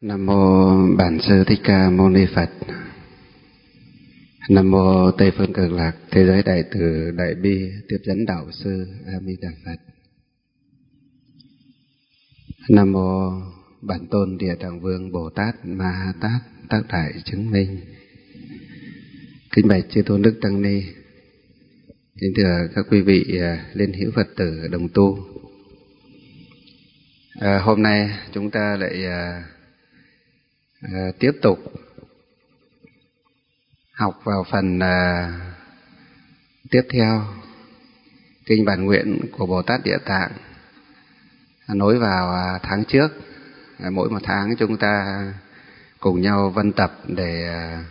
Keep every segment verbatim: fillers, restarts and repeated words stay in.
Nam mô Bản Sư Thích Ca Mâu Ni Phật. Nam mô Tây Phương Cực Lạc Thế Giới Đại Từ Đại Bi Tiếp Dẫn Đạo Sư A Di Đà Phật. Nam mô Bản Tôn Địa Tạng Vương Bồ Tát Ma Ha Tát Tác Đại Chứng Minh. Kính bạch chư tôn đức tăng ni, kính thưa các quý vị liên hữu Phật tử đồng tu. À, hôm nay chúng ta lại à, à, tiếp tục học vào phần à, tiếp theo kinh bản nguyện của Bồ Tát Địa Tạng, à, nối vào à, tháng trước. À, mỗi một tháng chúng ta cùng nhau vân tập để à,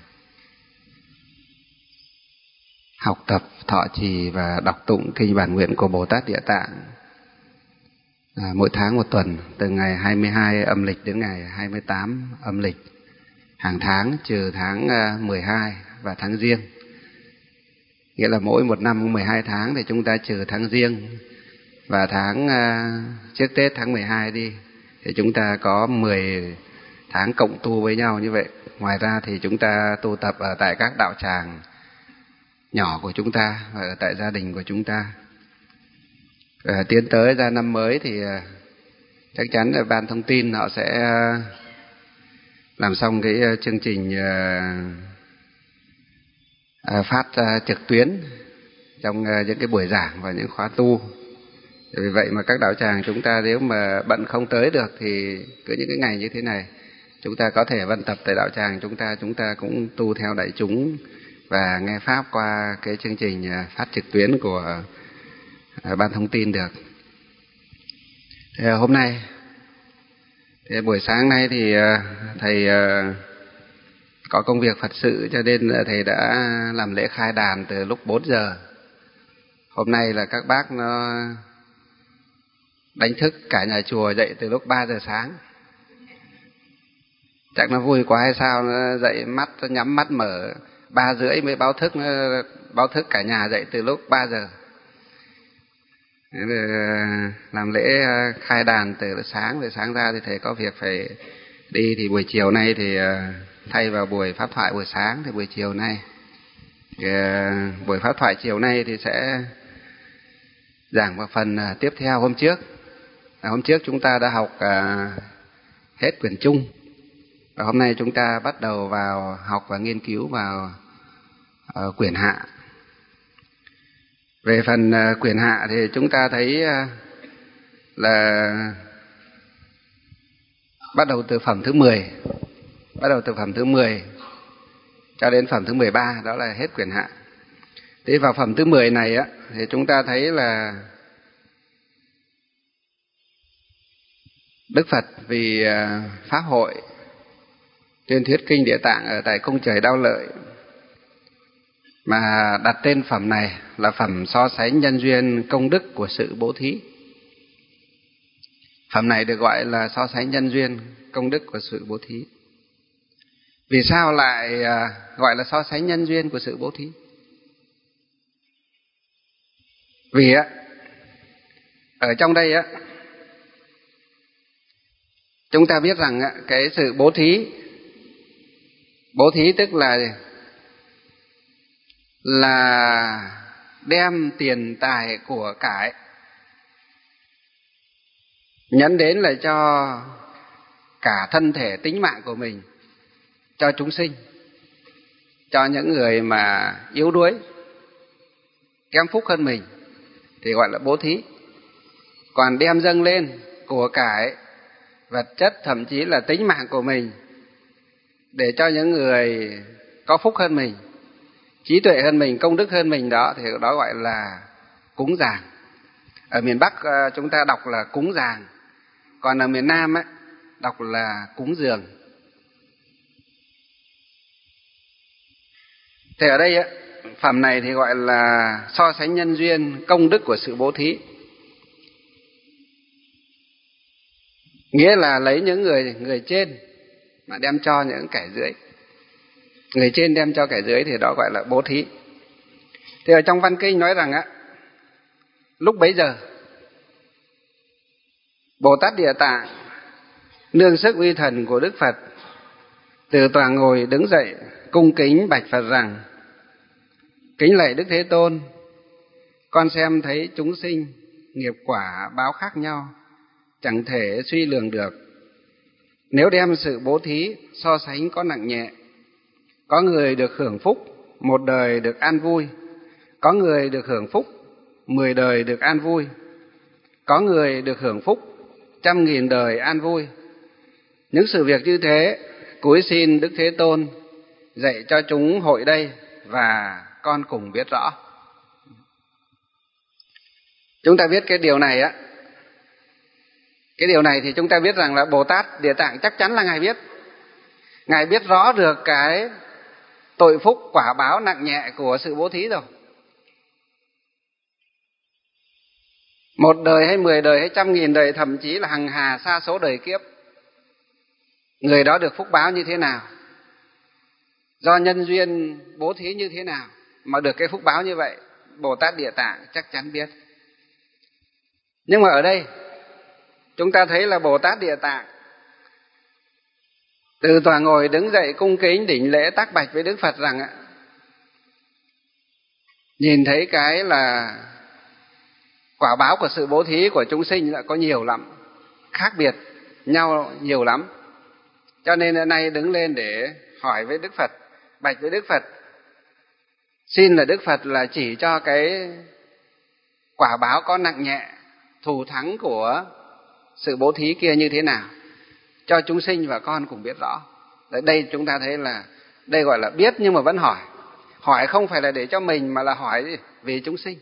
học tập, thọ trì và đọc tụng kinh bản nguyện của Bồ Tát Địa Tạng. À, mỗi tháng một tuần, từ ngày hai mươi hai âm lịch đến ngày hai mươi tám âm lịch, hàng tháng trừ tháng mười hai và tháng Giêng. Nghĩa là mỗi một năm mười hai tháng thì chúng ta trừ tháng Giêng và tháng uh, trước Tết tháng mười hai đi, thì chúng ta có mười tháng cộng tu với nhau như vậy. Ngoài ra thì chúng ta tu tập ở tại các đạo tràng nhỏ của chúng ta và ở tại gia đình của chúng ta. À, tiến tới ra năm mới thì à, chắc chắn là ban thông tin họ sẽ à, làm xong cái à, chương trình à, à, phát à, trực tuyến trong à, những cái buổi giảng và những khóa tu. Vì vậy mà các đạo tràng chúng ta nếu mà bận không tới được thì cứ những cái ngày như thế này chúng ta có thể vân tập tại đạo tràng chúng ta, chúng ta cũng tu theo đại chúng và nghe pháp qua cái chương trình à, phát trực tuyến của À, ban thông tin được. Thì, à, hôm nay thì buổi sáng nay thì à, thầy à, có công việc Phật sự cho nên là thầy đã làm lễ khai đàn từ lúc bốn giờ. Hôm nay là các bác nó đánh thức cả nhà chùa dậy từ lúc ba giờ sáng. Chắc nó vui quá hay sao, nó dậy mắt nó nhắm mắt mở ba rưỡi mới báo thức, nó báo thức cả nhà dậy từ lúc ba giờ. Làm lễ khai đàn từ sáng, từ sáng ra thì thầy có việc phải đi, thì buổi chiều nay thì thay vào buổi pháp thoại buổi sáng, thì buổi chiều nay thì buổi pháp thoại chiều nay thì sẽ giảng vào phần tiếp theo hôm trước. Hôm trước chúng ta đã học hết quyển chung và hôm nay chúng ta bắt đầu vào học và nghiên cứu vào quyển hạ. Về phần uh, quyển hạ thì chúng ta thấy uh, là bắt đầu từ phẩm thứ mười, bắt đầu từ phẩm thứ mười cho đến phẩm thứ mười ba, đó là hết quyển hạ. Thế vào phẩm thứ mười này á thì chúng ta thấy là Đức Phật vì uh, pháp hội tuyên thuyết kinh Địa Tạng ở tại cung trời Đao Lợi mà đặt tên phẩm này là phẩm so sánh nhân duyên công đức của sự bố thí. Phẩm này được gọi là so sánh nhân duyên công đức của sự bố thí. Vì sao lại gọi là so sánh nhân duyên của sự bố thí? Vì á, ở trong đây á, chúng ta biết rằng á, cái sự bố thí, bố thí tức là là đem tiền tài của cải nhẫn đến là cho cả thân thể tính mạng của mình, cho chúng sinh, cho những người mà yếu đuối, kém phúc hơn mình thì gọi là bố thí. Còn đem dâng lên của cải, vật chất, thậm chí là tính mạng của mình để cho những người có phúc hơn mình, trí tuệ hơn mình, công đức hơn mình, đó thì đó gọi là cúng dường. Ở miền Bắc chúng ta đọc là cúng dường, còn ở miền Nam ấy, đọc là cúng dường. Thì ở đây ấy, phẩm này thì gọi là so sánh nhân duyên công đức của sự bố thí. Nghĩa là lấy những người người trên mà đem cho những kẻ dưới. Người trên đem cho kẻ dưới thì đó gọi là bố thí. Thì ở trong văn kinh nói rằng á, lúc bấy giờ Bồ Tát Địa Tạng nương sức uy thần của Đức Phật, từ tòa ngồi đứng dậy cung kính bạch Phật rằng: kính lạy Đức Thế Tôn, con xem thấy chúng sinh nghiệp quả báo khác nhau, chẳng thể suy lường được. Nếu đem sự bố thí so sánh có nặng nhẹ, có người được hưởng phúc một đời được an vui, có người được hưởng phúc mười đời được an vui, có người được hưởng phúc trăm nghìn đời an vui. Những sự việc như thế, cúi xin Đức Thế Tôn dạy cho chúng hội đây và con cùng biết rõ. Chúng ta biết cái điều này á, cái điều này thì chúng ta biết rằng là Bồ Tát Địa Tạng chắc chắn là Ngài biết. Ngài biết rõ được cái tội phúc quả báo nặng nhẹ của sự bố thí rồi. Một đời hay mười đời hay trăm nghìn đời, thậm chí là hằng hà sa số đời kiếp, người đó được phúc báo như thế nào, do nhân duyên bố thí như thế nào mà được cái phúc báo như vậy, Bồ Tát Địa Tạng chắc chắn biết. Nhưng mà ở đây chúng ta thấy là Bồ Tát Địa Tạng từ tòa ngồi đứng dậy cung kính đảnh lễ tác bạch với Đức Phật rằng ạ, nhìn thấy cái là quả báo của sự bố thí của chúng sinh đã có nhiều lắm, khác biệt nhau nhiều lắm. Cho nên hôm nay đứng lên để hỏi với Đức Phật, bạch với Đức Phật, xin là Đức Phật là chỉ cho cái quả báo có nặng nhẹ, thù thắng của sự bố thí kia như thế nào, cho chúng sinh và con cùng biết rõ. Đây chúng ta thấy là đây gọi là biết nhưng mà vẫn hỏi. Hỏi không phải là để cho mình mà là hỏi vì chúng sinh.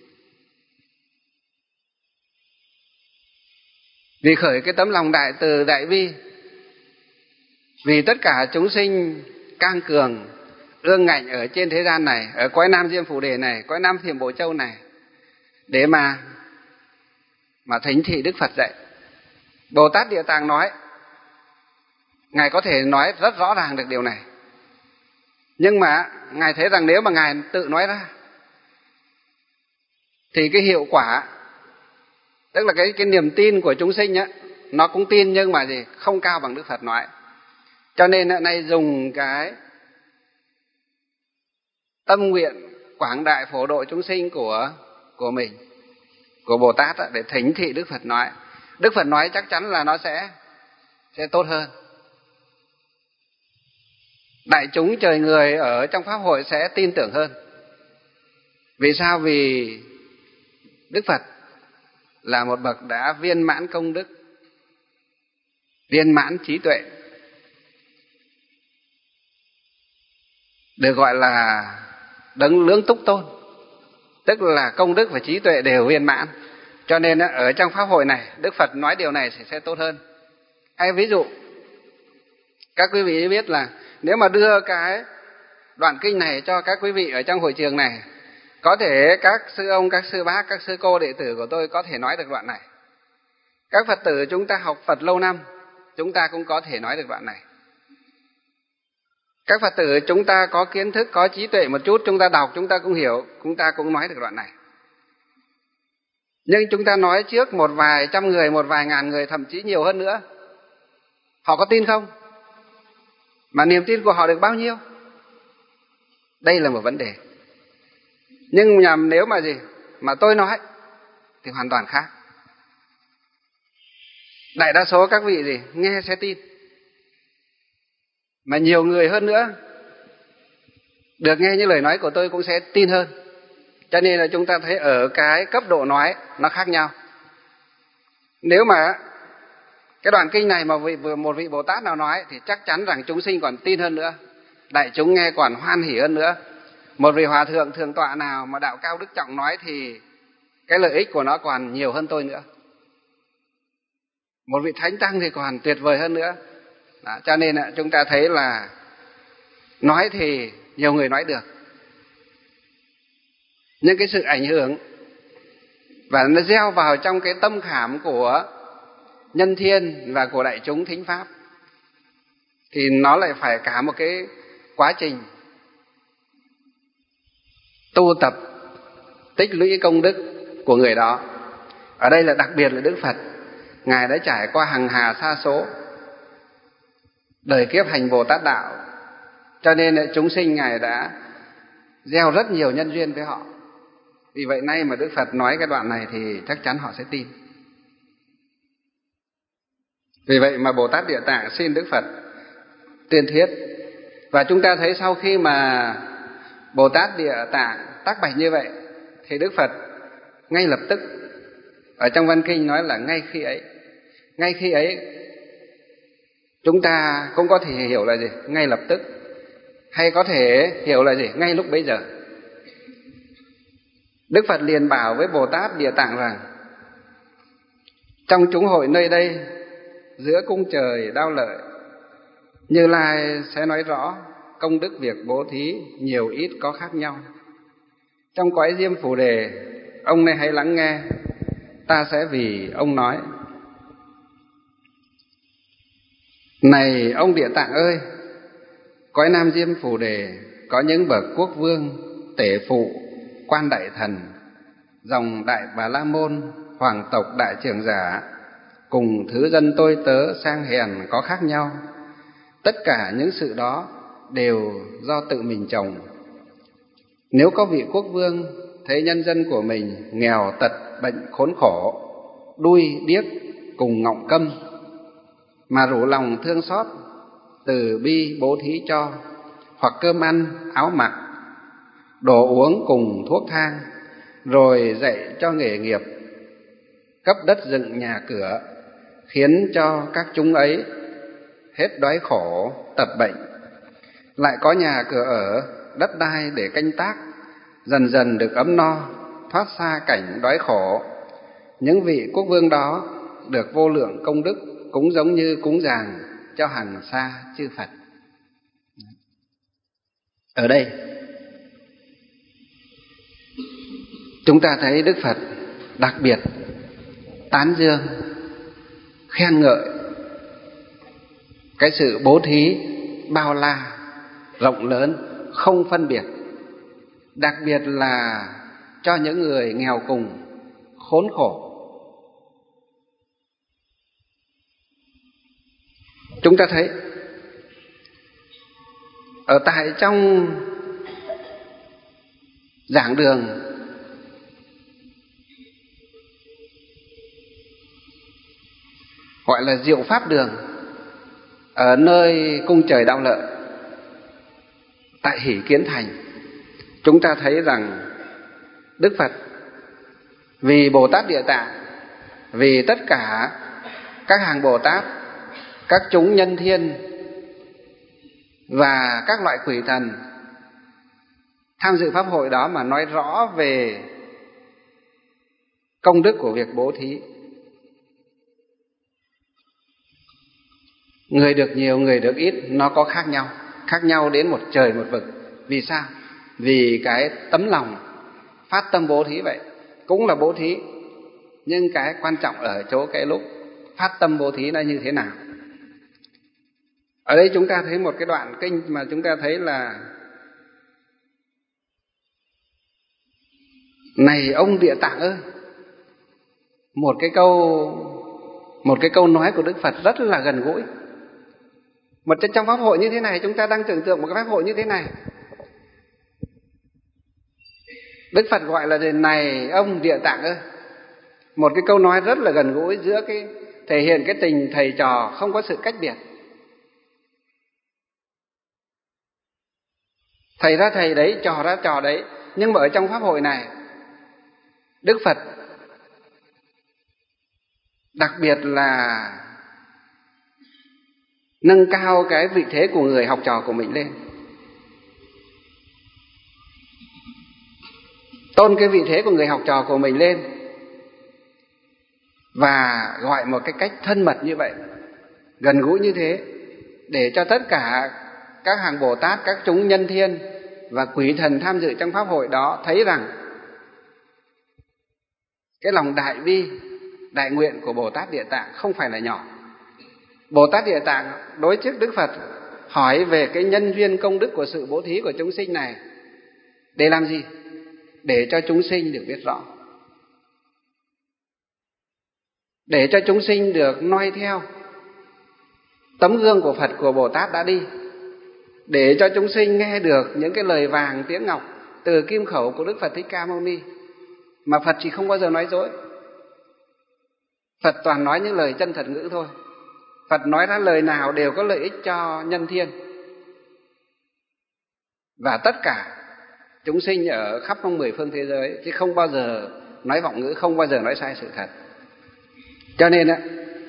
Vì khởi cái tấm lòng đại từ đại bi, vì tất cả chúng sinh cang cường ương ngạnh ở trên thế gian này, ở cõi Nam Diêm Phù Đề này, cõi Nam Thiểm Bộ Châu này, để mà mà thính thị Đức Phật dạy. Bồ Tát Địa Tạng nói, Ngài có thể nói rất rõ ràng được điều này, nhưng mà Ngài thấy rằng nếu mà Ngài tự nói ra thì cái hiệu quả, tức là cái, cái niềm tin của chúng sinh á, nó cũng tin nhưng mà gì không cao bằng Đức Phật nói. Cho nên hôm nay dùng cái tâm nguyện quảng đại phổ độ chúng sinh của của mình, của Bồ Tát á, để thính thị Đức Phật nói. Đức Phật nói chắc chắn là nó sẽ sẽ tốt hơn. Đại chúng trời người ở trong pháp hội sẽ tin tưởng hơn. Vì sao? Vì Đức Phật là một bậc đã viên mãn công đức, viên mãn trí tuệ, được gọi là đấng lưỡng túc tôn, tức là công đức và trí tuệ đều viên mãn. Cho nên ở trong pháp hội này Đức Phật nói điều này sẽ, sẽ tốt hơn. Hay ví dụ, các quý vị biết là nếu mà đưa cái đoạn kinh này cho các quý vị ở trong hội trường này, có thể các sư ông, các sư bác, các sư cô đệ tử của tôi có thể nói được đoạn này. Các Phật tử chúng ta học Phật lâu năm, chúng ta cũng có thể nói được đoạn này. Các Phật tử chúng ta có kiến thức, có trí tuệ một chút, chúng ta đọc, chúng ta cũng hiểu, chúng ta cũng nói được đoạn này. Nhưng chúng ta nói trước một vài trăm người, một vài ngàn người, thậm chí nhiều hơn nữa, họ có tin không? Mà niềm tin của họ được bao nhiêu? Đây là một vấn đề. Nhưng nhằm nếu mà gì mà tôi nói thì hoàn toàn khác. Đại đa số các vị gì nghe sẽ tin, mà nhiều người hơn nữa được nghe những lời nói của tôi cũng sẽ tin hơn. Cho nên là chúng ta thấy ở cái cấp độ nói nó khác nhau. Nếu mà cái đoạn kinh này mà một vị Bồ Tát nào nói thì chắc chắn rằng chúng sinh còn tin hơn nữa, đại chúng nghe còn hoan hỉ hơn nữa. Một vị hòa thượng thượng tọa nào mà đạo cao đức trọng nói thì cái lợi ích của nó còn nhiều hơn tôi nữa. Một vị thánh tăng thì còn tuyệt vời hơn nữa. Đó, cho nên chúng ta thấy là nói thì nhiều người nói được, nhưng cái sự ảnh hưởng và nó gieo vào trong cái tâm khảm của nhân thiên và của đại chúng thính pháp thì nó lại phải cả một cái quá trình tu tập, tích lũy công đức của người đó. Ở đây là đặc biệt là Đức Phật, Ngài đã trải qua hằng hà sa số, đời kiếp hành Bồ Tát đạo, cho nên chúng sinh Ngài đã gieo rất nhiều nhân duyên với họ. Vì vậy nay mà Đức Phật nói cái đoạn này thì chắc chắn họ sẽ tin. Vì vậy mà Bồ Tát Địa Tạng xin Đức Phật tuyên thuyết. Và chúng ta thấy sau khi mà Bồ Tát Địa Tạng tác bạch như vậy thì Đức Phật ngay lập tức, ở trong văn kinh nói là ngay khi ấy. Ngay khi ấy chúng ta cũng có thể hiểu là gì? Ngay lập tức. Hay có thể hiểu là gì? Ngay lúc bấy giờ. Đức Phật liền bảo với Bồ Tát Địa Tạng rằng: trong chúng hội nơi đây, giữa cung trời Đao Lợi, Như Lai sẽ nói rõ công đức việc bố thí nhiều ít có khác nhau. Trong cõi Diêm Phù Đề, ông này hãy lắng nghe, ta sẽ vì ông nói. Này ông Địa Tạng ơi, cõi Nam Diêm Phù Đề có những bậc quốc vương, tể phụ, quan đại thần, dòng đại Bà La Môn, hoàng tộc đại trưởng giả, cùng thứ dân tôi tớ sang hèn có khác nhau. Tất cả những sự đó đều do tự mình trồng. Nếu có vị quốc vương thấy nhân dân của mình nghèo tật, bệnh khốn khổ, đuôi điếc cùng ngọng câm, mà rủ lòng thương xót, từ bi bố thí cho, hoặc cơm ăn, áo mặc, đồ uống cùng thuốc thang, rồi dạy cho nghề nghiệp, cấp đất dựng nhà cửa, khiến cho các chúng ấy hết đói khổ, tập bệnh, lại có nhà cửa ở, đất đai để canh tác, dần dần được ấm no, thoát xa cảnh đói khổ. Những vị quốc vương đó được vô lượng công đức, cũng giống như cúng dường cho hàng xa chư Phật. Ở đây chúng ta thấy Đức Phật đặc biệt tán dương, khen ngợi cái sự bố thí bao la, rộng lớn, không phân biệt, đặc biệt là cho những người nghèo cùng, khốn khổ. Chúng ta thấy ở tại trong giảng đường gọi là Diệu Pháp Đường, ở nơi cung trời Đao Lợi tại Hỷ Kiến Thành, chúng ta thấy rằng Đức Phật vì Bồ Tát Địa Tạng, vì tất cả các hàng Bồ Tát, các chúng nhân thiên và các loại quỷ thần tham dự pháp hội đó mà nói rõ về công đức của việc bố thí. Người được nhiều, người được ít, nó có khác nhau, khác nhau đến một trời một vực. Vì sao? Vì cái tấm lòng phát tâm bố thí vậy, cũng là bố thí, nhưng cái quan trọng ở chỗ cái lúc phát tâm bố thí là như thế nào. Ở đây chúng ta thấy một cái đoạn kinh mà chúng ta thấy là: này ông Địa Tạng ơi. Một cái câu một cái câu nói của Đức Phật rất là gần gũi. Một trong pháp hội như thế này, chúng ta đang tưởng tượng một cái pháp hội như thế này, Đức Phật gọi là này ông Địa Tạng ơi. Một cái câu nói rất là gần gũi, giữa cái thể hiện cái tình thầy trò không có sự cách biệt. Thầy ra thầy đấy, trò ra trò đấy. Nhưng mà ở trong pháp hội này, Đức Phật đặc biệt là nâng cao cái vị thế của người học trò của mình lên, tôn cái vị thế của người học trò của mình lên, và gọi một cái cách thân mật như vậy, gần gũi như thế, để cho tất cả các hàng Bồ Tát, các chúng nhân thiên và quỷ thần tham dự trong pháp hội đó thấy rằng cái lòng đại bi, đại nguyện của Bồ Tát Địa Tạng không phải là nhỏ. Bồ Tát Địa Tạng đối trước Đức Phật hỏi về cái nhân duyên công đức của sự bố thí của chúng sinh này để làm gì? Để cho chúng sinh được biết rõ, để cho chúng sinh được noi theo, tấm gương của Phật, của Bồ Tát đã đi, để cho chúng sinh nghe được những cái lời vàng tiếng ngọc từ kim khẩu của Đức Phật Thích Ca Mâu Ni. Mà Phật chỉ không bao giờ nói dối. Phật toàn nói những lời chân thật ngữ thôi. Phật nói ra lời nào đều có lợi ích cho nhân thiên. Và tất cả chúng sinh ở khắp trong mười phương thế giới, chứ không bao giờ nói vọng ngữ, không bao giờ nói sai sự thật. Cho nên á,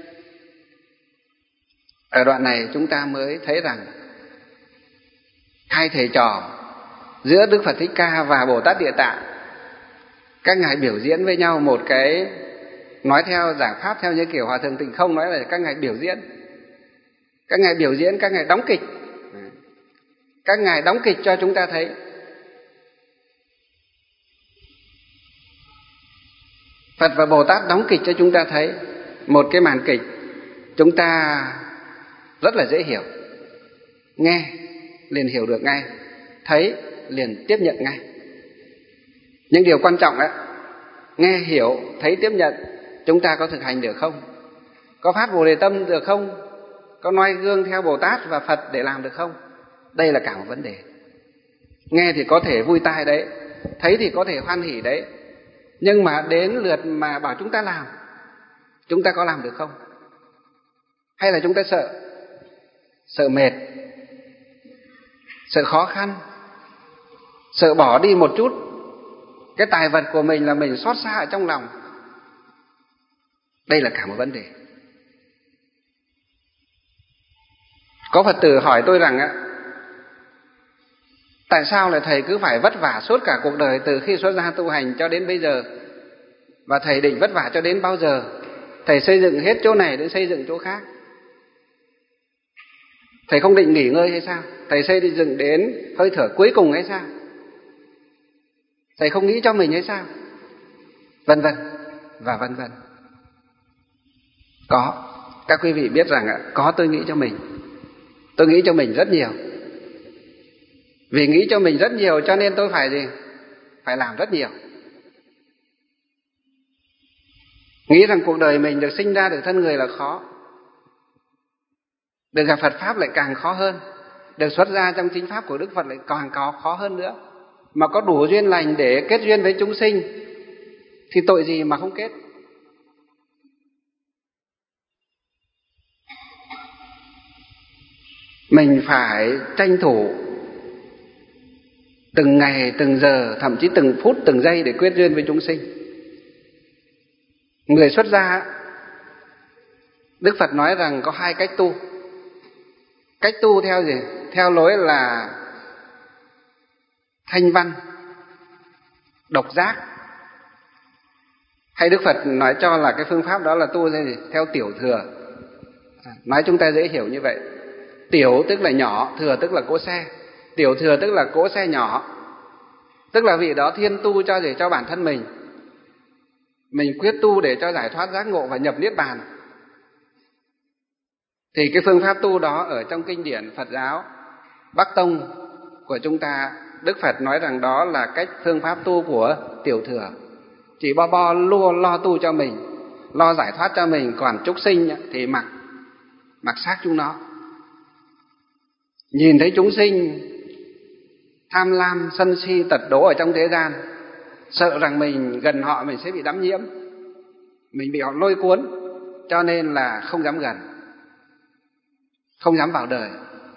ở đoạn này chúng ta mới thấy rằng hai thầy trò giữa Đức Phật Thích Ca và Bồ Tát Địa Tạng, các ngài biểu diễn với nhau một cái, nói theo giảng pháp theo như kiểu Hòa Thượng Tịnh Không nói là các ngài biểu diễn. Các ngài biểu diễn, các ngài đóng kịch. Các ngài đóng kịch cho chúng ta thấy. Phật và Bồ Tát đóng kịch cho chúng ta thấy một cái màn kịch chúng ta rất là dễ hiểu. Nghe liền hiểu được ngay, thấy liền tiếp nhận ngay. Nhưng điều quan trọng á, nghe hiểu, thấy tiếp nhận, chúng ta có thực hành được không? Có phát Bồ Đề Tâm được không? Có noi gương theo Bồ Tát và Phật để làm được không? Đây là cả một vấn đề. Nghe thì có thể vui tai đấy, thấy thì có thể hoan hỉ đấy, nhưng mà đến lượt mà bảo chúng ta làm, chúng ta có làm được không? Hay là chúng ta sợ? Sợ mệt, sợ khó khăn, sợ bỏ đi một chút cái tài vật của mình là mình xót xa ở trong lòng. Đây là cả một vấn đề. Có Phật tử hỏi tôi rằng á, tại sao lại thầy cứ phải vất vả suốt cả cuộc đời từ khi xuất gia tu hành cho đến bây giờ? Và thầy định vất vả cho đến bao giờ? Thầy xây dựng hết chỗ này đến xây dựng chỗ khác. Thầy không định nghỉ ngơi hay sao? Thầy xây dựng đến hơi thở cuối cùng hay sao? Thầy không nghĩ cho mình hay sao? Vân vân và vân vân. Có, các quý vị biết rằng có, tôi nghĩ cho mình. Tôi nghĩ cho mình rất nhiều. Vì nghĩ cho mình rất nhiều cho nên tôi phải gì? Phải làm rất nhiều. Nghĩ rằng cuộc đời mình được sinh ra được thân người là khó, được gặp Phật Pháp lại càng khó hơn, được xuất gia trong chính Pháp của Đức Phật lại càng có khó hơn nữa. Mà có đủ duyên lành để kết duyên với chúng sinh thì tội gì mà không kết. Mình phải tranh thủ từng ngày, từng giờ, thậm chí từng phút, từng giây để kết duyên với chúng sinh. Người xuất gia, Đức Phật nói rằng có hai cách tu. Cách tu theo gì? Theo lối là thanh văn, độc giác. Hay Đức Phật nói cho là cái phương pháp đó là tu theo gì? Theo tiểu thừa. Nói chúng ta dễ hiểu như vậy. Tiểu tức là nhỏ, thừa tức là cỗ xe. Tiểu thừa tức là cỗ xe nhỏ. Tức là vị đó thiên tu cho gì? Cho bản thân mình. Mình quyết tu để cho giải thoát giác ngộ và nhập niết bàn. Thì cái phương pháp tu đó ở trong kinh điển Phật giáo Bắc Tông của chúng ta, Đức Phật nói rằng đó là cách phương pháp tu của tiểu thừa. Chỉ bo bo lo, lo tu cho mình, lo giải thoát cho mình, còn chúng sinh thì mặc mặc xác chúng nó. Nhìn thấy chúng sinh tham lam, sân si, tật đố ở trong thế gian, sợ rằng mình gần họ mình sẽ bị đắm nhiễm, mình bị họ lôi cuốn, cho nên là không dám gần, không dám vào đời,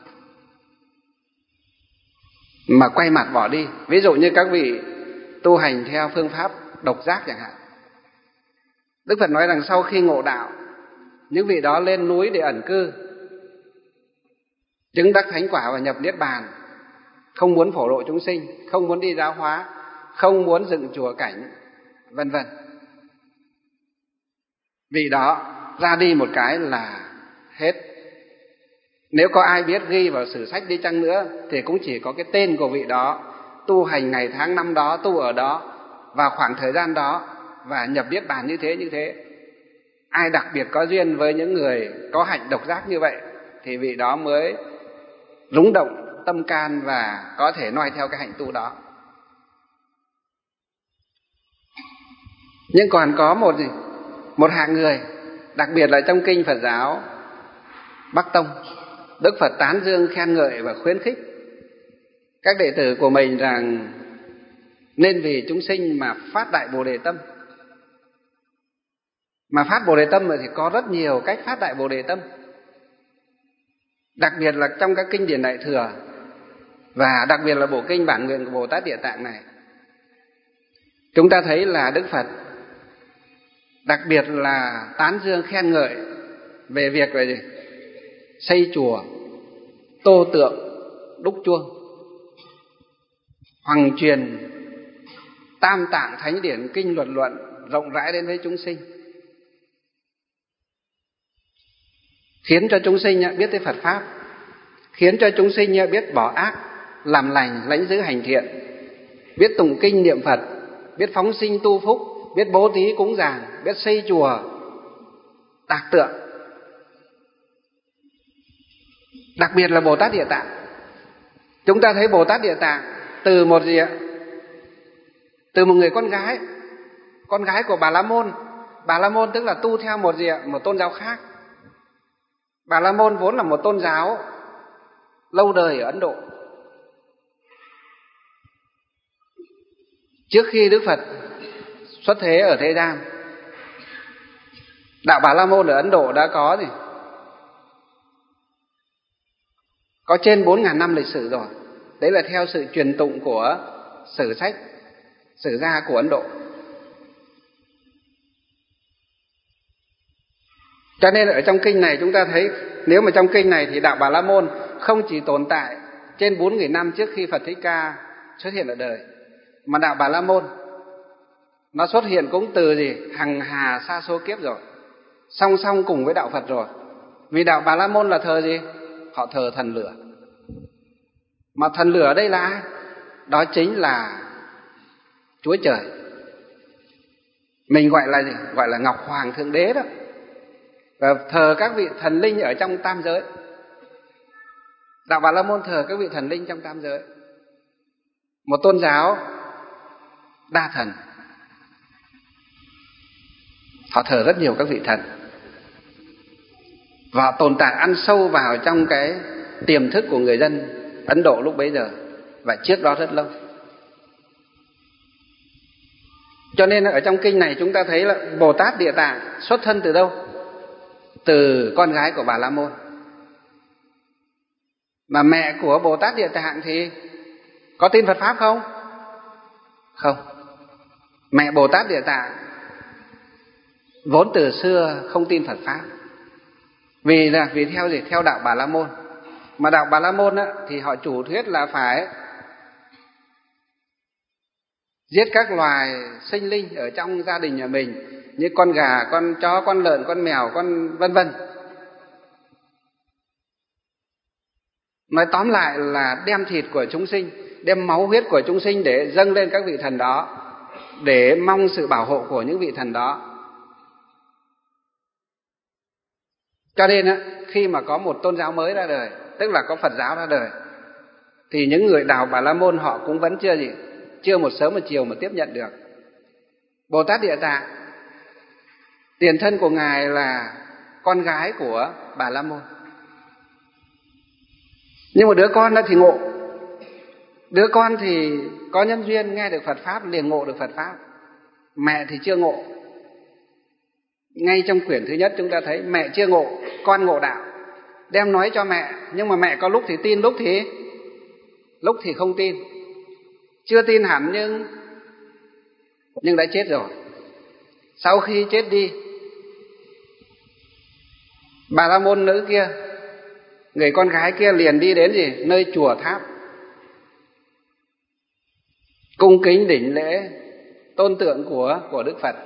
mà quay mặt bỏ đi. Ví dụ như các vị tu hành theo phương pháp độc giác chẳng hạn, Đức Phật nói rằng sau khi ngộ đạo, những vị đó lên núi để ẩn cư, chứng đắc thánh quả và nhập niết bàn, không muốn phổ lộ chúng sinh, không muốn đi giáo hóa, không muốn dựng chùa cảnh, vân vân. Vị đó ra đi một cái là hết. Nếu có ai biết ghi vào sử sách đi chăng nữa thì cũng chỉ có cái tên của vị đó, tu hành ngày tháng năm đó, tu ở đó, vào khoảng thời gian đó, và nhập niết bàn như thế như thế. Ai đặc biệt có duyên với những người có hạnh độc giác như vậy thì vị đó mới rúng động tâm can và có thể noi theo cái hạnh tu đó. Nhưng còn có một gì? Một hạng người, đặc biệt là trong kinh Phật giáo Bắc Tông, Đức Phật tán dương khen ngợi và khuyến khích các đệ tử của mình rằng nên vì chúng sinh mà phát đại Bồ Đề tâm. Mà phát Bồ Đề tâm thì có rất nhiều cách phát đại Bồ Đề tâm. Đặc biệt là trong các kinh điển Đại Thừa, và đặc biệt là bộ kinh Bản Nguyện của Bồ Tát Địa Tạng này, chúng ta thấy là Đức Phật đặc biệt là tán dương khen ngợi về việc là gì? Xây chùa, tô tượng, đúc chuông, hoằng truyền tam tạng thánh điển kinh luật luận rộng rãi đến với chúng sinh, khiến cho chúng sinh biết tới Phật Pháp, khiến cho chúng sinh biết bỏ ác, làm lành, lãnh giữ hành thiện, biết tụng kinh niệm Phật, biết phóng sinh tu phúc, biết bố thí cúng dường, biết xây chùa, tạc tượng. Đặc biệt là Bồ Tát Địa Tạng. Chúng ta thấy Bồ Tát Địa Tạng từ một gì ạ? Từ một người con gái, con gái của Bà La Môn. Bà La Môn tức là tu theo một gì ạ? Một tôn giáo khác. Bà La Môn vốn là một tôn giáo lâu đời ở Ấn Độ. Trước khi Đức Phật xuất thế ở thế gian, đạo Bà La Môn ở Ấn Độ đã có gì? Có trên bốn nghìn năm lịch sử rồi. Đấy là theo sự truyền tụng của sử sách, sử gia của Ấn Độ. Cho nên ở trong kinh này chúng ta thấy, nếu mà trong kinh này thì đạo Bà La Môn không chỉ tồn tại trên bốn nghìn năm trước khi Phật Thích Ca xuất hiện ở đời, mà đạo Bà La Môn nó xuất hiện cũng từ gì? Hằng hà sa số kiếp rồi, song song cùng với đạo Phật rồi. Vì đạo Bà La Môn là thờ gì? Họ thờ thần lửa. Mà thần lửa ở đây là ai? Đó chính là Chúa Trời. Mình gọi là gì? Gọi là Ngọc Hoàng Thượng Đế đó. Và thờ các vị thần linh ở trong tam giới. Đạo Bà La Môn thờ các vị thần linh trong tam giới. Một tôn giáo đa thần. Họ thờ rất nhiều các vị thần. Và tồn tại ăn sâu vào trong cái tiềm thức của người dân Ấn Độ lúc bấy giờ, và trước đó rất lâu. Cho nên ở trong kinh này chúng ta thấy là Bồ Tát Địa Tạng xuất thân từ đâu? Từ con gái của Bà La Môn. Mà mẹ của Bồ Tát Địa Tạng thì có tin Phật Pháp không? Không. Mẹ Bồ Tát Địa Tạng vốn từ xưa không tin Phật Pháp. Vì là vì theo gì? Theo đạo Bà La Môn. Mà đạo Bà La Môn á, thì họ chủ thuyết là phải giết các loài sinh linh ở trong gia đình nhà mình, như con gà, con chó, con lợn, con mèo, con vân vân. Nói tóm lại là đem thịt của chúng sinh, đem máu huyết của chúng sinh để dâng lên các vị thần đó, để mong sự bảo hộ của những vị thần đó. Cho nên á, khi mà có một tôn giáo mới ra đời, tức là có Phật giáo ra đời, thì những người đạo Bà La Môn họ cũng vẫn chưa gì, chưa một sớm một chiều mà tiếp nhận được. Bồ Tát Địa Tạng, tiền thân của Ngài là con gái của Bà La Môn. Nhưng một đứa con đó thì ngộ. Đứa con thì có nhân duyên nghe được Phật Pháp, liền ngộ được Phật Pháp. Mẹ thì chưa ngộ. Ngay trong quyển thứ nhất chúng ta thấy mẹ chưa ngộ, con ngộ đạo. Đem nói cho mẹ, nhưng mà mẹ có lúc thì tin, lúc thì lúc thì không tin. Chưa tin hẳn nhưng nhưng đã chết rồi. Sau khi chết đi, Bà La Môn nữ kia, người con gái kia liền đi đến gì? Nơi chùa tháp, cung kính đảnh lễ tôn tượng của của Đức Phật.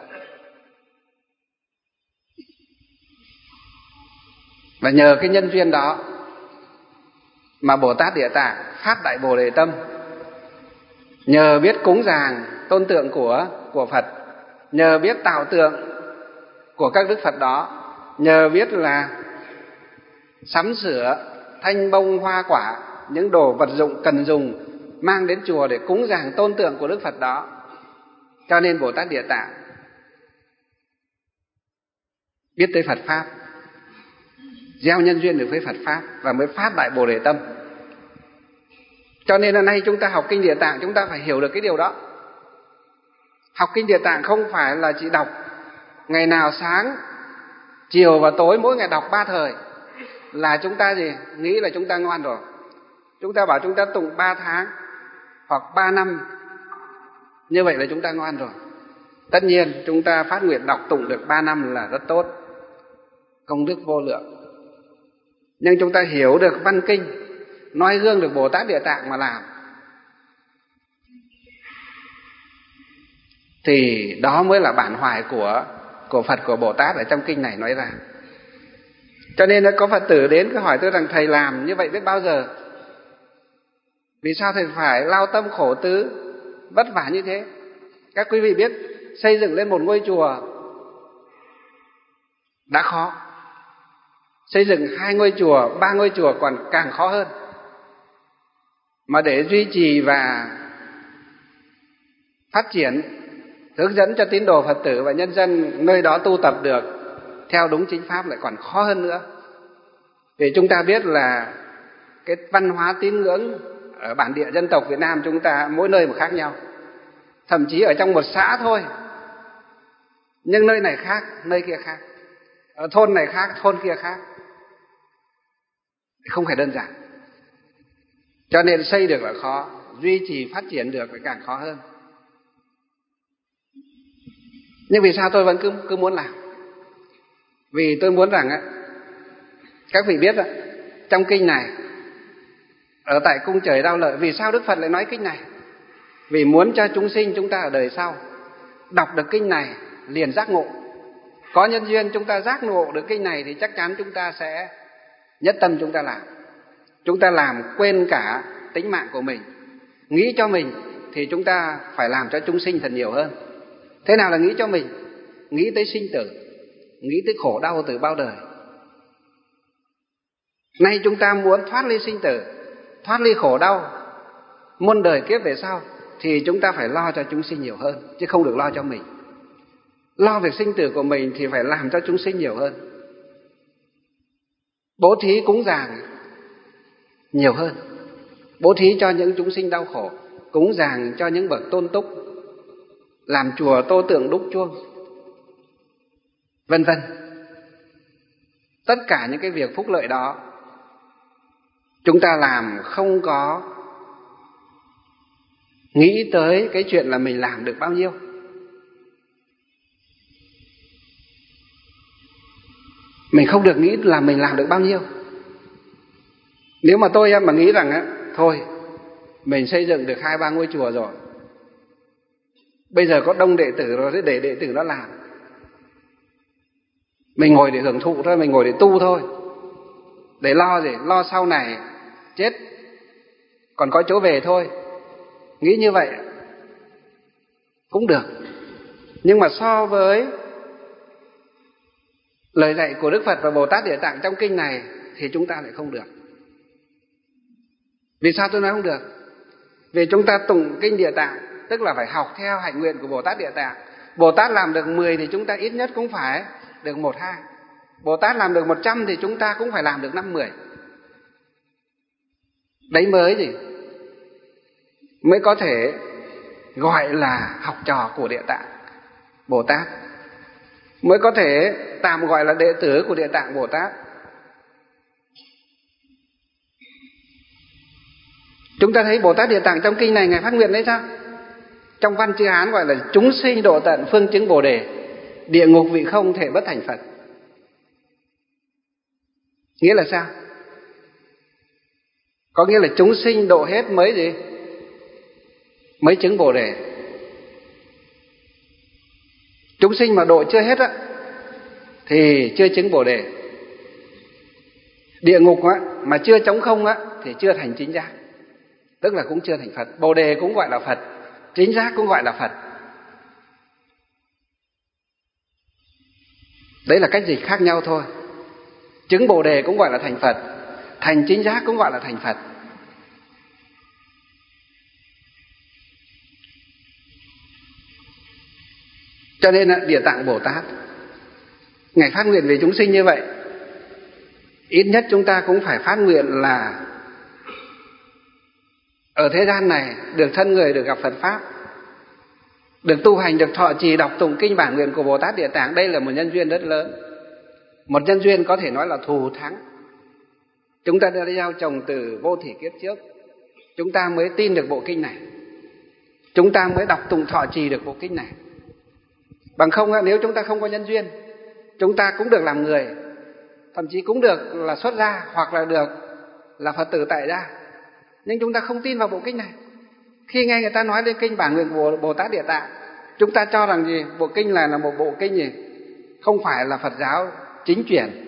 Và nhờ cái nhân duyên đó mà Bồ Tát Địa Tạng phát đại Bồ Đề tâm. Nhờ biết cúng dường tôn tượng của của Phật, nhờ biết tạo tượng của các Đức Phật đó, nhờ biết là sắm sửa thanh bông hoa quả, những đồ vật dụng cần dùng mang đến chùa để cúng dường tôn tượng của Đức Phật đó, cho nên Bồ Tát Địa Tạng biết tới Phật Pháp. gieo nhân duyên được với Phật Pháp và mới phát đại Bồ Đề tâm. Cho nên là nay chúng ta học Kinh Địa Tạng, chúng ta phải hiểu được cái điều đó. Học Kinh Địa Tạng không phải là chỉ đọc ngày nào sáng, chiều và tối, mỗi ngày đọc ba thời là chúng ta gì? Nghĩ là chúng ta ngoan rồi. Chúng ta bảo chúng ta tụng ba tháng hoặc ba năm, như vậy là chúng ta ngoan rồi. Tất nhiên chúng ta phát nguyện đọc tụng được ba năm là rất tốt, công đức vô lượng. Nhưng chúng ta hiểu được văn kinh, noi gương được Bồ Tát Địa Tạng mà làm, thì đó mới là bản hoài của, của Phật, của Bồ Tát ở trong kinh này nói ra. Cho nên có Phật tử đến cứ hỏi tôi rằng thầy làm như vậy biết bao giờ? Vì sao thầy phải lao tâm khổ tứ, vất vả như thế? Các quý vị biết, xây dựng lên một ngôi chùa đã khó, xây dựng hai ngôi chùa, ba ngôi chùa còn càng khó hơn. Mà để duy trì và phát triển, hướng dẫn cho tín đồ Phật tử và nhân dân nơi đó tu tập được theo đúng chính pháp lại còn khó hơn nữa. Vì chúng ta biết là cái văn hóa tín ngưỡng ở bản địa dân tộc Việt Nam chúng ta mỗi nơi một khác nhau. Thậm chí ở trong một xã thôi, nhưng nơi này khác, nơi kia khác. Ở thôn này khác, thôn kia khác. Không phải đơn giản. Cho nên xây được là khó, duy trì phát triển được lại càng khó hơn. Nhưng vì sao tôi vẫn cứ, cứ muốn làm? Vì tôi muốn rằng, các vị biết, trong kinh này, ở tại cung trời Đao Lợi, vì sao Đức Phật lại nói kinh này? Vì muốn cho chúng sinh chúng ta ở đời sau đọc được kinh này liền giác ngộ. Có nhân duyên chúng ta giác ngộ được kinh này thì chắc chắn chúng ta sẽ nhất tâm chúng ta làm. Chúng ta làm quên cả tính mạng của mình. Nghĩ cho mình thì chúng ta phải làm cho chúng sinh thật nhiều hơn. Thế nào là nghĩ cho mình? Nghĩ tới sinh tử, nghĩ tới khổ đau từ bao đời. Nay chúng ta muốn thoát ly sinh tử, thoát ly khổ đau muôn đời kiếp về sau, thì chúng ta phải lo cho chúng sinh nhiều hơn, chứ không được lo cho mình. Lo việc sinh tử của mình thì phải làm cho chúng sinh nhiều hơn. Bố thí cúng dường nhiều hơn, bố thí cho những chúng sinh đau khổ, cúng dường cho những bậc tôn túc, làm chùa tô tượng đúc chuông, vân vân. Tất cả những cái việc phúc lợi đó chúng ta làm không có nghĩ tới cái chuyện là mình làm được bao nhiêu. Mình không được nghĩ là mình làm được bao nhiêu. Nếu mà tôi mà nghĩ rằng á, thôi mình xây dựng được hai ba ngôi chùa rồi, bây giờ có đông đệ tử rồi, để đệ tử nó làm, mình ngồi để hưởng thụ thôi, mình ngồi để tu thôi, để lo gì, lo sau này chết còn có chỗ về thôi. Nghĩ như vậy cũng được, nhưng mà so với lời dạy của Đức Phật và Bồ Tát Địa Tạng trong kinh này thì chúng ta lại không được. Vì sao tôi nói không được? Vì chúng ta tụng kinh Địa Tạng tức là phải học theo hạnh nguyện của Bồ Tát Địa Tạng. Bồ Tát làm được mười thì chúng ta ít nhất cũng phải được một hai. Bồ Tát làm được một trăm thì chúng ta cũng phải làm được năm mười. Đấy mới gì? Mới có thể gọi là học trò của Địa Tạng Bồ Tát, mới có thể tạm gọi là đệ tử của Địa Tạng Bồ Tát. Chúng ta thấy Bồ Tát Địa Tạng trong kinh này Ngài phát nguyện đấy sao? Trong văn chữ Hán gọi là chúng sinh độ tận phương chứng Bồ Đề, địa ngục vị không thể bất thành Phật. Nghĩa là sao? Có nghĩa là chúng sinh độ hết mới gì? Mới chứng Bồ Đề. Chúng sinh mà độ chưa hết á thì chưa chứng Bồ Đề. Địa ngục á mà chưa trống không á thì chưa thành chính giác, tức là cũng chưa thành Phật. Bồ Đề cũng gọi là Phật, chính giác cũng gọi là Phật. Đấy là cách dịch khác nhau thôi. Chứng Bồ Đề cũng gọi là thành Phật, thành chính giác cũng gọi là thành Phật. Cho nên Địa Tạng Bồ Tát Ngài phát nguyện về chúng sinh như vậy. ít nhất chúng ta cũng phải phát nguyện là ở thế gian này được thân người, được gặp Phật Pháp, được tu hành, được thọ trì đọc tụng kinh bản nguyện của Bồ Tát Địa Tạng. Đây là một nhân duyên rất lớn, một nhân duyên có thể nói là thù thắng. Chúng ta đã gieo trồng từ vô thỉ kiếp trước, chúng ta mới tin được bộ kinh này, chúng ta mới đọc tụng thọ trì được bộ kinh này. Bằng không, nếu chúng ta không có nhân duyên, chúng ta cũng được làm người, thậm chí cũng được là xuất gia, hoặc là được là Phật tử tại gia, nhưng chúng ta không tin vào bộ kinh này. Khi nghe người ta nói đến kinh bản nguyện của Bồ Tát Địa Tạng, chúng ta cho rằng gì? Bộ kinh này là một bộ kinh gì? Không phải là Phật giáo chính truyền.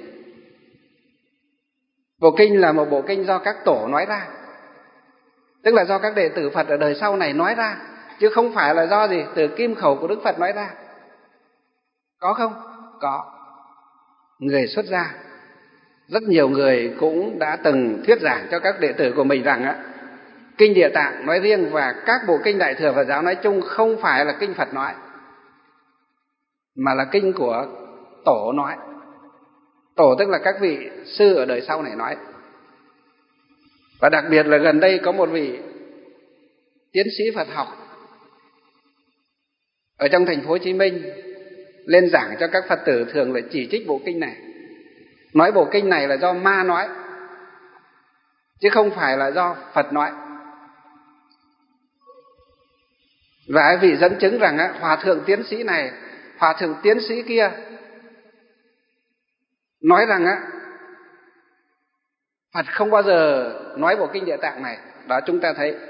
Bộ kinh là một bộ kinh do các tổ nói ra, tức là do các đệ tử Phật ở đời sau này nói ra, chứ không phải là do gì? Từ kim khẩu của Đức Phật nói ra. Có không? Có. Người xuất gia, rất nhiều người cũng đã từng thuyết giảng cho các đệ tử của mình rằng á, kinh Địa Tạng nói riêng và các bộ kinh Đại thừa Phật giáo nói chung không phải là kinh Phật nói, mà là kinh của tổ nói. Tổ tức là các vị sư ở đời sau này nói. Và đặc biệt là gần đây có một vị tiến sĩ Phật học ở trong thành phố Hồ Chí Minh lên giảng cho các Phật tử, thường là chỉ trích bộ kinh này, nói bộ kinh này là do ma nói, chứ không phải là do Phật nói. Và vị dẫn chứng rằng á, hòa thượng tiến sĩ này, hòa thượng tiến sĩ kia nói rằng á, Phật không bao giờ nói bộ kinh Địa Tạng này. Đó, chúng ta thấy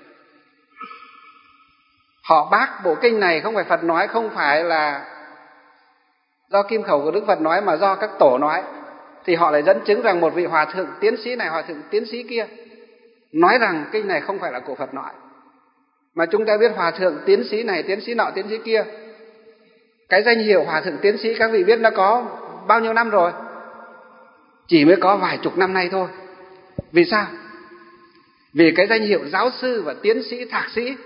họ bác bộ kinh này không phải Phật nói, không phải là do kim khẩu của Đức Phật nói, mà do các tổ nói. Thì họ lại dẫn chứng rằng một vị hòa thượng tiến sĩ này, hòa thượng tiến sĩ kia nói rằng kinh này không phải là của Phật nói. Mà chúng ta biết hòa thượng tiến sĩ này, tiến sĩ nọ, tiến sĩ kia, cái danh hiệu hòa thượng tiến sĩ các vị biết nó có bao nhiêu năm rồi? Chỉ mới có vài chục năm nay thôi. Vì sao? Vì cái danh hiệu giáo sư và tiến sĩ, thạc sĩ,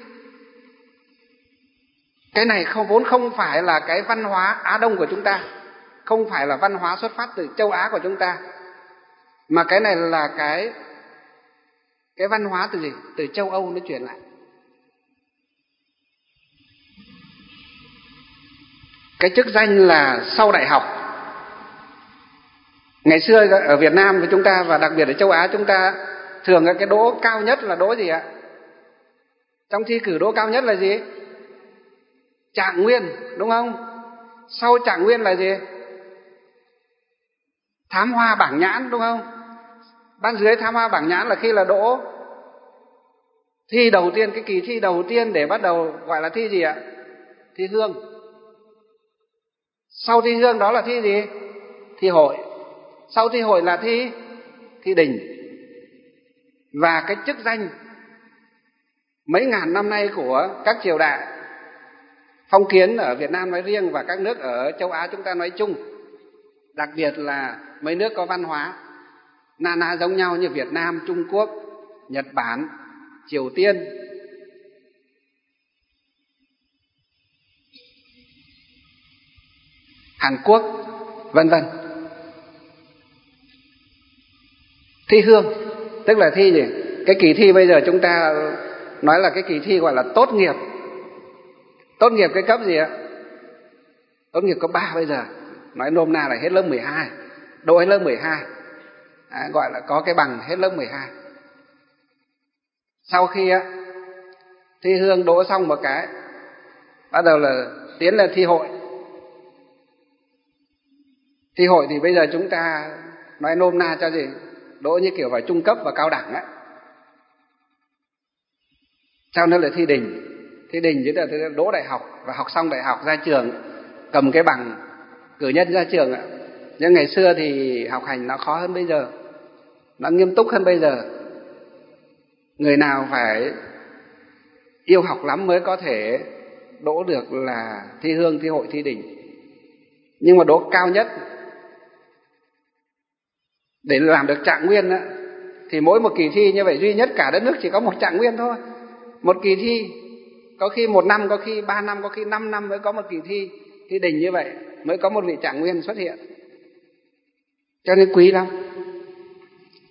cái này không vốn không phải là cái văn hóa Á Đông của chúng ta, không phải là văn hóa xuất phát từ châu Á của chúng ta, mà cái này là cái cái văn hóa từ gì? Từ châu Âu nó truyền lại. Cái chức danh là sau đại học. Ngày xưa ở Việt Nam của chúng ta và đặc biệt ở châu Á chúng ta thường cái đỗ cao nhất là đỗ gì ạ? Trong thi cử đỗ cao nhất là gì? Trạng nguyên, đúng không? Sau trạng nguyên là gì? Thám hoa bảng nhãn, đúng không? Ban dưới thám hoa bảng nhãn là khi là đỗ thi đầu tiên, cái kỳ thi đầu tiên để bắt đầu gọi là thi gì ạ? Thi hương. Sau thi hương đó là thi gì? Thi hội. Sau thi hội là thi thi đình. Và cái chức danh mấy ngàn năm nay của các triều đại phong kiến ở Việt Nam nói riêng và các nước ở châu Á chúng ta nói chung, đặc biệt là mấy nước có văn hóa na ná giống nhau như Việt Nam, Trung Quốc, Nhật Bản, Triều Tiên, Hàn Quốc, vân vân. Thi hương tức là thi gì? Cái kỳ thi bây giờ chúng ta nói là cái kỳ thi gọi là tốt nghiệp. Tốt nghiệp cái cấp gì ạ? Tốt nghiệp cấp ba bây giờ. Nói nôm na là hết lớp mười hai, đỗ hết lớp mười hai. À, gọi là có cái bằng hết lớp mười hai. Sau khi á, thi hương đỗ xong một cái, bắt đầu là tiến lên thi hội. Thi hội thì bây giờ chúng ta nói nôm na cho gì? Đỗ như kiểu vào trung cấp và cao đẳng á. Sau nữa là thi đình. Thi đình chứ là đỗ đại học, và học xong đại học ra trường cầm cái bằng cử nhân ra trường ạ. Nhưng ngày xưa thì học hành nó khó hơn bây giờ, nó nghiêm túc hơn bây giờ. Người nào phải yêu học lắm mới có thể đỗ được là thi hương, thi hội, thi đình. Nhưng mà đỗ cao nhất để làm được trạng nguyên á, thì mỗi một kỳ thi như vậy duy nhất cả đất nước chỉ có một trạng nguyên thôi. Một kỳ thi có khi một năm, có khi ba năm, có khi năm năm mới có một kỳ thi thi đình như vậy, mới có một vị trạng nguyên xuất hiện. Cho nên quý lắm.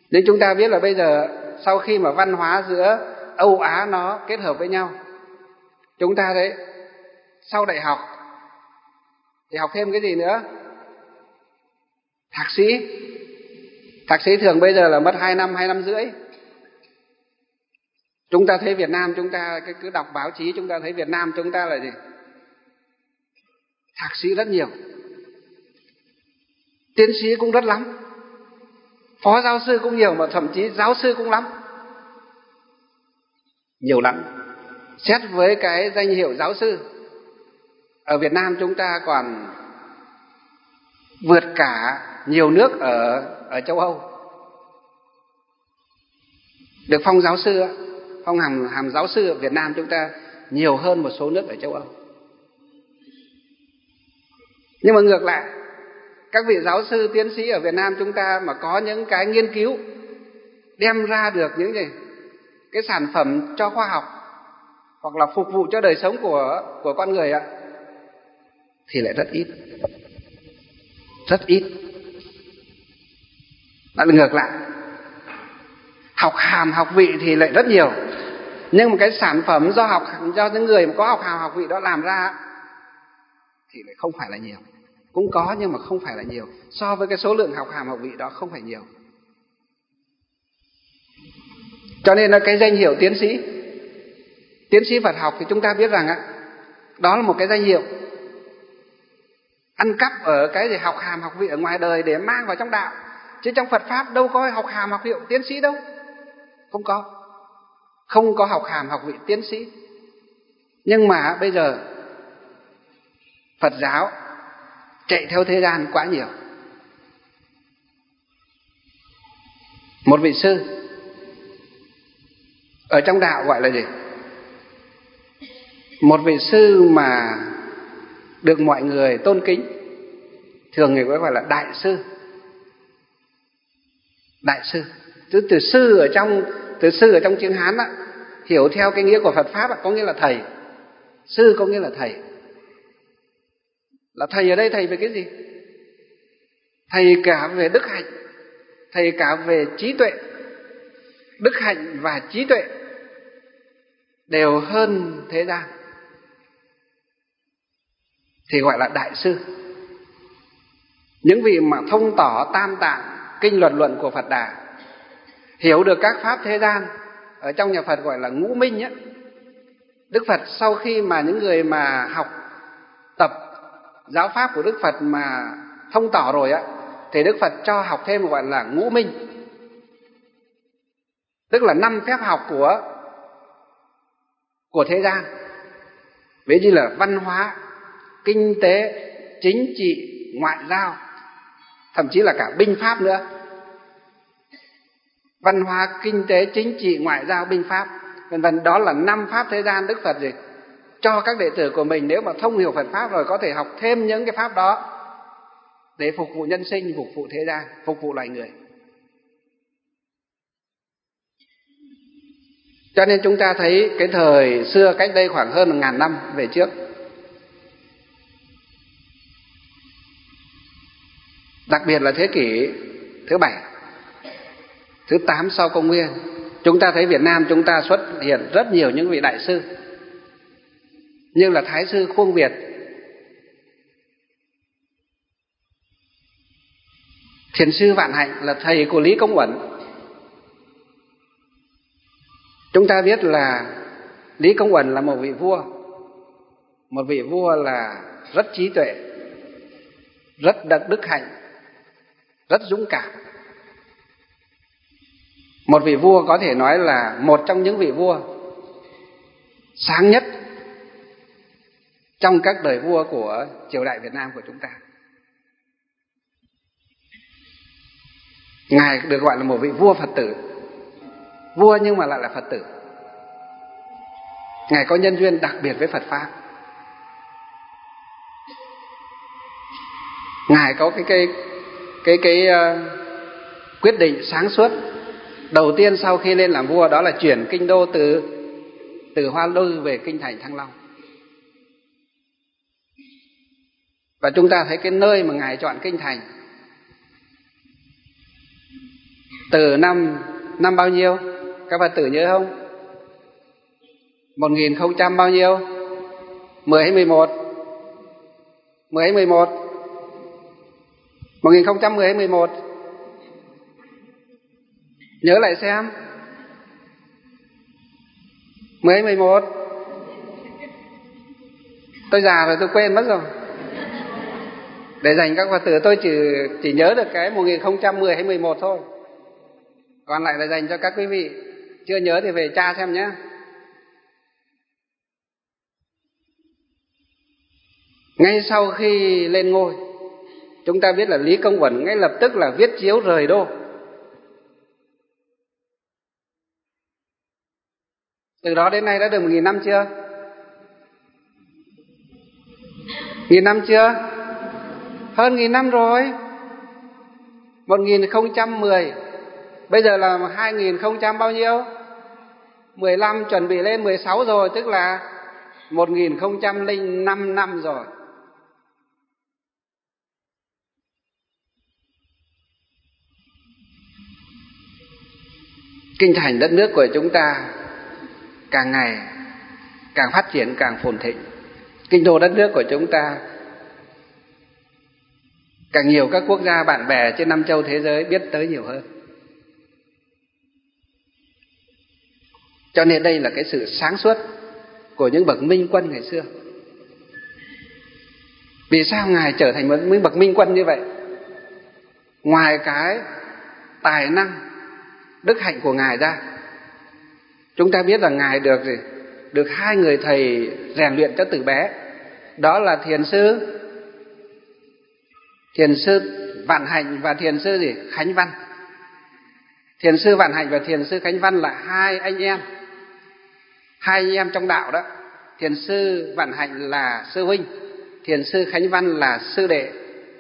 Nhưng chúng ta biết là bây giờ sau khi mà văn hóa giữa Âu Á nó kết hợp với nhau, chúng ta thấy sau đại học thì học thêm cái gì nữa? Thạc sĩ. Thạc sĩ thường bây giờ là mất hai năm, hai năm rưỡi. Chúng ta thấy Việt Nam, chúng ta cứ đọc báo chí, chúng ta thấy Việt Nam chúng ta là gì? Thạc sĩ rất nhiều, tiến sĩ cũng rất lắm, phó giáo sư cũng nhiều, mà thậm chí giáo sư cũng lắm, nhiều lắm. Xét với cái danh hiệu giáo sư, ở Việt Nam chúng ta còn vượt cả nhiều nước ở ở châu Âu. Được phong giáo sư, phong hàm hàm giáo sư ở Việt Nam chúng ta nhiều hơn một số nước ở châu Âu. Nhưng mà ngược lại, các vị giáo sư tiến sĩ ở Việt Nam chúng ta mà có những cái nghiên cứu đem ra được những gì cái sản phẩm cho khoa học hoặc là phục vụ cho đời sống của của con người ạ, thì lại rất ít, rất ít. Lại ngược lại, học hàm học vị thì lại rất nhiều, nhưng mà cái sản phẩm do học do những người mà có học hàm học vị đó làm ra thì lại không phải là nhiều. Cũng có nhưng mà không phải là nhiều, so với cái số lượng học hàm học vị đó không phải nhiều. Cho nên là cái danh hiệu tiến sĩ, tiến sĩ Phật học thì chúng ta biết rằng á, đó là một cái danh hiệu ăn cắp ở cái gì học hàm học vị ở ngoài đời để mang vào trong đạo. Chứ trong Phật Pháp đâu có học hàm học hiệu tiến sĩ đâu. Không có. Không có học hàm học vị tiến sĩ. Nhưng mà bây giờ Phật giáo chạy theo thế gian quá nhiều. Một vị sư ở trong đạo gọi là gì? Một vị sư mà được mọi người tôn kính, thường người gọi là đại sư. Đại sư, từ, từ sư ở trong từ sư ở trong tiếng Hán á, hiểu theo cái nghĩa của Phật Pháp á, có nghĩa là thầy. Sư có nghĩa là thầy. Là thầy ở đây thầy về cái gì? Thầy cả về đức hạnh, thầy cả về trí tuệ. Đức hạnh và trí tuệ đều hơn thế gian, thì gọi là đại sư. Những vị mà thông tỏ tam tạng kinh luật luận của Phật Đà, hiểu được các pháp thế gian, ở trong nhà Phật gọi là ngũ minh ấy. Đức Phật sau khi mà những người mà học tập giáo pháp của Đức Phật mà thông tỏ rồi á, thì Đức Phật cho học thêm gọi là ngũ minh, tức là năm phép học của của thế gian. Ví như là văn hóa, kinh tế, chính trị, ngoại giao, thậm chí là cả binh pháp nữa. Văn hóa, kinh tế, chính trị, ngoại giao, binh pháp, vân vân, đó là năm pháp thế gian. Đức Phật gì cho các đệ tử của mình, nếu mà thông hiểu Phật Pháp rồi, có thể học thêm những cái pháp đó để phục vụ nhân sinh, phục vụ thế gian, phục vụ loài người. Cho nên chúng ta thấy cái thời xưa, cách đây khoảng hơn một ngàn năm về trước, đặc biệt là thế kỷ thứ bảy, thứ tám sau công nguyên, chúng ta thấy Việt Nam chúng ta xuất hiện rất nhiều những vị đại sư, như là Thái sư Khuông Việt, Thiền sư Vạn Hạnh là thầy của Lý Công Uẩn. Chúng ta biết là Lý Công Uẩn là một vị vua, một vị vua là rất trí tuệ, rất đắc đức hạnh, rất dũng cảm. Một vị vua có thể nói là một trong những vị vua sáng nhất trong các đời vua của triều đại Việt Nam của chúng ta. Ngài được gọi là một vị vua Phật tử, vua nhưng mà lại là Phật tử. Ngài có nhân duyên đặc biệt với Phật Pháp. Ngài có cái cái cái cái uh, quyết định sáng suốt đầu tiên sau khi lên làm vua, đó là chuyển kinh đô từ từ Hoa Lư về kinh thành Thăng Long. Và chúng ta thấy cái nơi mà Ngài chọn kinh thành Từ năm năm bao nhiêu? Các Phật tử nhớ không? Một nghìn không trăm bao nhiêu? Mười hay mười một? Mười hay mười một? Một nghìn không trăm mười hay mười một? Nhớ lại xem. Mười hay mười một? Tôi già rồi, tôi quên mất rồi. Để dành các Phật tử tôi chỉ chỉ nhớ được cái một nghìn không trăm mười hay mười một thôi. Còn lại là dành cho các quý vị chưa nhớ thì về tra xem nhé. Ngay sau khi lên ngôi, chúng ta biết là Lý Công Uẩn ngay lập tức là viết chiếu rời đô. Từ đó đến nay đã được một nghìn năm chưa? Nghìn năm chưa? Hơn nghìn năm rồi. Một nghìn không trăm mười. Bây giờ là hai nghìn không trăm bao nhiêu? Mười lăm, chuẩn bị lên mười sáu rồi, tức là một nghìn không trăm lẻ năm năm rồi. Kinh thành đất nước của chúng ta càng ngày càng phát triển, càng phồn thịnh. Kinh đô đất nước của chúng ta càng nhiều các quốc gia bạn bè trên năm châu thế giới biết tới nhiều hơn. Cho nên đây là cái sự sáng suốt của những bậc minh quân ngày xưa. Vì sao Ngài trở thành một bậc minh quân như vậy? Ngoài cái tài năng, đức hạnh của Ngài ra, chúng ta biết rằng Ngài được gì? Được hai người thầy rèn luyện cho từ bé. Đó là thiền sư Thiền sư Vạn Hạnh và thiền sư gì? Khánh Văn. Thiền sư Vạn Hạnh và thiền sư Khánh Văn là hai anh em, hai anh em trong đạo đó. Thiền sư Vạn Hạnh là sư huynh, thiền sư Khánh Văn là sư đệ.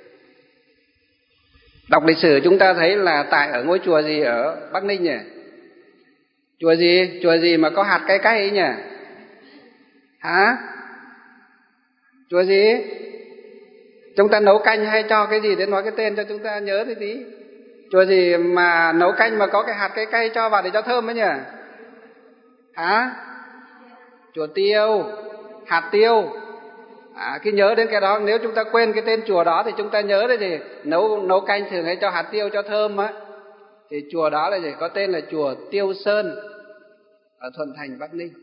Đọc lịch sử chúng ta thấy là tại ở ngôi chùa gì ở Bắc Ninh nhỉ? Chùa gì? Chùa gì mà có hạt cay cay ấy nhỉ? Hả? Chùa gì? Chúng ta nấu canh hay cho cái gì để nói cái tên cho chúng ta nhớ thì tí. Chùa gì mà nấu canh mà có cái hạt cay cay cho vào để cho thơm ấy nhỉ? Hả? Chùa Tiêu, hạt tiêu. À, khi nhớ đến cái đó, nếu chúng ta quên cái tên chùa đó thì chúng ta nhớ đấy gì? Nấu nấu canh thường hay cho hạt tiêu cho thơm á. Thì chùa đó là gì? Có tên là chùa Tiêu Sơn ở Thuận Thành, Bắc Ninh.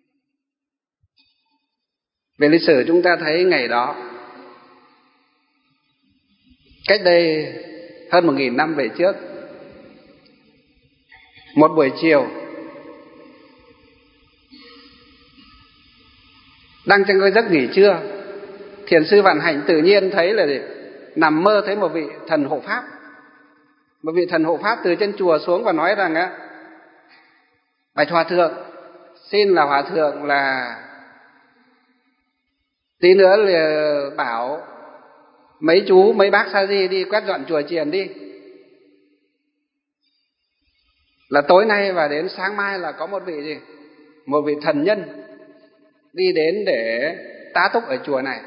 Về lịch sử chúng ta thấy ngày đó, cách đây hơn một nghìn năm về trước, một buổi chiều, đang trong cái giấc nghỉ trưa, thiền sư Vạn Hạnh tự nhiên thấy là gì? Nằm mơ thấy một vị thần hộ pháp. Một vị thần hộ pháp từ trên chùa xuống và nói rằng á: Bạch Hòa Thượng, xin là Hòa Thượng là tí nữa là bảo mấy chú, mấy bác sa di đi quét dọn chùa chiền đi. Là tối nay và đến sáng mai là có một vị gì? Một vị thần nhân đi đến để tá túc ở chùa này.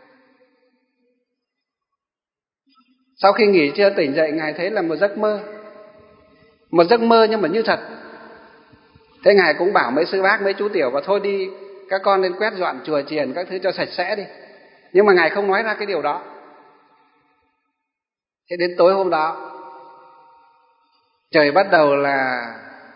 Sau khi nghỉ trưa tỉnh dậy, Ngài thấy là một giấc mơ. Một giấc mơ nhưng mà như thật. Thế Ngài cũng bảo mấy sư bác, mấy chú tiểu và thôi đi, các con lên quét dọn chùa chiền các thứ cho sạch sẽ đi. Nhưng mà Ngài không nói ra cái điều đó. Thế đến tối hôm đó, trời bắt đầu là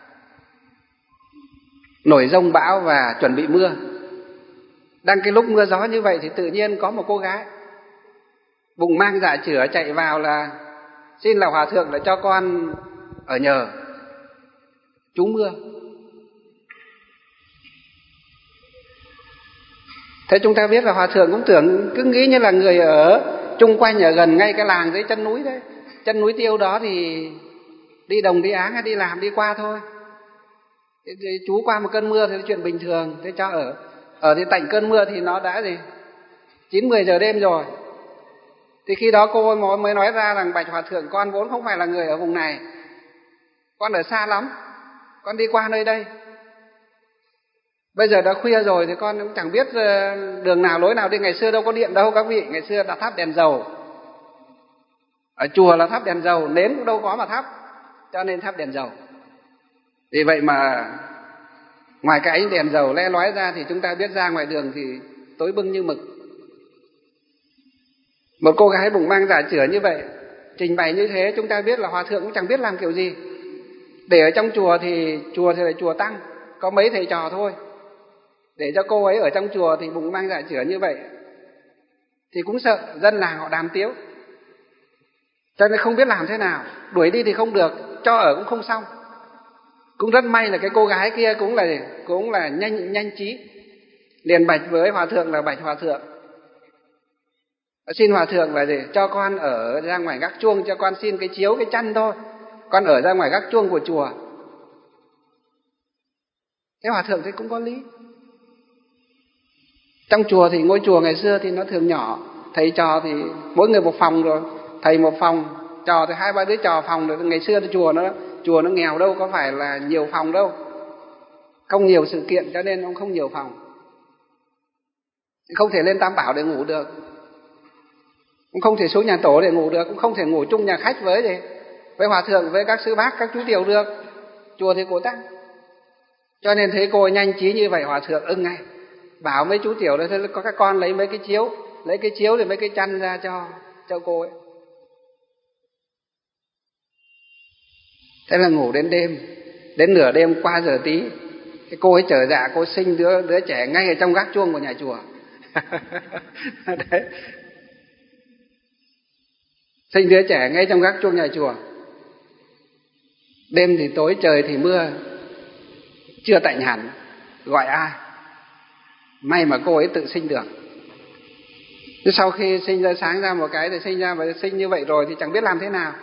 nổi giông bão và chuẩn bị mưa. Đang cái lúc mưa gió như vậy thì tự nhiên có một cô gái bụng mang dạ chửa chạy vào là: Xin là Hòa Thượng để cho con ở nhờ trú mưa. Thế chúng ta biết là Hòa Thượng cũng tưởng, cứ nghĩ như là người ở chung quanh ở gần ngay cái làng dưới chân núi đấy. Chân núi Tiêu đó thì đi đồng đi áng hay đi làm đi qua thôi. Thế, thì chú qua một cơn mưa thì chuyện bình thường. Thế cho ở. Ở thì tạnh cơn mưa thì nó đã gì? chín mười giờ đêm rồi. Thì khi đó cô mới nói ra rằng: Bạch Hòa Thượng, con vốn không phải là người ở vùng này, con ở xa lắm, con đi qua nơi đây. Bây giờ đã khuya rồi thì con cũng chẳng biết đường nào lối nào đi. Ngày xưa đâu có điện đâu các vị, ngày xưa đã thắp đèn dầu. Ở chùa là thắp đèn dầu, nến cũng đâu có mà thắp. cho nên thắp đèn dầu. Vì vậy mà ngoài cái ánh đèn dầu le lói ra thì chúng ta biết ra ngoài đường thì tối bưng như mực. Một cô gái bụng mang dạ chửa như vậy, trình bày như thế, chúng ta biết là hòa thượng cũng chẳng biết làm kiểu gì. Để ở trong chùa thì chùa thì là chùa tăng, có mấy thầy trò thôi. Để cho cô ấy ở trong chùa thì bụng mang dạ chửa như vậy thì cũng sợ dân làng họ đàm tiếu, cho nên không biết làm thế nào. Đuổi đi thì không được, cho ở cũng không xong. Cũng rất may là cái cô gái kia cũng là cũng là nhanh nhanh trí, liền bạch với hòa thượng là bạch hòa thượng, xin hòa thượng là gì, cho con ở ra ngoài gác chuông, cho con xin cái chiếu cái chăn thôi, con ở ra ngoài gác chuông của chùa. Thế hòa thượng thì cũng có lý. Trong chùa thì ngôi chùa ngày xưa thì nó thường nhỏ, thầy trò thì mỗi người một phòng rồi, thầy một phòng, trò thì hai ba đứa trò phòng rồi. Ngày xưa thì chùa nó chùa nó nghèo đâu có phải là nhiều phòng đâu, không nhiều sự kiện cho nên ông không nhiều phòng, không thể lên Tam Bảo để ngủ được, cũng không thể xuống nhà tổ để ngủ được, cũng không thể ngủ chung nhà khách với gì với hòa thượng, với các sư bác, các chú tiểu được. Chùa thì cổ tăng, cho nên thấy cô nhanh trí như vậy, hòa thượng ưng ngay, bảo mấy chú tiểu đấy, có các con lấy mấy cái chiếu, lấy cái chiếu thì mấy cái chăn ra cho cho cô ấy. Thế là ngủ đến đêm, đến nửa đêm qua giờ tí, cái cô ấy trở dạ, cô sinh đứa đứa trẻ ngay ở trong gác chuông của nhà chùa. Đấy. Sinh đứa trẻ ngay trong gác chuông nhà chùa. Đêm thì tối, trời thì mưa, chưa tạnh hẳn, gọi ai? May mà cô ấy tự sinh được. Chứ sau khi sinh ra, sáng ra một cái thì sinh ra, và sinh như vậy rồi thì chẳng biết làm thế nào.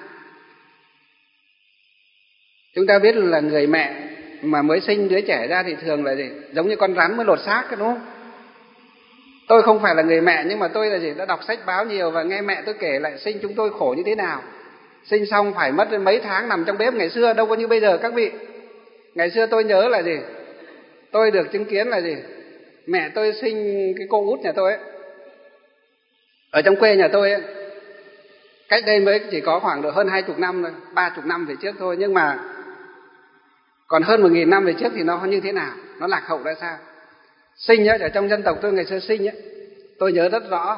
Chúng ta biết là người mẹ mà mới sinh đứa trẻ ra thì thường là gì? Giống như con rắn mới lột xác, đúng không? Tôi không phải là người mẹ, nhưng mà tôi là gì? Đã đọc sách báo nhiều và nghe mẹ tôi kể lại sinh chúng tôi khổ như thế nào. Sinh xong phải mất mấy tháng nằm trong bếp. Ngày xưa đâu có như bây giờ các vị. Ngày xưa tôi nhớ là gì? Tôi được chứng kiến là gì? Mẹ tôi sinh cái cô út nhà tôi ấy, ở trong quê nhà tôi ấy, cách đây mới chỉ có khoảng được hơn hai chục năm thôi, ba chục năm về trước thôi. Nhưng mà còn hơn một nghìn năm về trước thì nó như thế nào? Nó lạc hậu ra sao? Sinh ấy, ở trong dân tộc tôi ngày xưa sinh ấy, tôi nhớ rất rõ.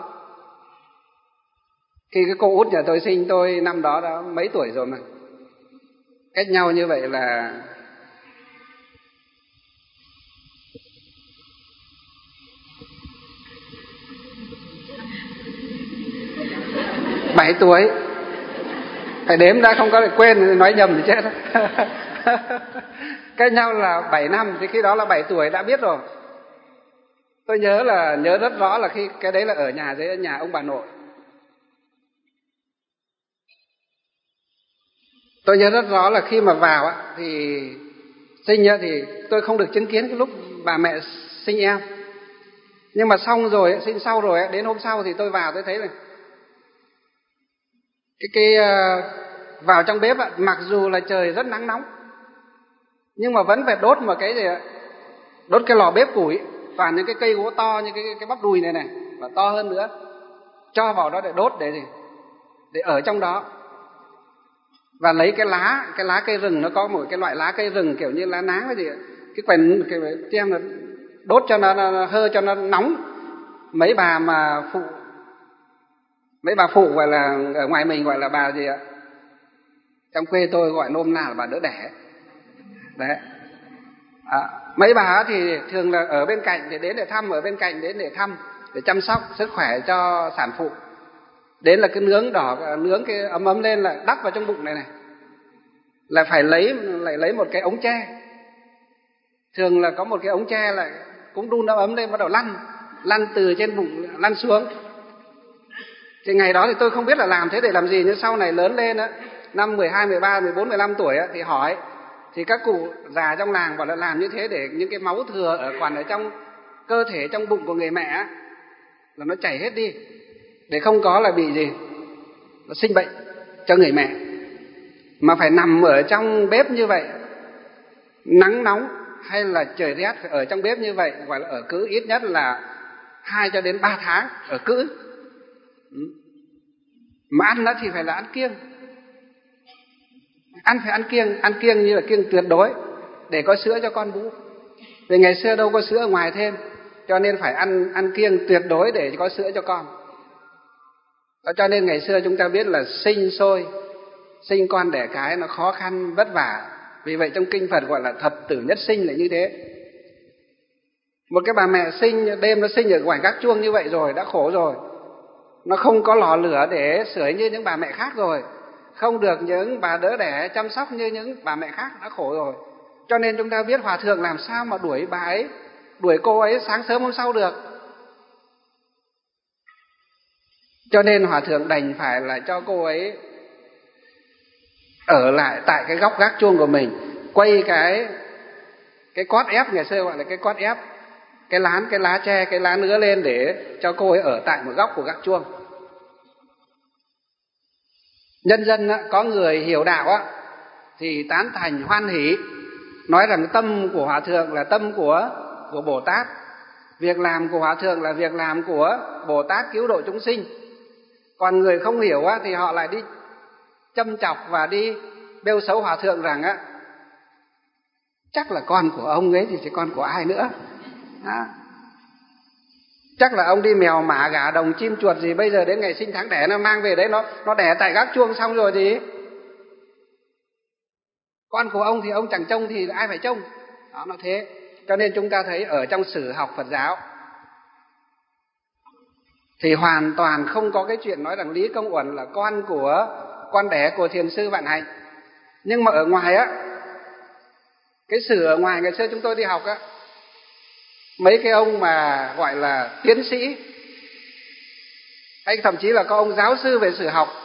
Khi cái cô út nhà tôi sinh, tôi năm đó đã mấy tuổi rồi mà. Cách nhau như vậy là bảy tuổi. Phải đếm đã, không có để quên, nói nhầm thì chết. Cách nhau là bảy năm, thì khi đó là bảy tuổi đã biết rồi. Tôi nhớ là nhớ rất rõ là khi cái đấy là ở nhà dưới nhà ông bà nội. Tôi nhớ rất rõ là khi mà vào á, thì sinh á, thì tôi không được chứng kiến cái lúc bà mẹ sinh em. Nhưng mà xong rồi, sinh sau rồi, đến hôm sau thì tôi vào tôi thấy là cái cái vào trong bếp á, mặc dù là trời rất nắng nóng, nhưng mà vẫn phải đốt một cái gì ạ? Đốt cái lò bếp củi, toàn những cái cây gỗ to như cái cái bắp đùi này này, và to hơn nữa, cho vào đó để đốt để gì? Để ở trong đó. Và lấy cái lá, cái lá cây rừng, nó có một cái loại lá cây rừng kiểu như lá náng cái gì, cái quần cái xem là đốt cho nó, nó hơ cho nó nóng. Mấy bà mà phụ, mấy bà phụ gọi là ở ngoài mình gọi là bà gì ạ? Trong quê tôi gọi nôm na là bà đỡ đẻ. Đấy. À, mấy bà thì thường là ở bên cạnh thì đến để thăm, ở bên cạnh đến để thăm, để chăm sóc sức khỏe cho sản phụ. Đến là cái nướng đỏ, nướng cái ấm ấm lên là đắp vào trong bụng này này, là phải lấy lại lấy một cái ống tre. Thường là có một cái ống tre là cũng đun ấm ấm lên, bắt đầu lăn lăn từ trên bụng lăn xuống. Thì ngày đó thì tôi không biết là làm thế để làm gì, nhưng sau này lớn lên á, năm mười hai, mười ba, mười bốn, mười lăm tuổi á, thì hỏi, thì các cụ già trong làng bảo là làm như thế để những cái máu thừa ở còn ở trong cơ thể, trong bụng của người mẹ á, là nó chảy hết đi, để không có là bị gì, nó sinh bệnh cho người mẹ. Mà phải nằm ở trong bếp như vậy, nắng nóng hay là trời rét, phải ở trong bếp như vậy, gọi là ở cữ ít nhất là hai cho đến ba tháng ở cữ. Mà ăn đó thì phải là ăn kiêng. Ăn phải ăn kiêng, ăn kiêng như là kiêng tuyệt đối để có sữa cho con bú. Vì ngày xưa đâu có sữa ở ngoài thêm, cho nên phải ăn ăn kiêng tuyệt đối để có sữa cho con. Đó, cho nên ngày xưa chúng ta biết là sinh sôi, sinh con đẻ cái nó khó khăn vất vả. Vì vậy trong kinh Phật gọi là thập tử nhất sinh là như thế. Một cái bà mẹ sinh đêm nó sinh ở ngoài gác chuông như vậy rồi đã khổ rồi. Nó không có lò lửa để sưởi như những bà mẹ khác rồi, không được những bà đỡ đẻ chăm sóc như những bà mẹ khác đã khổ rồi. Cho nên chúng ta biết Hòa thượng làm sao mà đuổi bà ấy, đuổi cô ấy sáng sớm hôm sau được. Cho nên Hòa thượng đành phải là cho cô ấy ở lại tại cái góc gác chuông của mình, quay cái cái cót ép, ngày xưa gọi là cái cót ép, cái lán, cái lá tre, cái lá nứa lên để cho cô ấy ở tại một góc của gác chuông. Nhân dân có người hiểu đạo thì tán thành hoan hỷ, nói rằng tâm của Hòa thượng là tâm của của Bồ Tát, việc làm của Hòa thượng là việc làm của Bồ Tát cứu độ chúng sinh. Còn người không hiểu thì họ lại đi châm chọc và đi bêu xấu Hòa thượng rằng á, chắc là con của ông ấy thì chỉ con của ai nữa. À, chắc là ông đi mèo mả gà đồng chim chuột gì, bây giờ đến ngày sinh tháng đẻ nó mang về đấy, nó nó đẻ tại gác chuông xong rồi thì con của ông thì ông chẳng trông thì ai phải trông. Đó, nó thế. Cho nên chúng ta thấy ở trong sử học Phật giáo thì hoàn toàn không có cái chuyện nói rằng Lý Công Uẩn là con của con đẻ của Thiền sư Vạn Hạnh. Nhưng mà ở ngoài á, cái sử ở ngoài ngày xưa chúng tôi đi học á, mấy cái ông mà gọi là tiến sĩ hay thậm chí là có ông giáo sư về sử học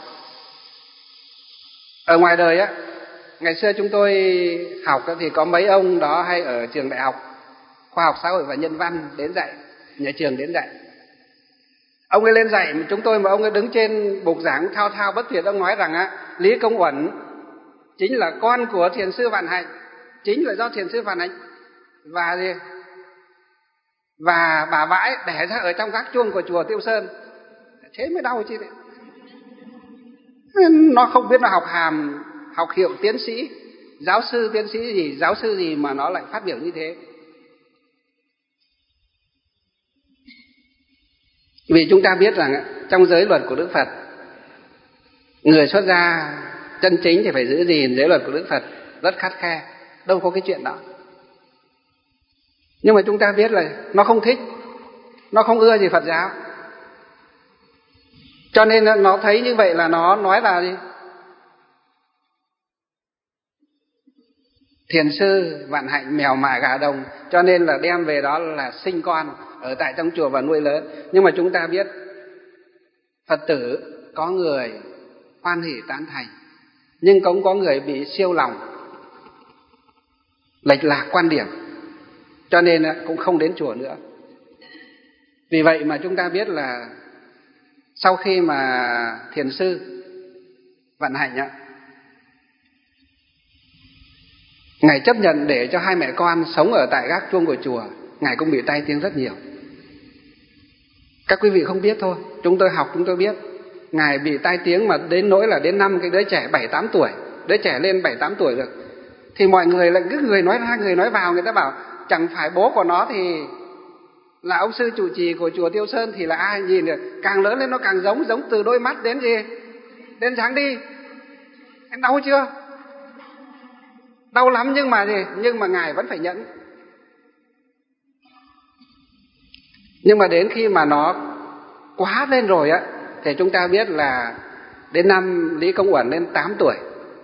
ở ngoài đời á, ngày xưa chúng tôi học thì có mấy ông đó hay ở trường đại học khoa học xã hội và nhân văn đến dạy, nhà trường đến dạy. Ông ấy lên dạy chúng tôi mà ông ấy đứng trên bục giảng thao thao bất tuyệt, ông nói rằng á, Lý Công Uẩn chính là con của Thiền sư Vạn Hạnh, chính là do Thiền sư Vạn Hạnh và gì và bà vãi đẻ ra ở trong gác chuông của chùa Tiêu Sơn. Thế mới đau chứ đấy. Nó không biết nó học hàm, học hiệu tiến sĩ, giáo sư tiến sĩ gì, giáo sư gì mà nó lại phát biểu như thế. Vì chúng ta biết rằng trong giới luật của Đức Phật, người xuất gia chân chính thì phải giữ gìn giới luật của Đức Phật rất khắt khe, đâu có cái chuyện đó. Nhưng mà chúng ta biết là nó không thích, nó không ưa gì Phật giáo, cho nên nó thấy như vậy là nó nói là gì? Thiền sư Vạn Hạnh mèo mả gà đồng, cho nên là đem về đó là sinh con ở tại trong chùa và nuôi lớn. Nhưng mà chúng ta biết Phật tử có người hoan hỷ tán thành, nhưng cũng có người bị siêu lòng, lệch lạc quan điểm, cho nên cũng không đến chùa nữa. Vì vậy mà chúng ta biết là sau khi mà Thiền sư Vạn Hạnh á, Ngài chấp nhận để cho hai mẹ con sống ở tại gác chuông của chùa, Ngài cũng bị tai tiếng rất nhiều. Các quý vị không biết thôi, chúng tôi học chúng tôi biết. Ngài bị tai tiếng mà đến nỗi là đến năm cái đứa trẻ bảy tám tuổi, đứa trẻ lên bảy tám tuổi rồi, thì mọi người lại cứ người nói ra người nói vào, người ta bảo chẳng phải bố của nó thì là ông sư trụ trì của chùa Tiêu Sơn thì là ai, nhìn được càng lớn lên nó càng giống, giống từ đôi mắt đến gì, đến dáng đi. Em đau chưa? Đau lắm, nhưng mà gì? Nhưng mà Ngài vẫn phải nhẫn. Nhưng mà đến khi mà nó quá lên rồi á, thì chúng ta biết là đến năm Lý Công Uẩn lên tám tuổi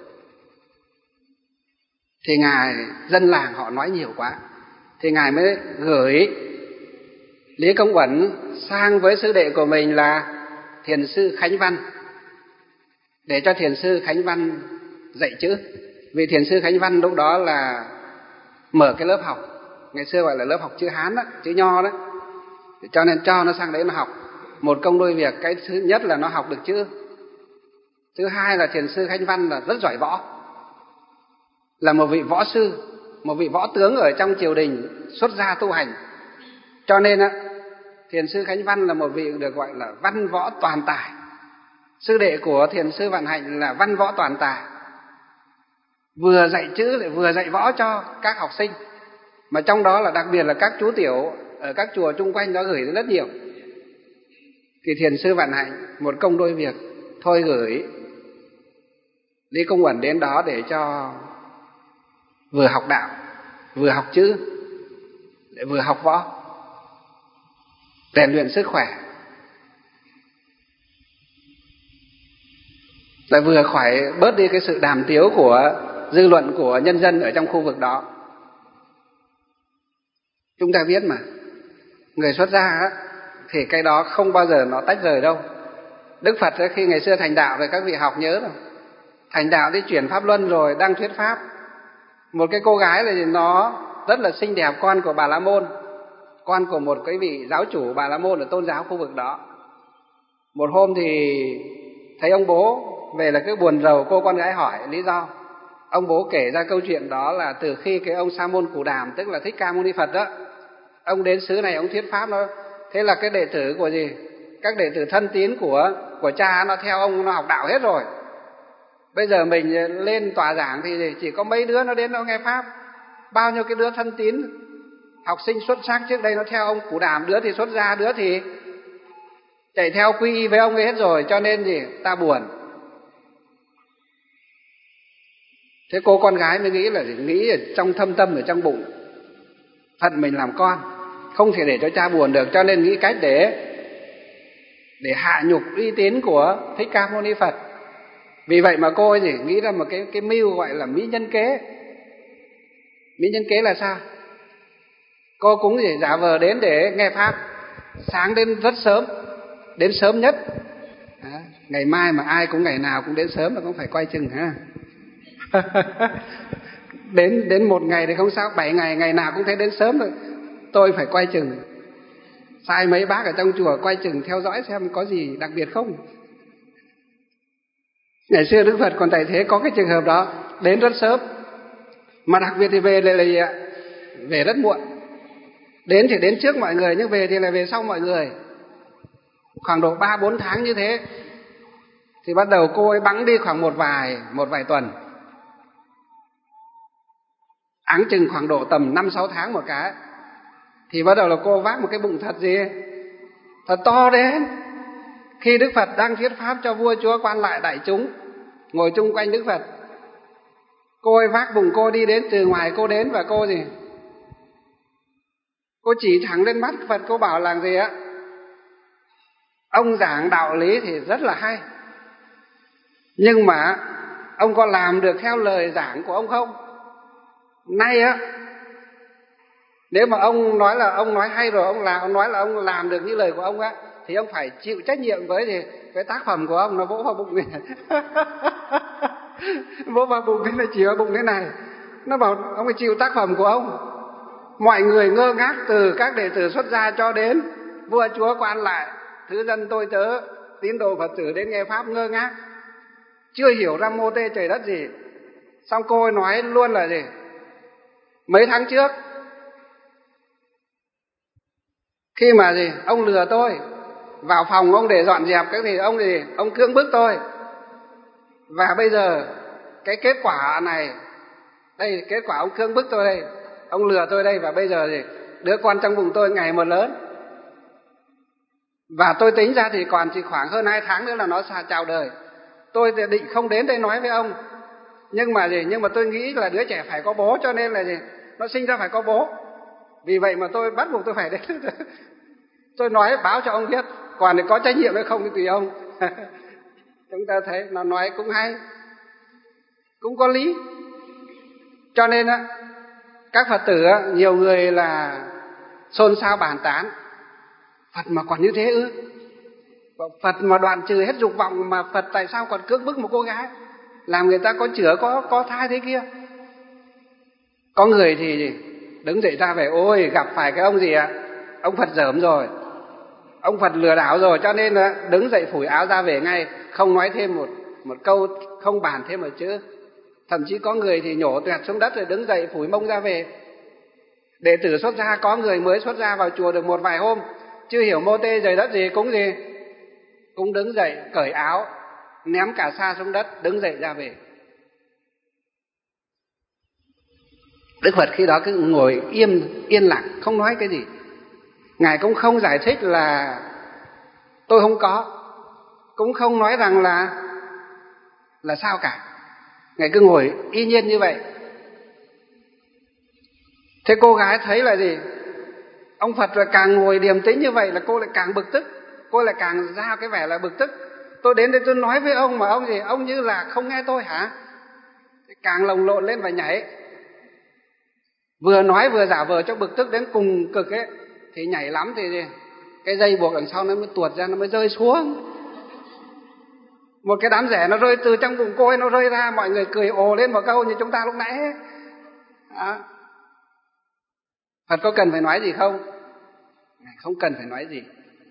thì Ngài, dân làng họ nói nhiều quá, thì Ngài mới gửi Lý Công Uẩn sang với sư đệ của mình là Thiền sư Khánh Văn, để cho Thiền sư Khánh Văn dạy chữ. Vì Thiền sư Khánh Văn lúc đó là mở cái lớp học, ngày xưa gọi là lớp học chữ Hán đó, chữ Nho đó, cho nên cho nó sang đấy nó học. Một công đôi việc, cái thứ nhất là nó học được chữ, thứ hai là Thiền sư Khánh Văn là rất giỏi võ, là một vị võ sư, một vị võ tướng ở trong triều đình xuất gia tu hành. Cho nên á, Thiền sư Khánh Văn là một vị được gọi là văn võ toàn tài. Sư đệ của Thiền sư Vạn Hạnh là văn võ toàn tài. vừa dạy chữ lại vừa dạy võ cho các học sinh, mà trong đó là đặc biệt là các chú tiểu ở các chùa chung quanh đó gửi rất nhiều. Thì thiền sư Vạn Hạnh một công đôi việc, thôi gửi Lý Công Uẩn đến đó để cho vừa học đạo, vừa học chữ, để vừa học võ, rèn luyện sức khỏe, lại vừa khỏi bớt đi cái sự đàm tiếu của dư luận của nhân dân ở trong khu vực đó. Chúng ta biết mà, người xuất gia á, thì cái đó không bao giờ nó tách rời đâu. Đức Phật ấy, khi ngày xưa thành đạo rồi, các vị học nhớ rồi, thành đạo đi chuyển pháp luân rồi đang thuyết pháp. Một cái cô gái là nó rất là xinh đẹp, con của Bà La Môn, con của một cái vị giáo chủ Bà La Môn ở tôn giáo khu vực đó. Một hôm thì thấy ông bố về là cứ buồn rầu, cô con gái hỏi lý do. Ông bố kể ra câu chuyện đó là từ khi cái ông Sa Môn Cù Đàm, tức là Thích Ca Mâu Ni Phật đó, ông đến xứ này ông thuyết pháp nó, thế là cái đệ tử của gì, các đệ tử thân tín của của cha nó theo ông, nó học đạo hết rồi. Bây giờ mình lên tòa giảng thì chỉ có mấy đứa nó đến nó nghe pháp, bao nhiêu cái đứa thân tín học sinh xuất sắc trước đây nó theo ông Cù Đàm, đứa thì xuất gia, đứa thì chạy theo quy y với ông ấy hết rồi, cho nên gì ta buồn. Thế cô con gái mới nghĩ là nghĩ ở trong thâm tâm ở trong bụng, phận mình làm con không thể để cho cha buồn được, cho nên nghĩ cách để để hạ nhục uy tín của Thích Ca Mâu Ni Phật. Vì vậy mà cô ấy gì nghĩ ra một cái cái mưu gọi là mỹ nhân kế. Mỹ nhân kế là sao? Cô cũng gì giả vờ đến để nghe pháp, sáng đến rất sớm, đến sớm nhất. À, ngày mai mà ai cũng ngày nào cũng đến sớm là cũng phải coi chừng ha. đến đến một ngày thì không sao, bảy ngày ngày nào cũng thấy đến sớm rồi, tôi phải coi chừng. Sai mấy bác ở trong chùa coi chừng theo dõi xem có gì đặc biệt không. Ngày xưa Đức Phật còn tại thế có cái trường hợp đó, đến rất sớm, mà đặc biệt thì về lại là về rất muộn. Đến thì đến trước mọi người, nhưng về thì là về sau mọi người. Khoảng độ ba bốn tháng như thế thì bắt đầu cô ấy bẵng đi khoảng một vài một vài tuần, áng chừng khoảng độ tầm năm sáu tháng một cái, thì bắt đầu là cô vác một cái bụng thật gì thật to đến. Khi Đức Phật đang thuyết pháp cho vua chúa quan lại đại chúng ngồi chung quanh Đức Phật, cô ấy vác bụng cô đi đến, từ ngoài cô đến, và cô gì cô chỉ thẳng lên mắt Phật, cô bảo là gì á, ông giảng đạo lý thì rất là hay, nhưng mà ông có làm được theo lời giảng của ông không? Nay á, nếu mà ông nói là ông nói hay rồi, ông làm ông nói là ông làm được như lời của ông á, thì ông phải chịu trách nhiệm với gì cái tác phẩm của ông. Nó vỗ vào bụng này. Vỗ vào bụng thế này, chỉ vào bụng thế này, nó bảo ông phải chịu tác phẩm của ông. Mọi người ngơ ngác, từ các đệ tử xuất gia cho đến vua chúa quan lại, thứ dân tôi tớ, tín đồ Phật tử đến nghe pháp ngơ ngác, chưa hiểu ra mô tê trời đất gì. Xong cô ấy nói luôn là gì, mấy tháng trước khi mà gì ông lừa tôi vào phòng ông để dọn dẹp cái gì, ông gì ông cưỡng bức tôi, và bây giờ cái kết quả này đây, kết quả ông cưỡng bức tôi đây, ông lừa tôi đây, và bây giờ gì đứa con trong bụng tôi ngày một lớn, và tôi tính ra thì còn chỉ khoảng hơn hai tháng nữa là nó chào đời. Tôi định không đến đây nói với ông, nhưng mà gì nhưng mà tôi nghĩ là đứa trẻ phải có bố, cho nên là gì nó sinh ra phải có bố, vì vậy mà tôi bắt buộc tôi phải đến. Tôi nói báo cho ông biết, còn thì có trách nhiệm hay không thì tùy ông. Chúng ta thấy nó nói cũng hay, cũng có lý. Cho nên á, các Phật tử á, nhiều người là xôn xao bàn tán, Phật mà còn như thế ư? Phật mà đoạn trừ hết dục vọng, mà Phật tại sao còn cưỡng bức một cô gái, làm người ta có chữa có có thai thế kia? Có người thì đứng dậy ra về, ôi gặp phải cái ông gì ạ, ông Phật dởm rồi, ông Phật lừa đảo rồi, cho nên là đứng dậy phủi áo ra về ngay, không nói thêm một một câu, không bàn thêm một chữ. Thậm chí có người thì nhổ toẹt xuống đất rồi đứng dậy phủi mông ra về. Đệ tử xuất gia, có người mới xuất gia vào chùa được một vài hôm, chưa hiểu mô tê trời đất gì, cũng gì cũng đứng dậy cởi áo, ném cả sa xuống đất, đứng dậy ra về. Đức Phật khi đó cứ ngồi yên yên lặng, không nói cái gì. Ngài cũng không giải thích là tôi không có, cũng không nói rằng là là sao cả. Ngài cứ ngồi y nhiên như vậy. Thế cô gái thấy là gì? Ông Phật rồi càng ngồi điềm tĩnh như vậy là cô lại càng bực tức, cô lại càng ra cái vẻ là bực tức. Tôi đến đây tôi nói với ông mà ông gì, ông như là không nghe tôi hả? Càng lồng lộn lên và nhảy. Vừa nói vừa giả vờ cho bực tức đến cùng cực ấy, thì nhảy lắm thì gì? Cái dây buộc đằng sau nó mới tuột ra, nó mới rơi xuống. Một cái đám rẻ nó rơi từ trong bụng cô ấy, nó rơi ra, mọi người cười ồ lên một câu như chúng ta lúc nãy ấy. Đó. Phật có cần phải nói gì không? Không cần phải nói gì.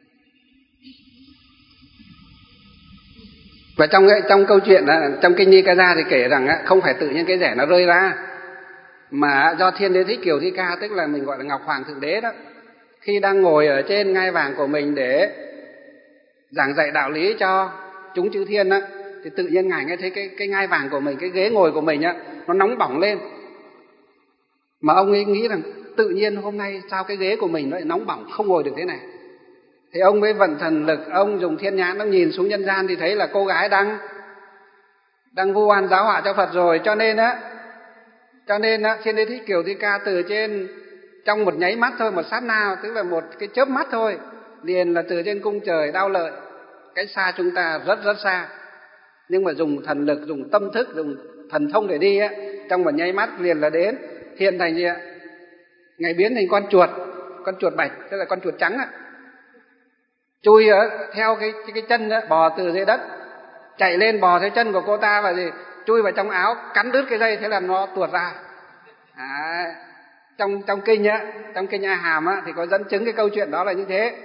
Và trong trong câu chuyện trong kinh Nikaya thì kể rằng không phải tự nhiên cái rẻ nó rơi ra, mà do Thiên Đế Thích Kiều Thi Ca, tức là mình gọi là Ngọc Hoàng Thượng Đế đó, khi đang ngồi ở trên ngai vàng của mình để giảng dạy đạo lý cho chúng chư thiên đó, thì tự nhiên Ngài nghe thấy cái cái ngai vàng của mình, cái ghế ngồi của mình á, nó nóng bỏng lên. Mà ông ấy nghĩ rằng tự nhiên hôm nay sao cái ghế của mình nó lại nóng bỏng, không ngồi được thế này. Thì ông mới vận thần lực, ông dùng thiên nhãn, ông nhìn xuống nhân gian thì thấy là cô gái đang đang vu oan giáo họa cho Phật rồi, cho nên á, cho nên á, Thiên Đế Thích Kiều Thi Ca từ trên trong một nháy mắt thôi, một sát na, tức là một cái chớp mắt thôi, liền là từ trên cung trời Đao Lợi, cách xa chúng ta rất rất xa, nhưng mà dùng thần lực, dùng tâm thức, dùng thần thông để đi á, trong một nháy mắt liền là đến, hiện thành gì ạ? Ngài biến thành con chuột, con chuột bạch, tức là con chuột trắng á, chui ở theo cái cái, cái chân đó, bò từ dưới đất chạy lên, bò theo chân của cô ta và gì chui vào trong áo, cắn đứt cái dây, thế là nó tuột ra. À, trong trong kinh á, trong kinh A Hàm á thì có dẫn chứng cái câu chuyện đó là như thế.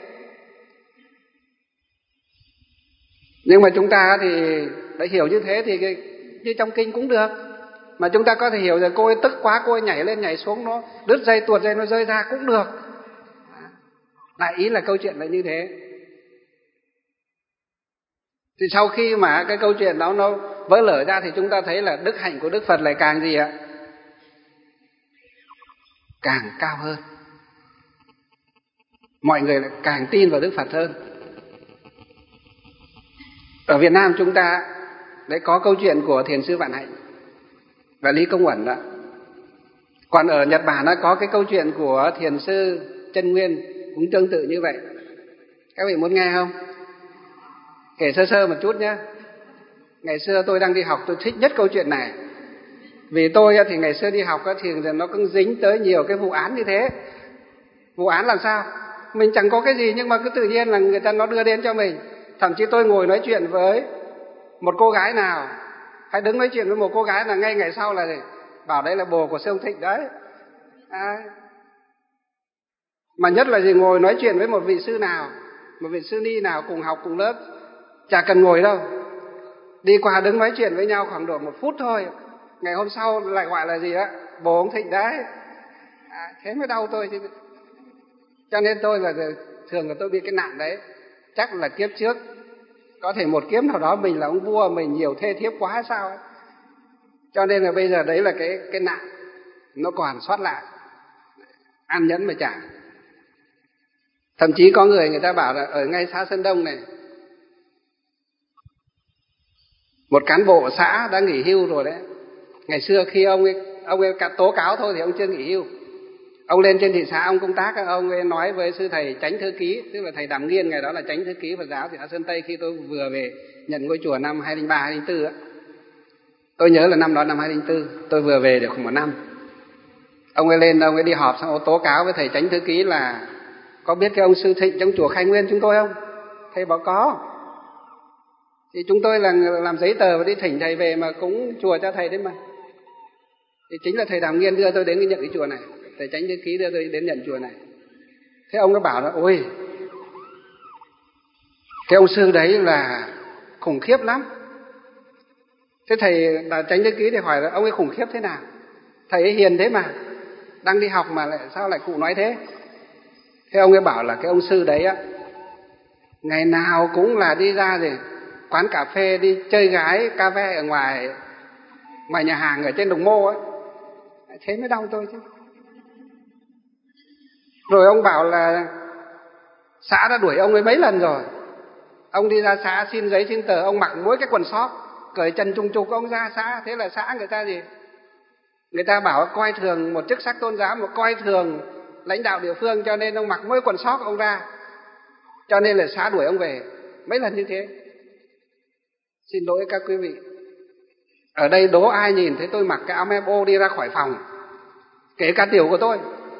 Nhưng mà chúng ta thì đã hiểu như thế thì cái, như trong kinh cũng được, mà chúng ta có thể hiểu rằng cô ấy tức quá, cô ấy nhảy lên nhảy xuống, nó đứt dây, tuột dây, nó rơi ra cũng được. Đại ý là câu chuyện là như thế. Thì sau khi mà cái câu chuyện đó nó vỡ lở ra thì chúng ta thấy là đức hạnh của Đức Phật lại càng gì ạ? Càng cao hơn. Mọi người lại càng tin vào Đức Phật hơn. Ở Việt Nam chúng ta đấy có câu chuyện của Thiền sư Vạn Hạnh và Lý Công Uẩn đó. Còn ở Nhật Bản nó có cái câu chuyện của Thiền sư Chân Nguyên cũng tương tự như vậy. Các vị muốn nghe không? Kể sơ sơ một chút nhé. Ngày xưa tôi đang đi học, tôi thích nhất câu chuyện này. Vì tôi thì ngày xưa đi học thì nó cũng dính tới nhiều cái vụ án như thế. Vụ án làm sao? Mình chẳng có cái gì nhưng mà cứ tự nhiên là người ta nó đưa đến cho mình. Thậm chí tôi ngồi nói chuyện với một cô gái nào, hay đứng nói chuyện với một cô gái là ngay ngày sau là gì? Bảo đấy là bồ của sư ông Thịnh đấy. À. Mà nhất là gì, ngồi nói chuyện với một vị sư nào, một vị sư ni nào cùng học cùng lớp, chả cần ngồi đâu, đi qua đứng nói chuyện với nhau khoảng độ một phút thôi, ngày hôm sau lại gọi là gì á, bồ ông Thịnh đấy. À, thế mới đau tôi chứ. Cho nên tôi là thường là tôi bị cái nạn đấy. Chắc là kiếp trước có thể một kiếp nào đó mình là ông vua, mình nhiều thê thiếp quá hay sao ấy. Cho nên là bây giờ đấy là cái cái nạn nó còn sót lại, ăn nhẫn mà trả. Thậm chí có người người ta bảo là ở ngay xã Sơn Đông này, một cán bộ xã đã nghỉ hưu rồi đấy. Ngày xưa khi ông ấy, ông ấy tố cáo thôi thì ông chưa nghỉ hưu. Ông lên trên thị xã ông công tác, ông ấy nói với sư thầy Chánh Thư Ký, tức là thầy Đàm Nghiên, ngày đó là Chánh Thư Ký Phật giáo thị xã Sơn Tây, khi tôi vừa về nhận ngôi chùa năm hai không không ba hai không không bốn á. Tôi nhớ là năm đó năm hai không không bốn, tôi vừa về được khoảng một năm. Ông ấy lên, ông ấy đi họp xong ông tố cáo với thầy Chánh Thư Ký là có biết cái ông sư Thịnh trong chùa Khai Nguyên chúng tôi không? Thầy bảo có. Thì chúng tôi là làm giấy tờ và đi thỉnh thầy về mà cúng chùa cho thầy đấy mà. Thì chính là thầy Đàm Nghiên đưa tôi đến nhận cái chùa này, thầy Chánh Thư Ký đưa tôi đến nhận chùa này. Thế ông ấy bảo là ôi, cái ông sư đấy là khủng khiếp lắm. Thế thầy là Chánh Thư Ký thì hỏi là ông ấy khủng khiếp thế nào? Thầy ấy hiền thế mà, đang đi học mà lại sao lại cụ nói thế? Thế ông ấy bảo là cái ông sư đấy á, ngày nào cũng là đi ra gì quán cà phê, đi chơi gái cà phê ở ngoài ngoài nhà hàng ở trên Đồng Mô ấy. thế mới đau tôi chứ. Rồi ông bảo là xã đã đuổi ông ấy mấy lần rồi. Ông đi ra xã xin giấy xin tờ, ông mặc mỗi cái quần sót, cởi trần trùng trục ông ra xã. Thế là xã người ta gì? Người ta bảo coi thường một chức sắc tôn giáo, một coi thường lãnh đạo địa phương, cho nên ông mặc mỗi quần sót ông ra. Cho nên là xã đuổi ông về mấy lần như thế. Xin lỗi các quý vị, ở đây đố ai nhìn thấy tôi mặc cái áo mép ô đi ra khỏi phòng, kể cả tiểu của tôi.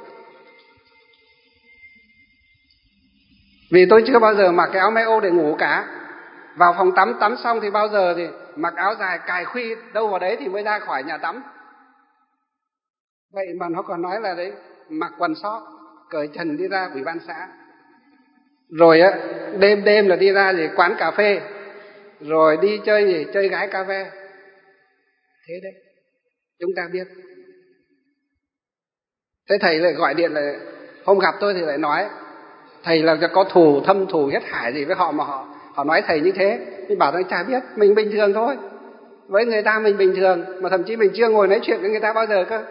Vì tôi chưa bao giờ mặc cái áo mép ô để ngủ cả. Vào phòng tắm, tắm xong thì bao giờ thì mặc áo dài cài khuy đâu vào đấy thì mới ra khỏi nhà tắm. Vậy mà nó còn nói là đấy, mặc quần sót, cởi trần đi ra ủy ban xã. Rồi á, đêm đêm là đi ra gì quán cà phê, rồi đi chơi gì, chơi gái cà phê. Thế đấy, chúng ta biết. Thế thầy lại gọi điện là hôm gặp tôi thì lại nói thầy là có thù thâm thù huyết hải gì với họ mà họ họ nói thầy như thế. Mình bảo tôi chả biết, mình bình thường thôi. Với người ta mình bình thường, mà thậm chí mình chưa ngồi nói chuyện với người ta bao giờ cơ.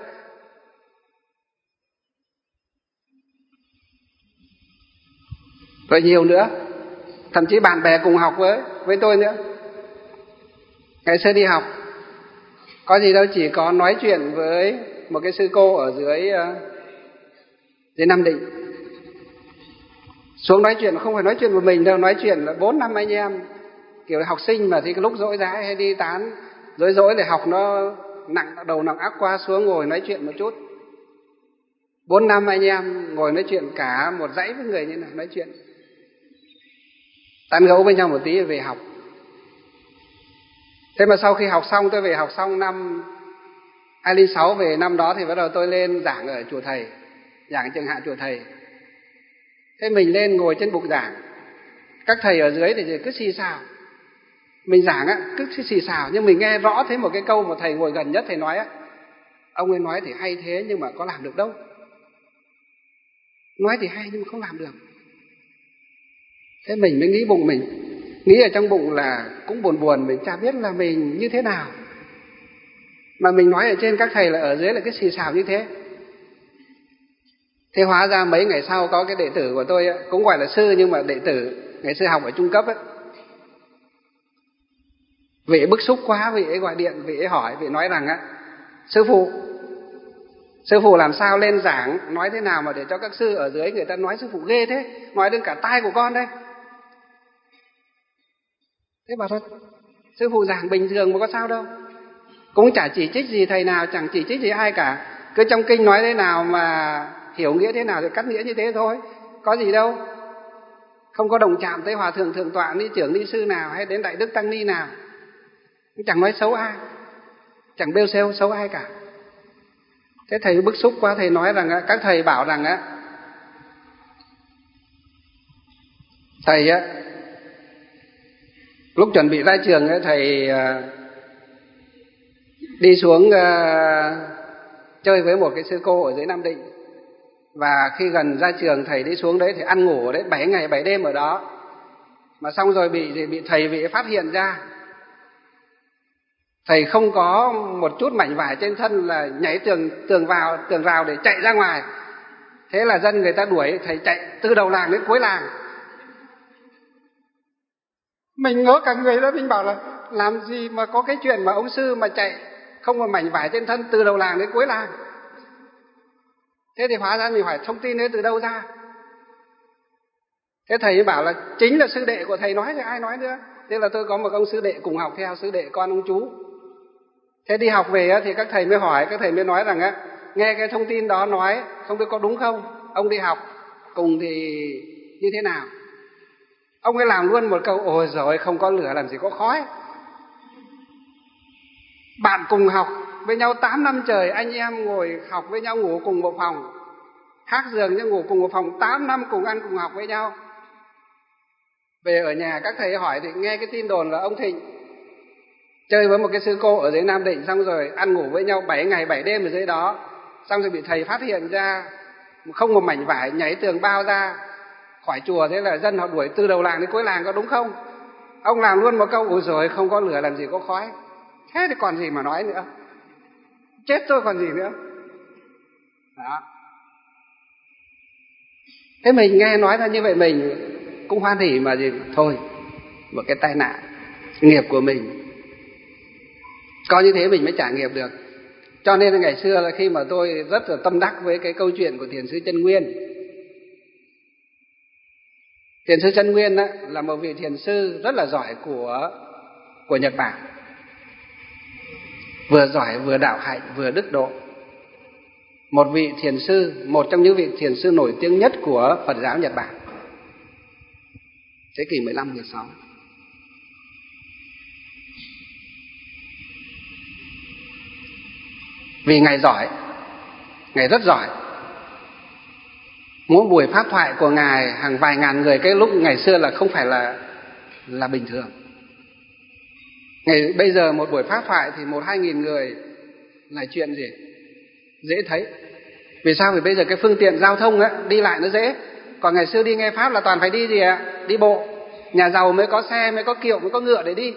Rồi nhiều nữa, thậm chí bạn bè cùng học với với tôi nữa. Ngày xưa đi học có gì đâu, chỉ có nói chuyện với một cái sư cô ở dưới dưới Nam Định. Xuống nói chuyện không phải nói chuyện một mình đâu, nói chuyện là bốn năm anh em, kiểu học sinh mà thì cái lúc rỗi rãi hay đi tán rối rối để học nó nặng đầu nặng óc qua, xuống ngồi nói chuyện một chút. Bốn năm anh em ngồi nói chuyện cả một dãy với người như này, nói chuyện tán gẫu với nhau một tí về học. Thế mà sau khi học xong, tôi về học xong năm hai không không sáu, về năm đó thì bắt đầu tôi lên giảng ở chùa thầy, giảng trường Hạ chùa thầy. Thế mình lên ngồi trên bục giảng, các thầy ở dưới thì cứ xì xào. Mình giảng á, cứ xì xào, nhưng mình nghe rõ thấy một cái câu mà thầy ngồi gần nhất thầy nói á. Ông ấy nói thì hay thế nhưng mà có làm được đâu. Nói thì hay nhưng mà không làm được. Thế mình mới nghĩ bụng mình, nghĩ ở trong bụng là cũng buồn buồn, mình chả biết là mình như thế nào. Mà mình nói ở trên, các thầy là ở dưới là cái xì xào như thế. Thế hóa ra mấy ngày sau có cái đệ tử của tôi, cũng gọi là sư nhưng mà đệ tử, ngày xưa học ở trung cấp ấy. Vị bức xúc quá, vị ấy gọi điện, vị ấy hỏi, vị nói rằng á, sư phụ, sư phụ làm sao lên giảng, nói thế nào mà để cho các sư ở dưới người ta nói sư phụ ghê thế, nói đến cả tai của con đây. Thế bảo thôi, sư phụ giảng bình thường mà có sao đâu. Cũng chả chỉ trích gì thầy nào, chẳng chỉ trích gì ai cả. Cứ trong kinh nói thế nào mà hiểu nghĩa thế nào thì cắt nghĩa như thế thôi, có gì đâu. Không có đồng chạm tới hòa thượng thượng tọa, ni trưởng ni sư nào hay đến đại đức tăng ni nào. Chẳng nói xấu ai, chẳng bêu xêu xấu ai cả. Thế thầy bức xúc quá, thầy nói rằng các thầy bảo rằng á, thầy á, lúc chuẩn bị ra trường ấy, thầy đi xuống uh, chơi với một cái sư cô ở dưới Nam Định. Và khi gần ra trường thầy đi xuống đấy thì ăn ngủ ở đấy bảy ngày bảy đêm ở đó. Mà xong rồi bị bị thầy bị phát hiện ra. Thầy không có một chút mảnh vải trên thân, là nhảy tường tường vào tường rào để chạy ra ngoài. Thế là dân người ta đuổi, thầy chạy từ đầu làng đến cuối làng. Mình ngỡ cả người đó, mình bảo là làm gì mà có cái chuyện mà ông sư mà chạy không có mảnh vải trên thân từ đầu làng đến cuối làng. Thế thì hóa ra mình hỏi thông tin đấy từ đâu ra. Thế thầy bảo là chính là sư đệ của thầy nói thì ai nói nữa. Thế là tôi có một ông sư đệ cùng học theo, sư đệ con ông chú. Thế đi học về thì các thầy mới hỏi, các thầy mới nói rằng á, nghe cái thông tin đó nói không biết có đúng không, ông đi học cùng thì như thế nào. Ông ấy làm luôn một câu, ôi giời, không có lửa làm gì có khói. Bạn cùng học với nhau tám năm trời, anh em ngồi học với nhau, ngủ cùng một phòng, khác giường nhưng ngủ cùng một phòng, tám năm cùng ăn cùng học với nhau. Về ở nhà các thầy hỏi thì nghe cái tin đồn là ông Thịnh chơi với một cái sư cô ở dưới Nam Định, xong rồi ăn ngủ với nhau bảy ngày bảy đêm ở dưới đó, xong rồi bị thầy phát hiện ra không một mảnh vải, nhảy tường bao ra khỏi chùa. Thế là dân họ đuổi từ đầu làng đến cuối làng, có đúng không? Ông làm luôn một câu, ôi rồi không có lửa làm gì có khói. Thế thì còn gì mà nói nữa, chết tôi còn gì nữa. Đó. Thế mình nghe nói ra như vậy mình cũng hoan hỉ mà gì thôi, một cái tai nạn nghiệp của mình, có như thế mình mới trả nghiệp được. Cho nên là ngày xưa là khi mà tôi rất là tâm đắc với cái câu chuyện của Thiền sư Chân Nguyên. Thiền sư Chân Nguyên á, là một vị thiền sư rất là giỏi của của Nhật Bản, vừa giỏi vừa đạo hạnh vừa đức độ, một vị thiền sư, một trong những vị thiền sư nổi tiếng nhất của Phật giáo Nhật Bản thế kỷ mười lăm mười sáu. Vì Ngài giỏi, Ngài rất giỏi. Mỗi buổi pháp thoại của Ngài hàng vài ngàn người, cái lúc ngày xưa là không phải là là bình thường. Ngày bây giờ một buổi pháp thoại thì một hai nghìn người là chuyện gì dễ thấy. Vì sao? Vì bây giờ cái phương tiện giao thông ấy, đi lại nó dễ. Còn ngày xưa đi nghe pháp là toàn phải đi gì ạ? Đi bộ. Nhà giàu mới có xe, mới có kiệu, mới có ngựa để đi.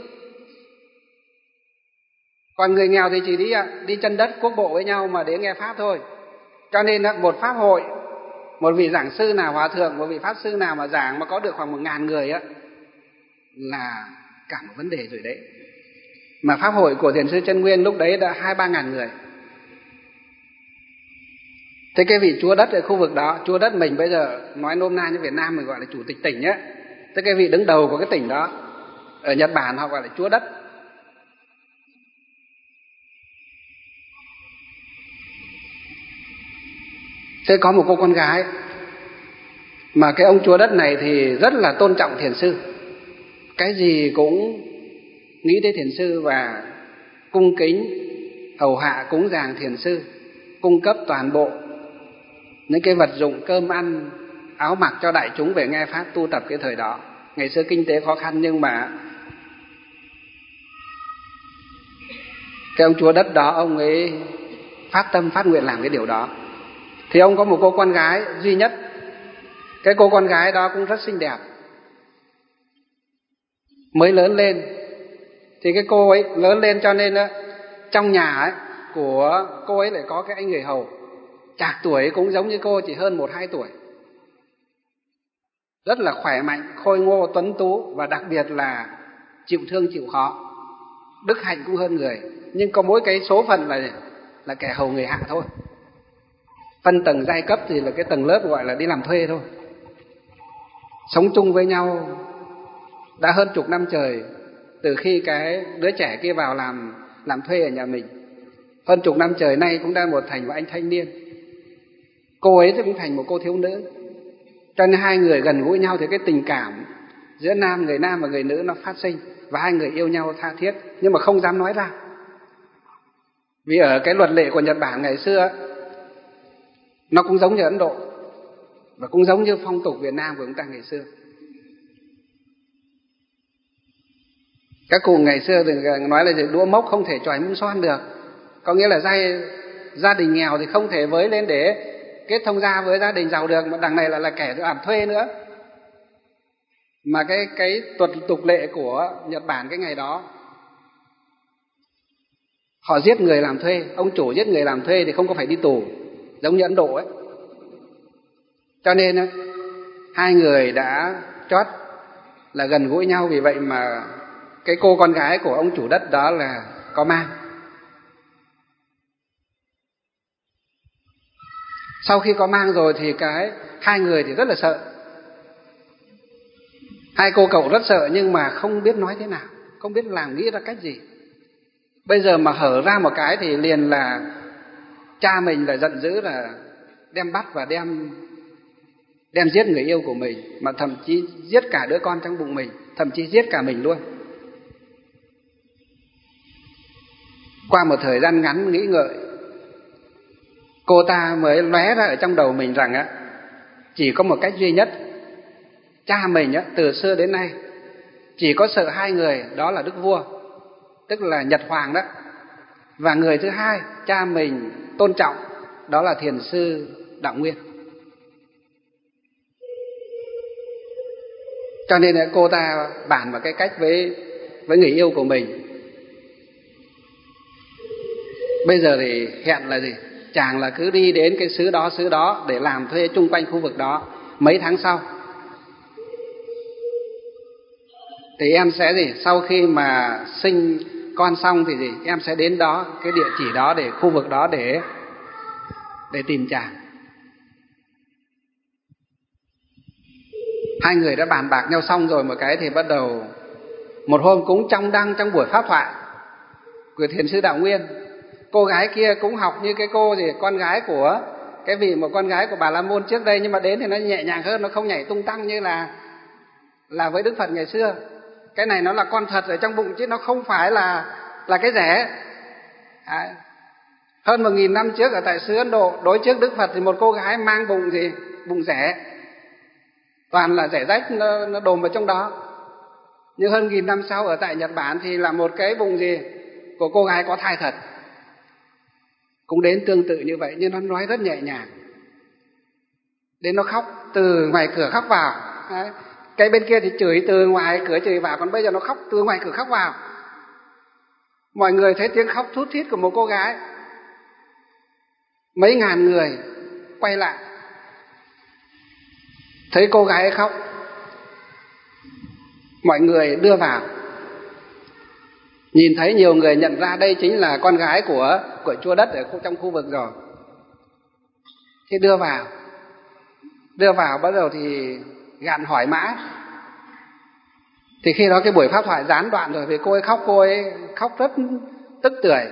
Còn người nghèo thì chỉ đi đi chân đất quốc bộ với nhau mà đến nghe pháp thôi. Cho nên một pháp hội, một vị giảng sư nào, hòa thượng, một vị pháp sư nào mà giảng mà có được khoảng một ngàn người á là cả một vấn đề rồi đấy. Mà pháp hội của Thiền sư Chân Nguyên lúc đấy đã hai ba ngàn người. Thế cái vị chúa đất ở khu vực đó, chúa đất mình bây giờ nói nôm na như Việt Nam mình gọi là chủ tịch tỉnh á. Thế cái vị đứng đầu của cái tỉnh đó, ở Nhật Bản họ gọi là chúa đất. Thế có một cô con gái mà cái ông chúa đất này thì rất là tôn trọng thiền sư, cái gì cũng nghĩ tới thiền sư và cung kính hầu hạ cúng dường thiền sư, cung cấp toàn bộ những cái vật dụng cơm ăn áo mặc cho đại chúng về nghe pháp tu tập cái thời đó. Ngày xưa kinh tế khó khăn nhưng mà cái ông chúa đất đó ông ấy phát tâm phát nguyện làm cái điều đó. Thì ông có một cô con gái duy nhất. Cái cô con gái đó cũng rất xinh đẹp, mới lớn lên. Thì cái cô ấy lớn lên cho nên đó, trong nhà ấy, của cô ấy lại có cái anh người hầu trạc tuổi cũng giống như cô, chỉ hơn một hai tuổi, rất là khỏe mạnh, khôi ngô, tuấn tú và đặc biệt là chịu thương chịu khó, đức hạnh cũng hơn người. Nhưng có mỗi cái số phận là là kẻ hầu người hạ thôi. Phân tầng giai cấp thì là cái tầng lớp gọi là đi làm thuê thôi. Sống chung với nhau đã hơn chục năm trời, từ khi cái đứa trẻ kia vào làm làm thuê ở nhà mình. Hơn chục năm trời nay cũng đã một thành một anh thanh niên. Cô ấy cũng thành một cô thiếu nữ. Cho nên hai người gần gũi nhau thì cái tình cảm giữa nam người nam và người nữ nó phát sinh, và hai người yêu nhau tha thiết, nhưng mà không dám nói ra. Vì ở cái luật lệ của Nhật Bản ngày xưa nó cũng giống như Ấn Độ và cũng giống như phong tục Việt Nam của chúng ta ngày xưa. Các cụ ngày xưa thì nói là đũa mốc không thể chòi mâm son được, có nghĩa là gia, gia đình nghèo thì không thể với lên để kết thông gia với gia đình giàu được, mà đằng này là, là kẻ làm thuê nữa. Mà cái cái tuật tục lệ của Nhật Bản cái ngày đó, họ giết người làm thuê, ông chủ giết người làm thuê thì không có phải đi tù giống như Ấn Độ ấy. Cho nên hai người đã chót là gần gũi nhau. Vì vậy mà cái cô con gái của ông chủ đất đó là có mang. Sau khi có mang rồi thì cái hai người thì rất là sợ. Hai cô cậu rất sợ nhưng mà không biết nói thế nào, không biết làm nghĩ ra cách gì. Bây giờ mà hở ra một cái thì liền là cha mình là giận dữ, là đem bắt và đem đem giết người yêu của mình, mà thậm chí giết cả đứa con trong bụng mình, thậm chí giết cả mình luôn. Qua một thời gian ngắn nghĩ ngợi, cô ta mới lóe ra ở trong đầu mình rằng á, chỉ có một cách duy nhất. Cha mình á, từ xưa đến nay chỉ có sợ hai người, đó là đức vua, tức là Nhật Hoàng đó, và người thứ hai cha mình tôn trọng, đó là thiền sư Đạo Nguyên. Cho nên là cô ta bàn vào cái cách với với người yêu của mình. Bây giờ thì hẹn là gì? chàng là cứ đi đến cái xứ đó xứ đó để làm thuê chung quanh khu vực đó. Mấy tháng sau thì em sẽ gì, sau khi mà sinh con xong thì gì, em sẽ đến đó, cái địa chỉ đó, để khu vực đó để để tìm chàng. Hai người đã bàn bạc nhau xong rồi một cái thì bắt đầu một hôm cũng trong đăng trong buổi pháp thoại của Thiền sư Đạo Nguyên, cô gái kia cũng học như cái cô gì, con gái của cái vị một con gái của Bà La Môn trước đây, nhưng mà đến thì nó nhẹ nhàng hơn, nó không nhảy tung tăng như là là với Đức Phật ngày xưa. Cái này nó là con thật ở trong bụng chứ nó không phải là là cái rẻ. À, hơn một nghìn năm trước ở tại xứ Ấn Độ, đối trước Đức Phật thì một cô gái mang bụng gì, bụng rẻ, toàn là rẻ rách nó, nó đồm vào trong đó. Nhưng hơn nghìn năm sau ở tại Nhật Bản thì là một cái bụng gì của cô gái có thai thật, cũng đến tương tự như vậy, nhưng nó nói rất nhẹ nhàng. Đến nó khóc từ ngoài cửa khóc vào. Đấy. Cái bên kia thì chửi từ ngoài cửa chửi vào, còn bây giờ nó khóc từ ngoài cửa khóc vào. Mọi người thấy tiếng khóc thút thít của một cô gái. Mấy ngàn người quay lại, thấy cô gái ấy khóc, mọi người đưa vào. Nhìn thấy nhiều người nhận ra đây chính là con gái của của chúa đất ở trong khu vực rồi. Thế đưa vào, đưa vào bắt đầu thì gạn hỏi mãi. Thì khi đó cái buổi pháp thoại gián đoạn rồi, vì cô ấy khóc, cô ấy khóc rất tức tưởi.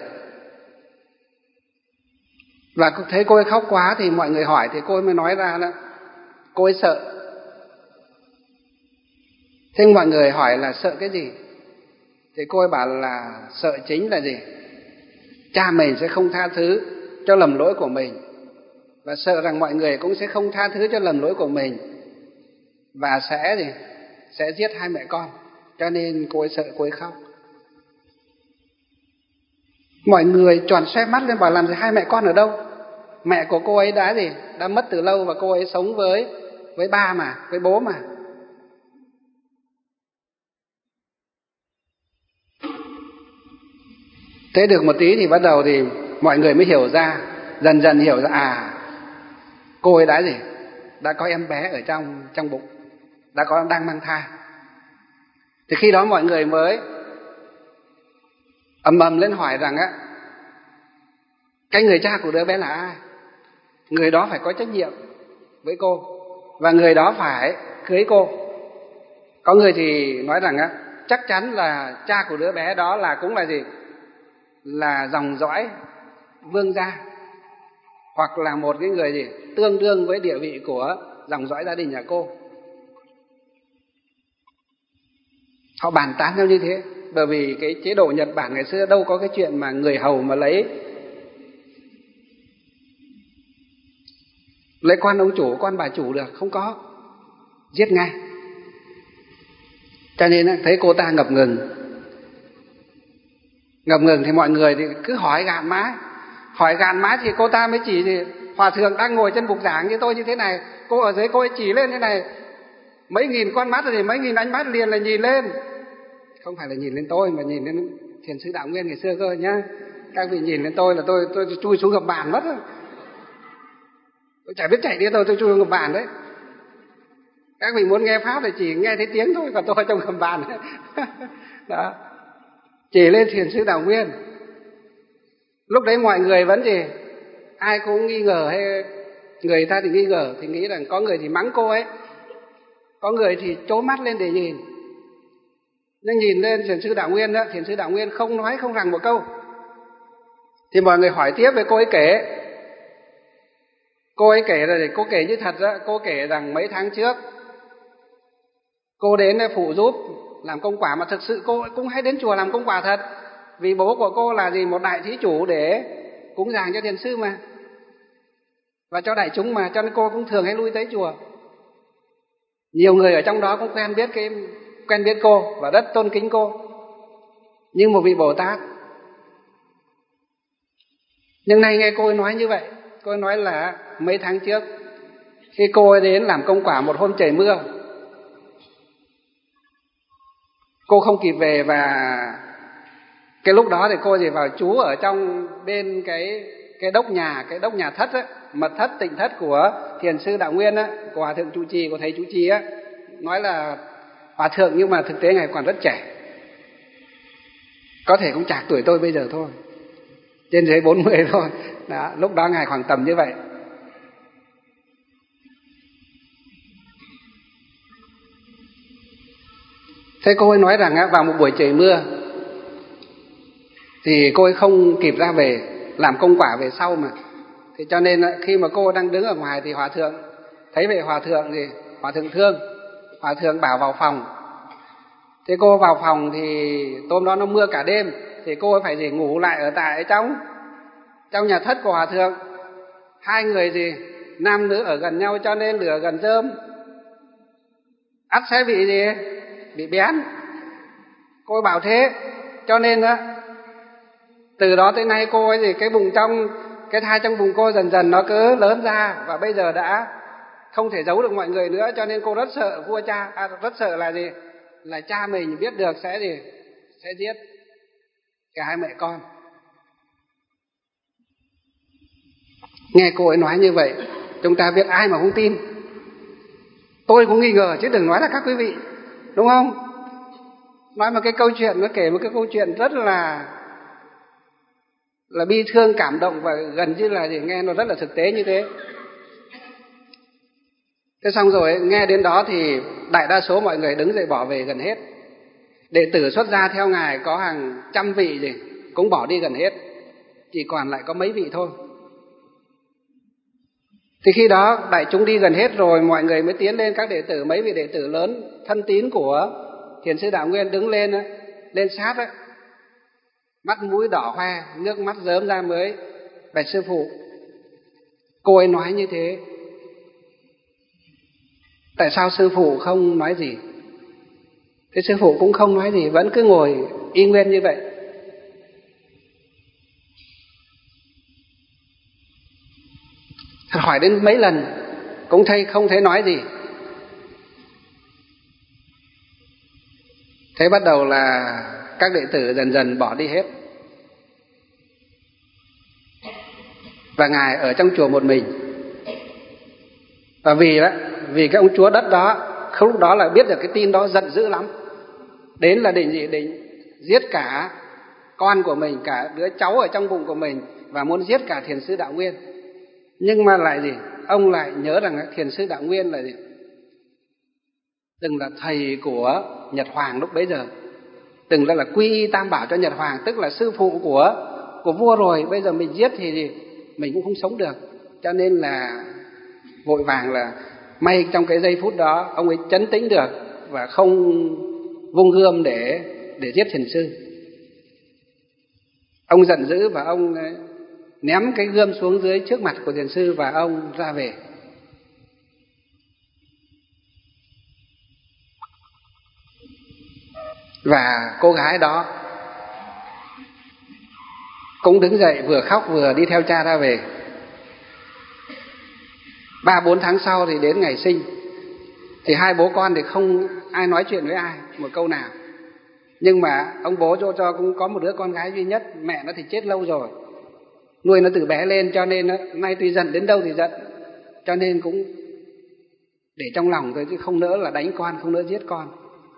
Và thấy cô ấy khóc quá thì mọi người hỏi, thì cô ấy mới nói ra là cô ấy sợ. Thế mọi người hỏi là sợ cái gì? Thì cô ấy bảo là sợ chính là gì? Cha mình sẽ không tha thứ cho lầm lỗi của mình, và sợ rằng mọi người cũng sẽ không tha thứ cho lầm lỗi của mình, và sẽ gì? Sẽ giết hai mẹ con. Cho nên cô ấy sợ, cô ấy khóc. Mọi người tròn xoe mắt lên bảo làm gì, hai mẹ con ở đâu? Mẹ của cô ấy đã gì? Đã mất từ lâu, và cô ấy sống với với ba mà, với bố mà. Thế được một tí thì bắt đầu thì mọi người mới hiểu ra, dần dần hiểu ra à, cô ấy đã gì? Đã có em bé ở trong trong bụng, đã có đang mang thai. Thì khi đó mọi người mới ầm ầm lên hỏi rằng á, cái người cha của đứa bé là ai? Người đó phải có trách nhiệm với cô, và người đó phải cưới cô. Có người thì nói rằng á, chắc chắn là cha của đứa bé đó là cũng là gì? Là dòng dõi vương gia, hoặc là một cái người gì tương đương với địa vị của dòng dõi gia đình nhà cô. Họ bàn tán nhau như thế, bởi vì cái chế độ Nhật Bản ngày xưa đâu có cái chuyện mà người hầu mà lấy lấy con ông chủ, con bà chủ được, không có, giết ngay. Cho nên thấy cô ta ngập ngừng, ngập ngừng thì mọi người thì cứ hỏi gạn mãi, hỏi gạn mãi thì cô ta mới chỉ thì hòa thượng đang ngồi trên bục giảng như tôi như thế này, cô ở dưới cô ấy chỉ lên thế này, mấy nghìn con mắt thì mấy nghìn ánh mắt liền là nhìn lên, không phải là nhìn lên tôi mà nhìn lên Thiền sư Đạo Nguyên ngày xưa cơ nhá. Các vị nhìn lên tôi là tôi tôi, tôi chui xuống gầm bàn mất rồi. Tôi chả biết chạy đi đâu, tôi chui xuống gầm bàn đấy. Các vị muốn nghe pháp thì chỉ nghe thấy tiếng thôi, còn tôi ở trong gầm bàn đấy. Đó, chỉ lên Thiền sư Đạo Nguyên. Lúc đấy mọi người vẫn gì, ai cũng nghi ngờ, hay người ta thì nghi ngờ, thì nghĩ rằng có người thì mắng cô ấy, có người thì trố mắt lên để nhìn. Nhưng nhìn lên Thiền sư Đạo Nguyên đó, Thiền sư Đạo Nguyên không nói không rằng một câu. Thì mọi người hỏi tiếp về cô ấy kể. Cô ấy kể rồi, cô kể như thật đó. Cô kể rằng mấy tháng trước cô đến phụ giúp làm công quả, mà thực sự cô cũng hay đến chùa làm công quả thật. Vì bố của cô là gì, một đại thí chủ để cúng dường cho thiền sư mà, và cho đại chúng mà, cho nên cô cũng thường hay lui tới chùa. Nhiều người ở trong đó cũng quen biết cái quen biết cô và rất tôn kính cô như một vị Bồ Tát. Nhưng nay nghe cô ấy nói như vậy, cô ấy nói là mấy tháng trước khi cô ấy đến làm công quả một hôm trời mưa, cô không kịp về, và cái lúc đó thì cô chỉ vào trú ở trong bên cái cái đốc nhà cái đốc nhà thất á, mật thất tịnh thất của thiền sư Đạo Nguyên á, của hòa thượng trụ trì, của thầy trụ trì á, nói là hòa thượng nhưng mà thực tế ngài còn rất trẻ, có thể cũng chạc tuổi tôi bây giờ thôi, trên dưới bốn mươi thôi. Đó, lúc đó ngài khoảng tầm như vậy. Thế cô ấy nói rằng á, vào một buổi trời mưa thì cô ấy không kịp ra về, làm công quả về sau mà. Thế cho nên khi mà cô đang đứng ở ngoài thì hòa thượng thấy vậy, hòa thượng thì hòa thượng thương, hòa thượng bảo vào phòng. Thế cô vào phòng thì hôm đó nó mưa cả đêm, thì cô ấy phải gì ngủ lại ở tại trong trong nhà thất của hòa thượng. Hai người gì nam nữ ở gần nhau cho nên lửa gần rơm, ắt sẽ bị gì bị bén. Cô ấy bảo thế, cho nên á từ đó tới nay cô ấy gì cái bụng trong cái thai trong bụng cô dần dần nó cứ lớn ra, và bây giờ đã không thể giấu được mọi người nữa, cho nên cô rất sợ vua cha, à, rất sợ là gì là cha mình biết được sẽ gì sẽ giết cả hai mẹ con. Nghe cô ấy nói như vậy, chúng ta biết ai mà không tin. Tôi cũng nghi ngờ chứ đừng nói là các quý vị, đúng không? Nói một cái câu chuyện, nó kể một cái câu chuyện rất là là bi thương, cảm động, và gần như là gì nghe nó rất là thực tế như thế. Thế xong rồi nghe đến đó thì đại đa số mọi người đứng dậy bỏ về gần hết. Đệ tử xuất gia theo ngài có hàng trăm vị gì cũng bỏ đi gần hết, chỉ còn lại có mấy vị thôi. Thì khi đó đại chúng đi gần hết rồi, mọi người mới tiến lên, các đệ tử, mấy vị đệ tử lớn thân tín của thiền sư Đạo Nguyên đứng lên lên sát ấy, mắt mũi đỏ hoe, nước mắt rớm ra mới bạch sư phụ. Cô ấy nói như thế, tại sao sư phụ không nói gì? Thế sư phụ cũng không nói gì, vẫn cứ ngồi y nguyên như vậy. Hỏi đến mấy lần cũng thấy không thấy nói gì. Thế bắt đầu là các đệ tử dần dần bỏ đi hết, và ngài ở trong chùa một mình. Và vì đó, vì cái ông chúa đất đó lúc đó là biết được cái tin đó, giận dữ lắm, đến là định gì định giết cả con của mình, cả đứa cháu ở trong bụng của mình, và muốn giết cả thiền sư Đạo Nguyên. Nhưng mà lại gì ông lại nhớ rằng thiền sư Đạo Nguyên là gì từng là thầy của Nhật Hoàng lúc bấy giờ, từng là, là quy y tam bảo cho Nhật Hoàng, tức là sư phụ của của vua rồi. Bây giờ mình giết thì gì mình cũng không sống được, cho nên là vội vàng là may trong cái giây phút đó ông ấy trấn tĩnh được và không vung gươm để để giết thiền sư. Ông giận dữ và ông ném cái gươm xuống dưới trước mặt của thiền sư và ông ra về. Và cô gái đó cũng đứng dậy vừa khóc vừa đi theo cha ra về. Ba bốn tháng sau thì đến ngày sinh, thì hai bố con thì không ai nói chuyện với ai một câu nào. Nhưng mà ông bố cho, cho cũng có một đứa con gái duy nhất, mẹ nó thì chết lâu rồi, nuôi nó từ bé lên, cho nên nay tuy giận đến đâu thì giận, cho nên cũng để trong lòng thôi, chứ không nỡ là đánh con, không nỡ giết con.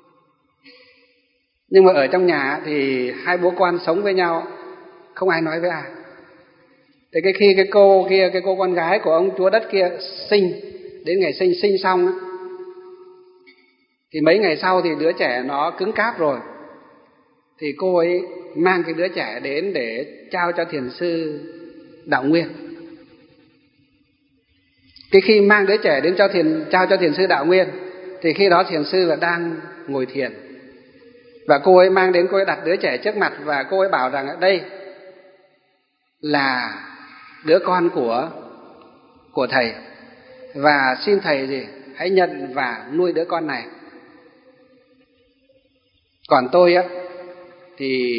Nhưng mà ở trong nhà thì hai bố con sống với nhau, không ai nói với ai. Thế cái khi cái cô kia, cái cô con gái của ông chúa đất kia sinh, đến ngày sinh sinh xong thì mấy ngày sau thì đứa trẻ nó cứng cáp rồi, thì cô ấy mang cái đứa trẻ đến để trao cho thiền sư Đạo Nguyên. Cái khi mang đứa trẻ đến cho thiền trao cho thiền sư Đạo Nguyên thì khi đó thiền sư là đang ngồi thiền, và cô ấy mang đến, cô ấy đặt đứa trẻ trước mặt và cô ấy bảo rằng đây là đứa con của của thầy, và xin thầy gì hãy nhận và nuôi đứa con này. Còn tôi á thì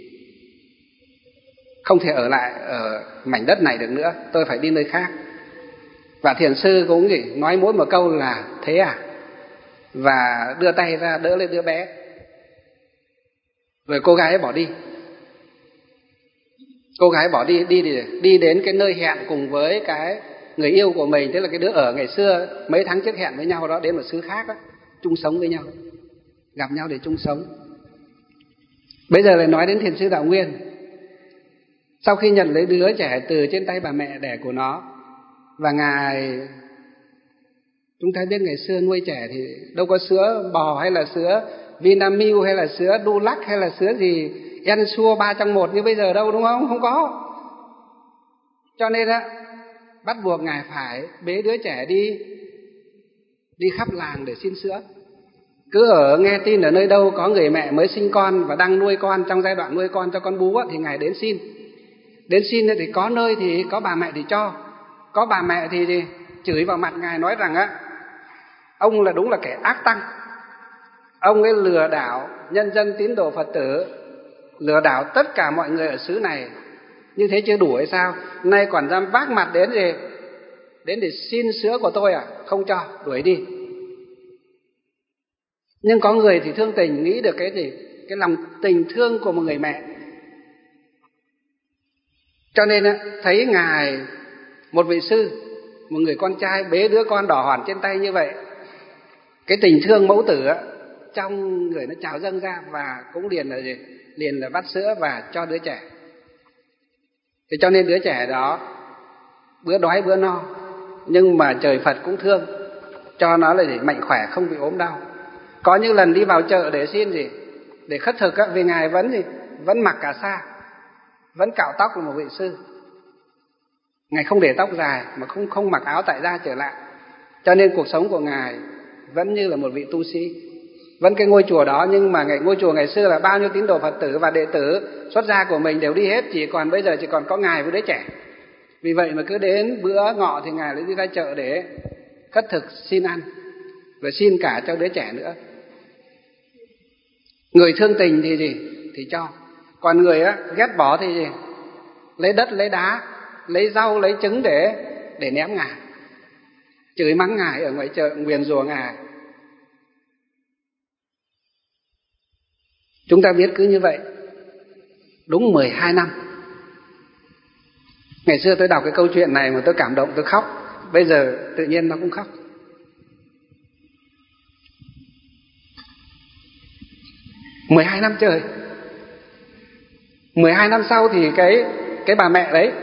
không thể ở lại ở mảnh đất này được nữa, tôi phải đi nơi khác. Và thiền sư cũng gì nói mỗi một câu là thế à, và đưa tay ra đỡ lên đứa bé, rồi cô gái ấy bỏ đi. Cô gái bỏ đi đi đi đi đến cái nơi hẹn cùng với cái người yêu của mình, tức là cái đứa ở ngày xưa mấy tháng trước hẹn với nhau đó, đến một xứ khác đó, chung sống với nhau, gặp nhau để chung sống. Bây giờ lại nói đến thiền sư Đạo Nguyên. Sau khi nhận lấy đứa trẻ từ trên tay bà mẹ đẻ của nó, và ngài, chúng ta biết ngày xưa nuôi trẻ thì đâu có sữa bò hay là sữa Vinamilk hay là sữa Dulac hay là sữa gì Ensure ba trong một như bây giờ đâu, đúng không? Không có. Cho nên á, bắt buộc ngài phải bế đứa trẻ đi đi khắp làng để xin sữa. Cứ ở nghe tin ở nơi đâu có người mẹ mới sinh con và đang nuôi con, trong giai đoạn nuôi con cho con bú á, thì ngài đến xin. Đến xin thì có nơi thì có bà mẹ thì cho, có bà mẹ thì, thì chửi vào mặt ngài, nói rằng á, ông là đúng là kẻ ác tăng, ông ấy lừa đảo nhân dân tín đồ Phật tử, lừa đảo tất cả mọi người ở xứ này. Như thế chưa đủ hay sao? Nay còn dám vác mặt đến gì? Đến để xin sữa của tôi à? Không cho, đuổi đi. Nhưng có người thì thương tình, nghĩ được cái gì? Cái lòng tình thương của một người mẹ. Cho nên thấy ngài, một vị sư, một người con trai bế đứa con đỏ hòn trên tay như vậy, cái tình thương mẫu tử trong người nó trào dâng ra, và cũng liền là gì? Liền là vắt sữa và cho đứa trẻ. Thế cho nên đứa trẻ đó bữa đói bữa no, nhưng mà trời Phật cũng thương, cho nó là gì? Mạnh khỏe, không bị ốm đau. Có những lần đi vào chợ để xin gì? Để khất thực á, vì ngài vẫn gì? Vẫn mặc cà sa, vẫn cạo tóc là một vị sư. Ngài không để tóc dài, mà không không mặc áo tại gia trở lại. Cho nên cuộc sống của ngài vẫn như là một vị tu sĩ. Vẫn cái ngôi chùa đó, nhưng mà ngôi chùa ngày xưa là bao nhiêu tín đồ Phật tử và đệ tử xuất gia của mình đều đi hết, chỉ còn bây giờ chỉ còn có ngài với đứa trẻ. Vì vậy mà cứ đến bữa ngọ thì ngài lại đi ra chợ để khất thực xin ăn, và xin cả cho đứa trẻ nữa. Người thương tình thì gì? Thì cho. Còn người á, ghét bỏ thì gì? Lấy đất, lấy đá, lấy rau, lấy trứng để để ném ngài, chửi mắng ngài ở ngoài chợ, nguyền rủa ngài. Chúng ta biết cứ như vậy đúng mười hai năm. Ngày xưa tôi đọc cái câu chuyện này mà tôi cảm động, tôi khóc. Bây giờ tự nhiên nó cũng khóc. mười hai năm trời. mười hai năm sau thì cái cái bà mẹ đấy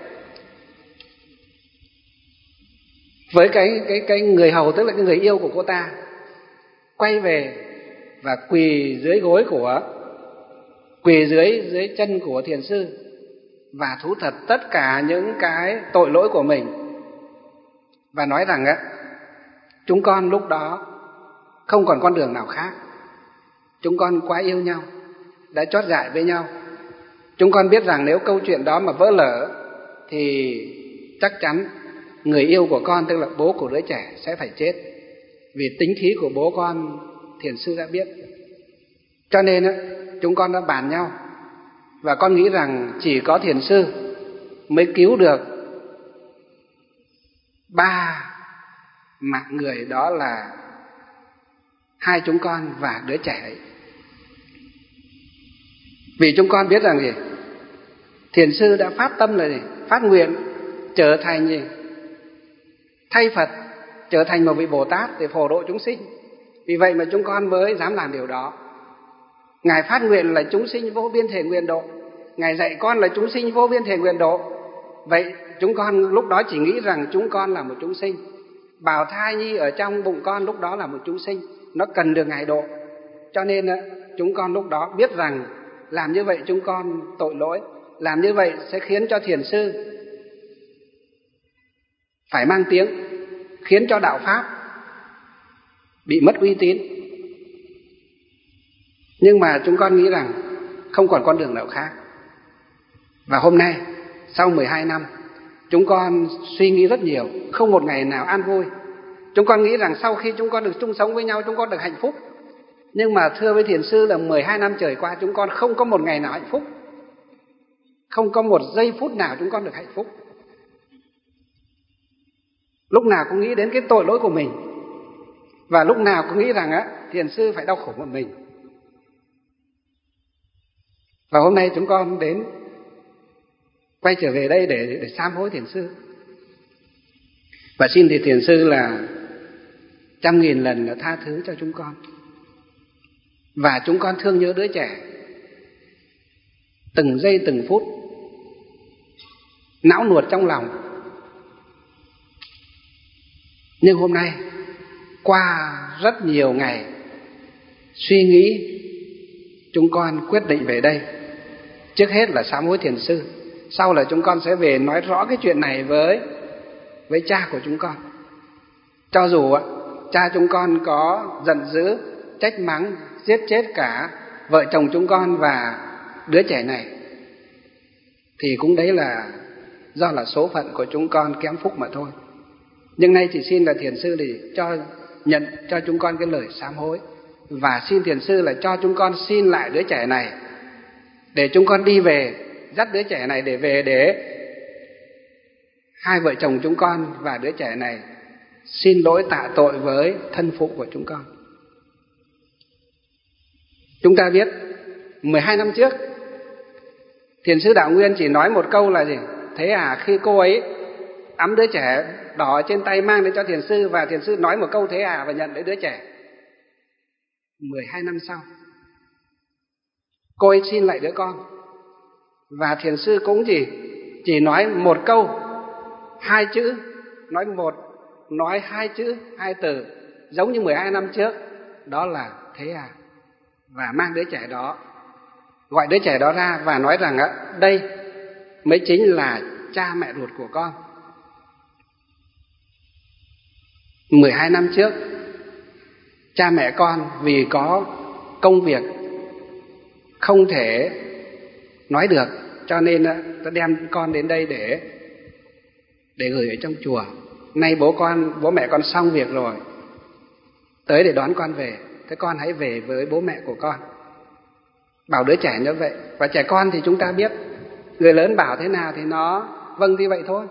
với cái cái cái người hầu, tức là cái người yêu của cô ta, quay về và quỳ dưới gối của quỳ dưới dưới chân của thiền sư và thú thật tất cả những cái tội lỗi của mình, và nói rằng á, chúng con lúc đó không còn con đường nào khác. Chúng con quá yêu nhau, đã chót dại với nhau. Chúng con biết rằng nếu câu chuyện đó mà vỡ lở thì chắc chắn người yêu của con, tức là bố của đứa trẻ, sẽ phải chết. Vì tính khí của bố con thiền sư đã biết. Cho nên á, chúng con đã bàn nhau, và con nghĩ rằng chỉ có thiền sư mới cứu được ba mạng người, đó là hai chúng con và đứa trẻ ấy. Vì chúng con biết rằng gì? Thiền sư đã phát tâm là gì? Phát nguyện trở thành gì? Thay Phật, trở thành một vị Bồ Tát để phổ độ chúng sinh. Vì vậy mà chúng con mới dám làm điều đó. Ngài phát nguyện là chúng sinh vô biên thể nguyện độ, Ngài dạy con là chúng sinh vô biên thể nguyện độ. Vậy chúng con lúc đó chỉ nghĩ rằng chúng con là một chúng sinh. Bào thai nhi ở trong bụng con lúc đó là một chúng sinh, nó cần được Ngài độ. Cho nên chúng con lúc đó biết rằng làm như vậy chúng con tội lỗi, làm như vậy sẽ khiến cho thiền sư phải mang tiếng, khiến cho đạo Pháp bị mất uy tín. Nhưng mà chúng con nghĩ rằng không còn con đường nào khác. Và hôm nay, sau mười hai năm, chúng con suy nghĩ rất nhiều, không một ngày nào an vui. Chúng con nghĩ rằng sau khi chúng con được chung sống với nhau, chúng con được hạnh phúc. Nhưng mà thưa với thiền sư là mười hai năm trời qua, chúng con không có một ngày nào hạnh phúc. Không có một giây phút nào chúng con được hạnh phúc. Lúc nào cũng nghĩ đến cái tội lỗi của mình, và lúc nào cũng nghĩ rằng á, thiền sư phải đau khổ một mình. Và hôm nay chúng con đến quay trở về đây để, để sám hối thiền sư. Và xin thì thiền sư là trăm nghìn lần là tha thứ cho chúng con. Và chúng con thương nhớ đứa trẻ từng giây từng phút, não nuột trong lòng. Nhưng hôm nay qua rất nhiều ngày suy nghĩ, chúng con quyết định về đây. Trước hết là sám hối thiền sư, sau là chúng con sẽ về nói rõ cái chuyện này với với cha của chúng con. Cho dù cha chúng con có giận dữ, trách mắng, giết chết cả vợ chồng chúng con và đứa trẻ này, thì cũng đấy là do là số phận của chúng con kém phúc mà thôi. Nhưng nay chỉ xin là thiền sư để cho nhận cho chúng con cái lời sám hối, và xin thiền sư là cho chúng con xin lại đứa trẻ này để chúng con đi về, dắt đứa trẻ này để về, để hai vợ chồng chúng con và đứa trẻ này xin lỗi tạ tội với thân phụ của chúng con. Chúng ta biết mười hai năm trước thiền sư Đạo Nguyên chỉ nói một câu là gì? Thế à, khi cô ấy ẵm đứa trẻ đỏ trên tay mang đến cho thiền sư, và thiền sư nói một câu thế à và nhận lấy đứa trẻ. Mười hai năm sau cô ấy xin lại đứa con, và thiền sư cũng chỉ chỉ nói một câu, hai chữ, nói một, nói hai chữ, hai từ, giống như mười hai năm trước, đó là thế à, và mang đứa trẻ đó, gọi đứa trẻ đó ra và nói rằng á, đây mới chính là cha mẹ ruột của con. Mười hai năm trước, cha mẹ con vì có công việc không thể nói được, cho nên ta đem con đến đây để để gửi ở trong chùa. Nay bố con, bố mẹ con xong việc rồi, tới để đón con về. Thế con hãy về với bố mẹ của con. Bảo đứa trẻ như vậy. Và trẻ con thì chúng ta biết, người lớn bảo thế nào thì nó vâng như vậy thôi.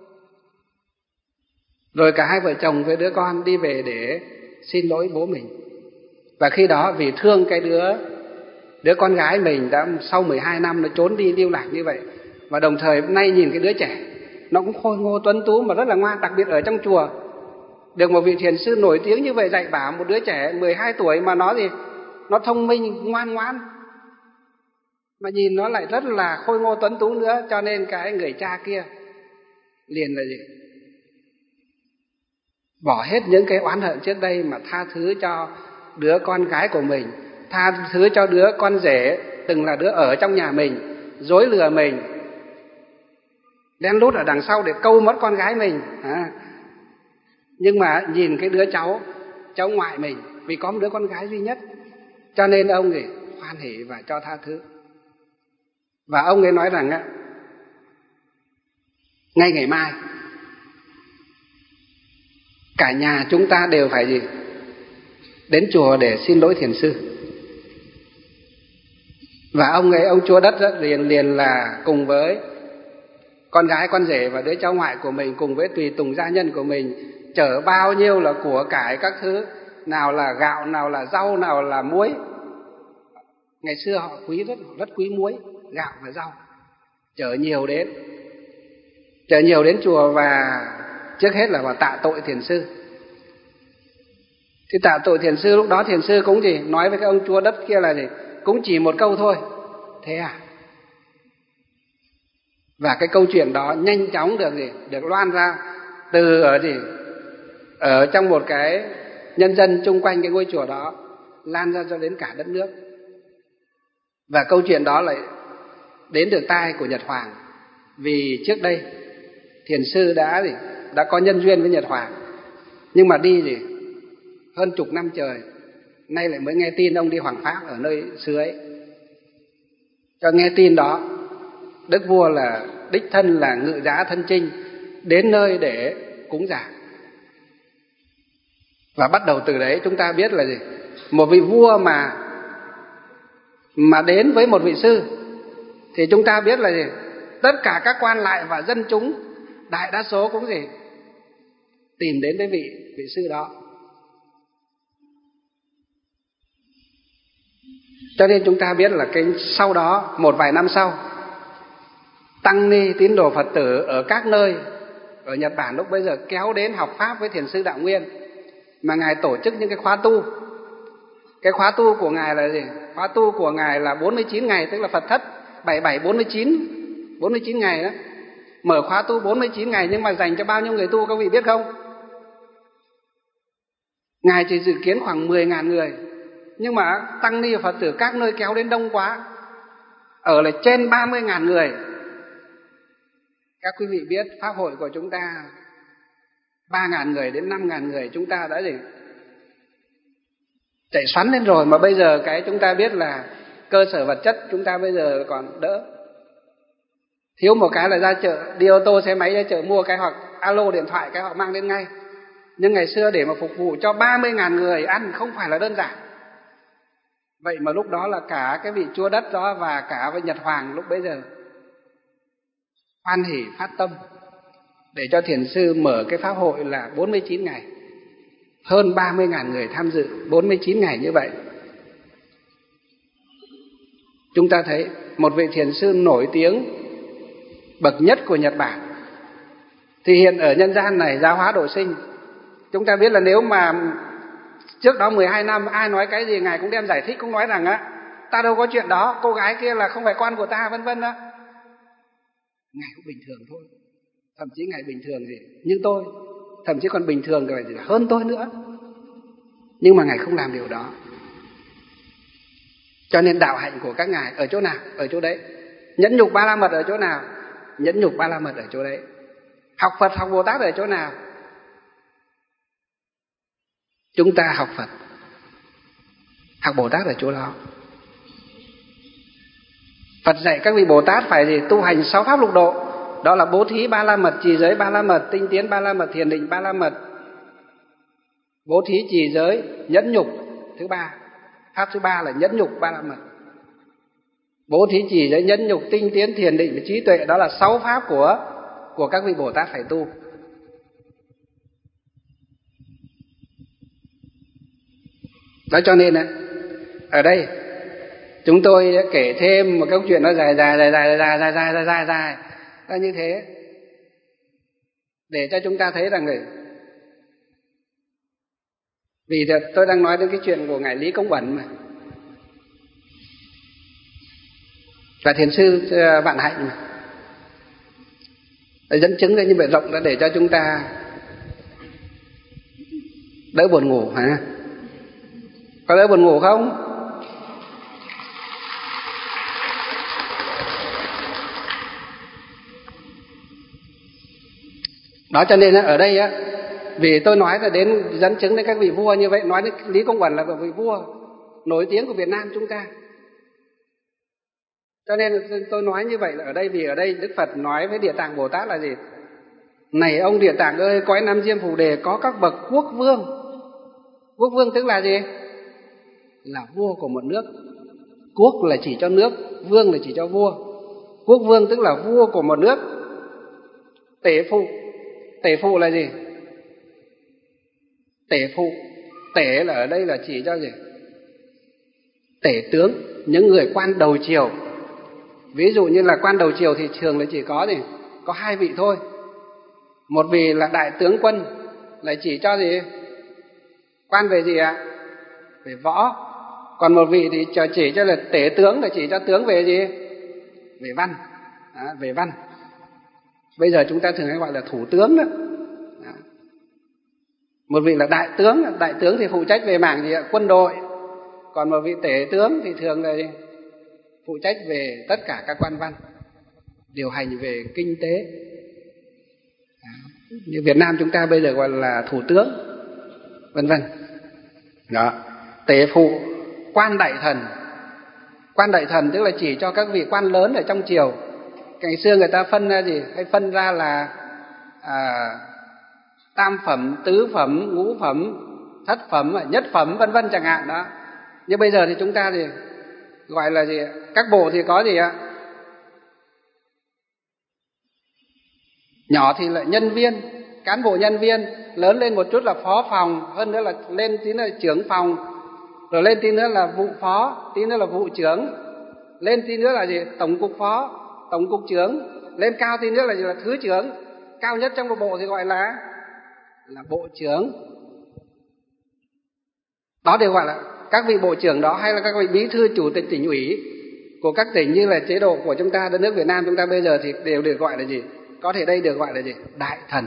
Rồi cả hai vợ chồng với đứa con đi về để xin lỗi bố mình. Và khi đó vì thương cái đứa đứa con gái mình đã sau mười hai năm nó trốn đi lưu lạc như vậy, và đồng thời nay nhìn cái đứa trẻ nó cũng khôi ngô tuấn tú mà rất là ngoan, đặc biệt ở trong chùa được một vị thiền sư nổi tiếng như vậy dạy bảo một đứa trẻ mười hai tuổi mà nó gì, nó thông minh, ngoan ngoãn, mà nhìn nó lại rất là khôi ngô tuấn tú nữa. Cho nên cái người cha kia liền là gì, bỏ hết những cái oán hận trước đây mà tha thứ cho đứa con gái của mình, tha thứ cho đứa con rể từng là đứa ở trong nhà mình, dối lừa mình, đen lút ở đằng sau để câu mất con gái mình à. Nhưng mà nhìn cái đứa cháu cháu ngoại mình, vì có một đứa con gái duy nhất, cho nên ông ấy hoan hỉ và cho tha thứ. Và ông ấy nói rằng á, ngay ngày mai cả nhà chúng ta đều phải gì, đến chùa để xin lỗi thiền sư. Và ông ấy, ông chúa đất rất liền liền là cùng với con gái, con rể và đứa cháu ngoại của mình, cùng với tùy tùng gia nhân của mình, chở bao nhiêu là của cải các thứ, nào là gạo, nào là rau, nào là muối. Ngày xưa họ quý rất rất quý muối, gạo và rau, chở nhiều đến chở nhiều đến chùa. Và trước hết là vào tạ tội thiền sư. Thì tạ tội thiền sư, lúc đó thiền sư cũng gì nói với cái ông chúa đất kia là gì, cũng chỉ một câu thôi, thế à. Và cái câu chuyện đó nhanh chóng được gì được loan ra từ ở gì ở trong một cái nhân dân chung quanh cái ngôi chùa đó, lan ra cho đến cả đất nước. Và câu chuyện đó lại đến được tai của Nhật Hoàng, vì trước đây thiền sư đã gì đã có nhân duyên với Nhật Hoàng, nhưng mà đi gì hơn chục năm trời, nay lại mới nghe tin ông đi hoằng pháp ở nơi xứ ấy. Cho nghe tin đó, đức vua là đích thân là ngự giá thân chinh đến nơi để cúng giảng. Và bắt đầu từ đấy chúng ta biết là gì, một vị vua mà mà đến với một vị sư thì chúng ta biết là gì, tất cả các quan lại và dân chúng đại đa số cũng gì tìm đến với vị vị sư đó. Cho nên chúng ta biết là cái sau đó một vài năm sau, tăng ni tín đồ Phật tử ở các nơi ở Nhật Bản lúc bây giờ kéo đến học pháp với Thiền sư Đạo Nguyên, mà ngài tổ chức những cái khóa tu. Cái khóa tu của ngài là gì? Khóa tu của ngài là bốn mươi chín ngày, tức là Phật thất bảy bảy bốn mươi chín, bốn mươi chín ngày đó. Mở khóa tu bốn mươi chín ngày, nhưng mà dành cho bao nhiêu người tu các vị biết không? Ngài chỉ dự kiến khoảng mười nghìn người, nhưng mà tăng ni Phật tử các nơi kéo đến đông quá, ở là trên ba mươi nghìn người. Các quý vị biết pháp hội của chúng ta ba nghìn người đến năm nghìn người, chúng ta đã gì? Chạy xoắn lên rồi, mà bây giờ cái chúng ta biết là cơ sở vật chất chúng ta bây giờ còn đỡ. Thiếu một cái là ra chợ, đi ô tô xe máy ra chợ mua cái, hoặc alo điện thoại cái họ mang đến ngay. Nhưng ngày xưa để mà phục vụ cho ba mươi nghìn người ăn không phải là đơn giản. Vậy mà lúc đó là cả cái vị chúa đất đó và cả với Nhật Hoàng lúc bấy giờ hoan hỉ phát tâm để cho thiền sư mở cái pháp hội là bốn mươi chín ngày. Hơn ba mươi nghìn người tham dự bốn mươi chín ngày như vậy. Chúng ta thấy một vị thiền sư nổi tiếng bậc nhất của Nhật Bản thì hiện ở nhân gian này giáo hóa độ sinh. Chúng ta biết là nếu mà trước đó mười hai năm ai nói cái gì ngài cũng đem giải thích, cũng nói rằng á, ta đâu có chuyện đó, cô gái kia là không phải con của ta, vân vân đó. Ngài cũng bình thường thôi, thậm chí ngài bình thường gì như tôi, thậm chí còn bình thường rồi thì hơn tôi nữa. Nhưng mà ngài không làm điều đó. Cho nên đạo hạnh của các ngài ở chỗ nào? Ở chỗ đấy. Nhẫn nhục ba la mật ở chỗ nào? Nhẫn nhục ba la mật ở chỗ đấy. Học Phật, học Bồ Tát ở chỗ nào? Chúng ta học Phật, học Bồ Tát ở chỗ đó. Phật dạy các vị Bồ Tát phải gì? Tu hành sáu pháp lục độ. Đó là bố thí ba la mật, trì giới ba la mật, tinh tiến ba la mật, thiền định ba la mật. Bố thí, trì giới, nhẫn nhục thứ ba. Pháp thứ ba là nhẫn nhục ba la mật. Bố thí, trì giới, nhẫn nhục, tinh tiến, thiền định và trí tuệ. Đó là sáu pháp của, của các vị Bồ Tát phải tu. Đó cho nên ở đây chúng tôi kể thêm một câu chuyện nó dài dài dài dài dài dài dài dài dài dài là như thế, để cho chúng ta thấy rằng vì tôi đang nói đến cái chuyện của ngài Lý Công Uẩn mà, và thiền sư Vạn Hạnh mà, để dẫn chứng ra như vậy rộng ra để cho chúng ta đỡ buồn ngủ hả? Có đỡ buồn ngủ không? Đó cho nên ở đây á, vì tôi nói là đến dẫn chứng đến các vị vua như vậy, nói đến Lý Công Uẩn là vị vua nổi tiếng của Việt Nam chúng ta. Cho nên tôi nói như vậy là ở đây vì ở đây Đức Phật nói với Địa Tạng Bồ Tát là gì? Này ông Địa Tạng ơi, cõi Nam Diêm Phù Đề có các bậc quốc vương. Quốc vương tức là gì? Là vua của một nước. Quốc là chỉ cho nước, vương là chỉ cho vua. Quốc vương tức là vua của một nước. Tể phụ, tể phụ là gì? Tể phụ, tể là ở đây là chỉ cho gì? Tể tướng, những người quan đầu triều. Ví dụ như là quan đầu triều thì thường là chỉ có gì? Có hai vị thôi. Một vị là đại tướng quân, là chỉ cho gì? Quan về gì ạ? Về võ. Còn một vị thì chỉ cho là tể tướng, là chỉ cho tướng về gì? Về văn. À, về văn. Bây giờ chúng ta thường hay gọi là thủ tướng đó. À. Một vị là đại tướng, đại tướng thì phụ trách về mảng gì ạ? Quân đội. Còn một vị tể tướng thì thường là phụ trách về tất cả các quan văn, điều hành về kinh tế. À. Như Việt Nam chúng ta bây giờ gọi là thủ tướng, vân vân. Đó. Tể phụ, quan đại thần. Quan đại thần tức là chỉ cho các vị quan lớn ở trong triều. Ngày xưa người ta phân ra gì? Hay phân ra là à, tam phẩm, tứ phẩm, ngũ phẩm, thất phẩm, nhất phẩm, vân vân chẳng hạn đó. Nhưng bây giờ thì chúng ta thì gọi là gì? Các bộ thì có gì ạ? Nhỏ thì là nhân viên, cán bộ nhân viên, lớn lên một chút là phó phòng, hơn nữa là lên tí nữa là trưởng phòng, rồi lên tí nữa là vụ phó, tí nữa là vụ trưởng, lên tí nữa là gì? Tổng cục phó, tổng cục trưởng, lên cao thì nữa là là thứ trưởng, cao nhất trong một bộ thì gọi là là bộ trưởng. Đó đều gọi là các vị bộ trưởng đó, hay là các vị bí thư chủ tịch tỉnh ủy của các tỉnh như là chế độ của chúng ta, đất nước Việt Nam chúng ta bây giờ thì đều được gọi là gì? Có thể đây được gọi là gì? Đại thần.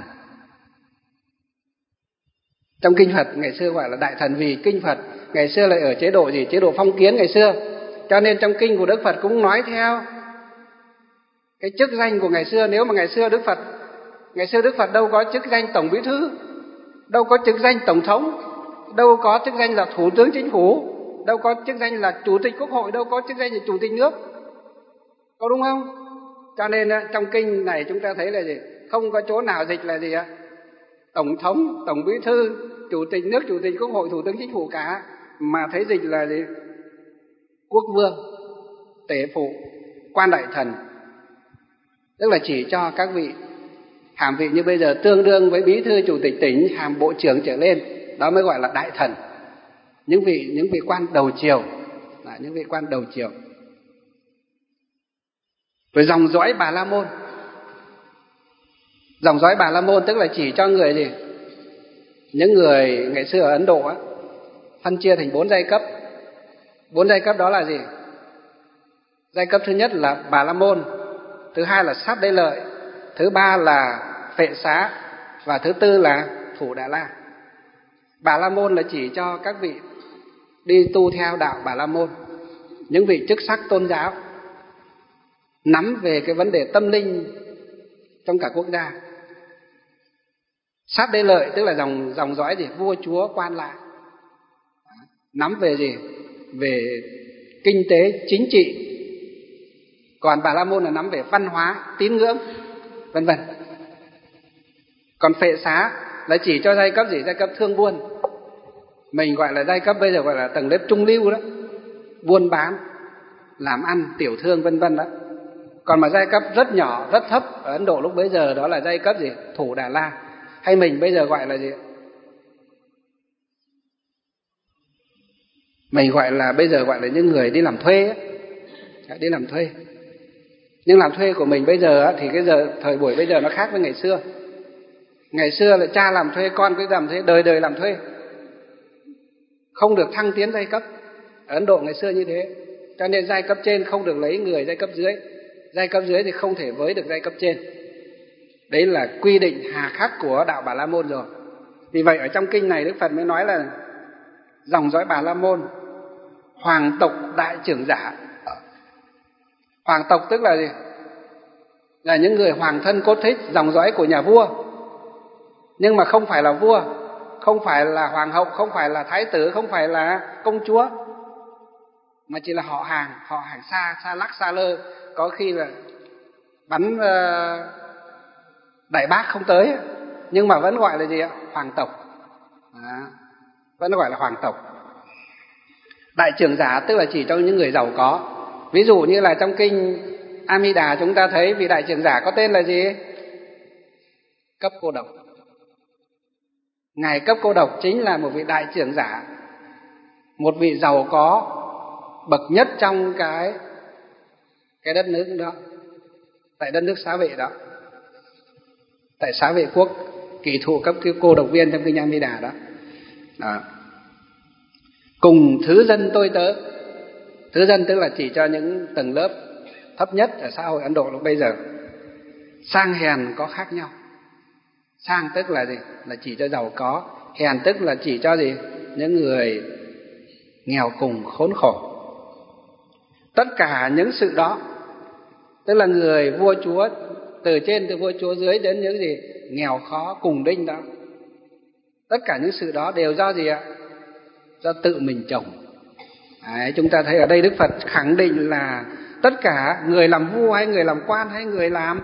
Trong kinh Phật ngày xưa gọi là đại thần, vì kinh Phật ngày xưa lại ở chế độ gì? Chế độ phong kiến ngày xưa. Cho nên trong kinh của Đức Phật cũng nói theo cái chức danh của ngày xưa. Nếu mà ngày xưa Đức Phật ngày xưa Đức Phật đâu có chức danh tổng bí thư, đâu có chức danh tổng thống, đâu có chức danh là thủ tướng chính phủ, đâu có chức danh là chủ tịch quốc hội, đâu có chức danh là chủ tịch nước. Có đúng không? Cho nên trong kinh này chúng ta thấy là gì? Không có chỗ nào dịch là gì ạ? Tổng thống, tổng bí thư, chủ tịch nước, chủ tịch quốc hội, thủ tướng chính phủ cả, mà thấy dịch là gì? Quốc vương, tể phụ, quan đại thần. Tức là chỉ cho các vị hàm vị như bây giờ tương đương với bí thư chủ tịch tỉnh, hàm bộ trưởng trở lên, đó mới gọi là đại thần. Những vị những vị quan đầu triều, là những vị quan đầu triều. Rồi dòng dõi Bà La Môn. Dòng dõi Bà La Môn tức là chỉ cho người gì? Những người ngày xưa ở Ấn Độ á, phân chia thành bốn giai cấp. Bốn giai cấp đó là gì? Giai cấp thứ nhất là Bà La Môn, thứ hai là Sát Đế Lợi, thứ ba là Phệ Xá, và thứ tư là Thủ Đà La. Bà La Môn là chỉ cho các vị đi tu theo đạo Bà La Môn, những vị chức sắc tôn giáo, nắm về cái vấn đề tâm linh trong cả quốc gia. Sát Đế Lợi tức là dòng dòng dõi gì? Vua chúa quan lại, nắm về gì? Về kinh tế chính trị. Còn Bà La Môn là nắm về văn hóa, tín ngưỡng, vân vân. Còn Phệ Xá là chỉ cho giai cấp gì? Giai cấp thương buôn. Mình gọi là giai cấp bây giờ gọi là tầng lớp trung lưu đó, buôn bán, làm ăn, tiểu thương vân vân đó. Còn mà giai cấp rất nhỏ, rất thấp ở Ấn Độ lúc bấy giờ đó là giai cấp gì? Thủ Đà La. Hay mình bây giờ gọi là gì? Mình gọi là bây giờ gọi là những người đi làm thuê ấy. Đi làm thuê. Nhưng làm thuê của mình bây giờ thì cái giờ thời buổi bây giờ nó khác với ngày xưa. Ngày xưa là cha làm thuê, con cứ làm thuê, đời đời làm thuê, không được thăng tiến giai cấp. Ở Ấn Độ ngày xưa như thế. Cho nên giai cấp trên không được lấy người giai cấp dưới, giai cấp dưới thì không thể với được giai cấp trên. Đấy là quy định hà khắc của đạo Bà La Môn rồi. Vì vậy ở trong kinh này Đức Phật mới nói là dòng dõi Bà La Môn, hoàng tộc đại trưởng giả. Hoàng tộc tức là gì? Là những người hoàng thân cốt thích, dòng dõi của nhà vua, nhưng mà không phải là vua, không phải là hoàng hậu, không phải là thái tử, không phải là công chúa, mà chỉ là họ hàng, họ hàng xa, xa lắc xa lơ, có khi là bắn uh, đại bác không tới, nhưng mà vẫn gọi là gì ạ? Hoàng tộc. Đó. Vẫn gọi là hoàng tộc. Đại trưởng giả tức là chỉ cho những người giàu có. Ví dụ như là trong kinh Amida chúng ta thấy vị đại trưởng giả có tên là gì? Cấp Cô Độc. Ngài Cấp Cô Độc chính là một vị đại trưởng giả, một vị giàu có bậc nhất trong cái cái đất nước đó, tại đất nước Xá Vệ đó, tại Xá Vệ quốc, kỳ thụ cấp cô độc viên trong kinh Amida đó. Đó. Cùng thứ dân tôi tớ. Thứ dân tức là chỉ cho những tầng lớp thấp nhất ở xã hội Ấn Độ lúc bây giờ. Sang hèn có khác nhau. Sang tức là gì? Là chỉ cho giàu có. Hèn tức là chỉ cho gì? Những người nghèo cùng khốn khổ. Tất cả những sự đó, tức là người vua chúa, từ trên từ vua chúa dưới đến những gì? Nghèo khó cùng đinh đó. Tất cả những sự đó đều do gì ạ? Do tự mình trồng. Đấy, chúng ta thấy ở đây Đức Phật khẳng định là tất cả người làm vua hay người làm quan hay người làm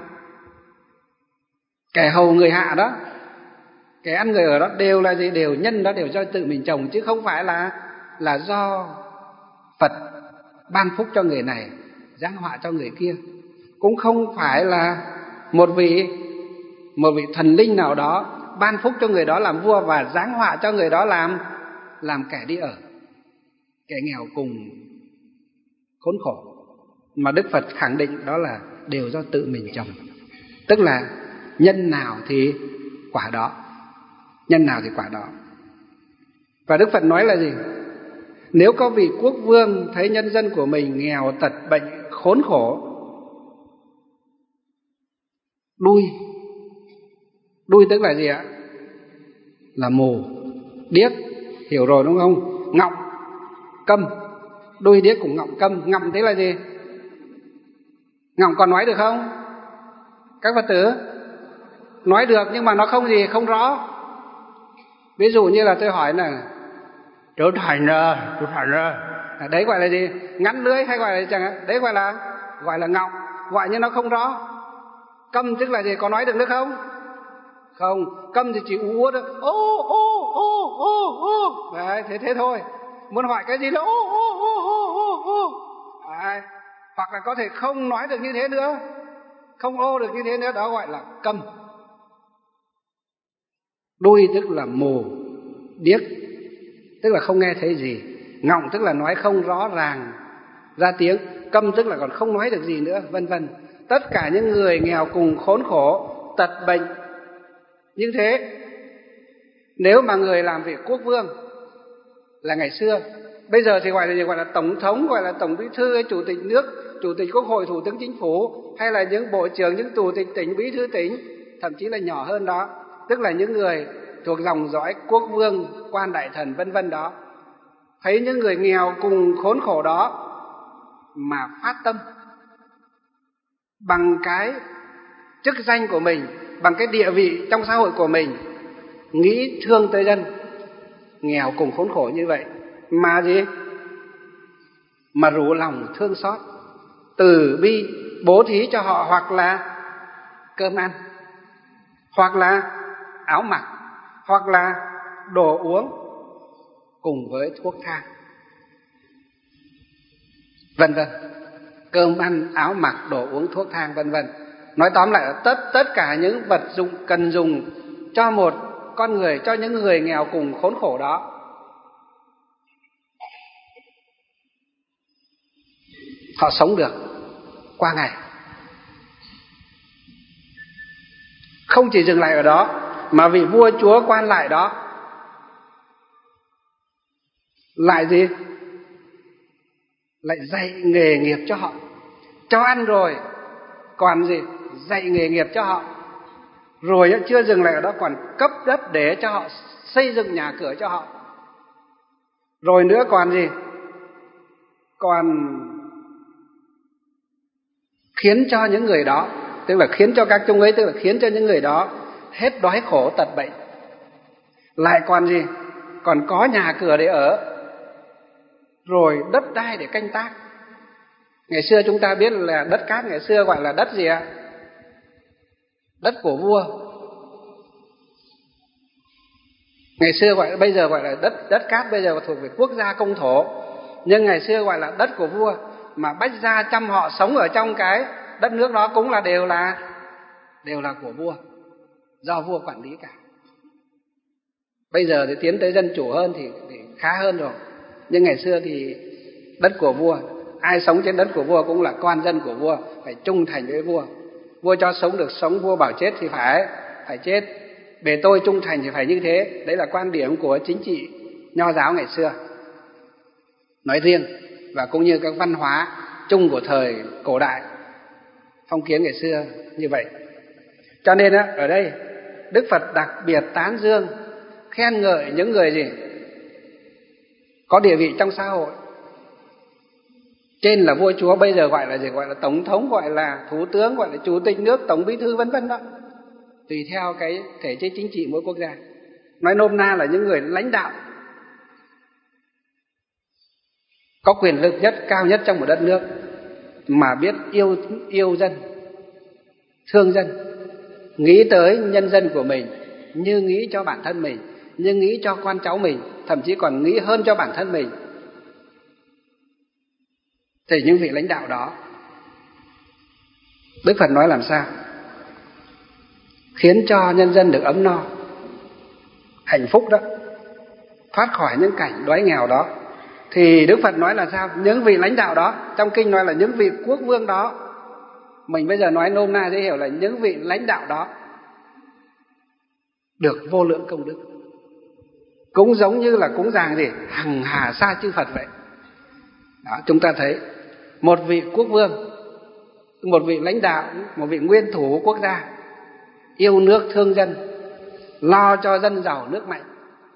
kẻ hầu người hạ đó, kẻ ăn người ở đó đều là gì? Đều nhân đó, đều do tự mình trồng, chứ không phải là là do Phật ban phúc cho người này, giáng họa cho người kia. Cũng không phải là một vị một vị thần linh nào đó ban phúc cho người đó làm vua và giáng họa cho người đó làm làm kẻ đi ở, kẻ nghèo cùng khốn khổ. Mà Đức Phật khẳng định đó là đều do tự mình trồng. Tức là nhân nào thì quả đó. Nhân nào thì quả đó. Và Đức Phật nói là gì? Nếu có vị quốc vương thấy nhân dân của mình nghèo, tật, bệnh, khốn khổ, đuôi. Đuôi tức là gì ạ? Là mù, điếc, hiểu rồi đúng không? Ngọng, câm. Đuôi, điếc cùng ngọng, câm. Ngọng thế là gì? Ngọng còn nói được không? Các Phật tử nói được nhưng mà nó không gì, không rõ. Ví dụ như là tôi hỏi là chú Thành ơi, chú Thành ơi, đấy gọi là gì? Ngắn lưỡi hay gọi là chẳng hạn, đấy gọi là gọi là ngọng, gọi nhưng nó không rõ. Câm tức là gì? Có nói được nữa không? Không, câm thì chỉ ú ú thôi. Ô ô ô ô ô. Đấy, thế thế thôi. Muốn hỏi cái gì là ô ô ô ô ô ô. Đấy, hoặc là có thể không nói được như thế nữa, không ô được như thế nữa, đó gọi là câm. Đuôi tức là mù, điếc tức là không nghe thấy gì, ngọng tức là nói không rõ ràng ra tiếng, câm tức là còn không nói được gì nữa, vân vân. Tất cả những người nghèo cùng khốn khổ, tật bệnh như thế, nếu mà người làm việc quốc vương là ngày xưa, bây giờ thì gọi là gì? Gọi là tổng thống, gọi là tổng bí thư hay chủ tịch nước, chủ tịch quốc hội, thủ tướng chính phủ, hay là những bộ trưởng, những chủ tịch tỉnh, bí thư tỉnh, thậm chí là nhỏ hơn đó, tức là những người thuộc dòng dõi quốc vương, quan đại thần vân vân đó, thấy những người nghèo cùng khốn khổ đó mà phát tâm bằng cái chức danh của mình, bằng cái địa vị trong xã hội của mình, nghĩ thương tới dân nghèo cùng khốn khổ như vậy mà gì? Mà rủ lòng thương xót, từ bi bố thí cho họ, hoặc là cơm ăn, hoặc là áo mặc, hoặc là đồ uống cùng với thuốc thang, vân vân. Cơm ăn, áo mặc, đồ uống, thuốc thang, vân vân. Nói tóm lại là tất tất cả những vật dụng cần dùng cho một con người, cho những người nghèo cùng khốn khổ đó. Họ sống được qua ngày. Không chỉ dừng lại ở đó, mà vị vua chúa quan lại đó lại gì? Lại dạy nghề nghiệp cho họ. Cho ăn rồi còn gì? Dạy nghề nghiệp cho họ. Rồi chưa dừng lại ở đó, còn cấp đất để cho họ xây dựng nhà cửa cho họ. Rồi nữa còn gì? Còn khiến cho những người đó, tức là khiến cho các chúng ấy, tức là khiến cho những người đó hết đói khổ tật bệnh. Lại còn gì? Còn có nhà cửa để ở, rồi đất đai để canh tác. Ngày xưa chúng ta biết là đất cát ngày xưa gọi là đất gì ạ? Đất của vua. Ngày xưa gọi, bây giờ gọi là đất đất cát, bây giờ thuộc về quốc gia công thổ, nhưng ngày xưa gọi là đất của vua. Mà bách gia trăm họ sống ở trong cái đất nước đó cũng là đều là đều là của vua, do vua quản lý cả. Bây giờ thì tiến tới dân chủ hơn thì, thì khá hơn rồi, nhưng ngày xưa thì đất của vua, ai sống trên đất của vua cũng là con dân của vua, phải trung thành với vua. Vua cho sống được sống, vua bảo chết thì phải phải chết. Bề tôi trung thành thì phải như thế. Đấy là quan điểm của chính trị nho giáo ngày xưa nói riêng, và cũng như các văn hóa chung của thời cổ đại, phong kiến ngày xưa như vậy. Cho nên á, ở đây Đức Phật đặc biệt tán dương, khen ngợi những người gì? Có địa vị trong xã hội. Trên là vua chúa, bây giờ gọi là gì? Gọi là tổng thống, gọi là thủ tướng, gọi là chủ tịch nước, tổng bí thư vân vân đó. Tùy theo cái thể chế chính trị mỗi quốc gia. Nói nôm na là những người lãnh đạo có quyền lực nhất, cao nhất trong một đất nước, mà biết yêu yêu dân, thương dân, nghĩ tới nhân dân của mình như nghĩ cho bản thân mình, như nghĩ cho con cháu mình, thậm chí còn nghĩ hơn cho bản thân mình. Thì những vị lãnh đạo đó, Đức Phật nói làm sao khiến cho nhân dân được ấm no, hạnh phúc đó, thoát khỏi những cảnh đói nghèo đó. Thì Đức Phật nói là sao? Những vị lãnh đạo đó, trong kinh nói là những vị quốc vương đó Mình bây giờ nói nôm na dễ hiểu là những vị lãnh đạo đó được vô lượng công đức. Cũng giống như là cúng dường gì? Hằng hà sa chư Phật vậy. Đó, chúng ta thấy một vị quốc vương, một vị lãnh đạo, một vị nguyên thủ quốc gia, yêu nước thương dân, lo cho dân giàu nước mạnh,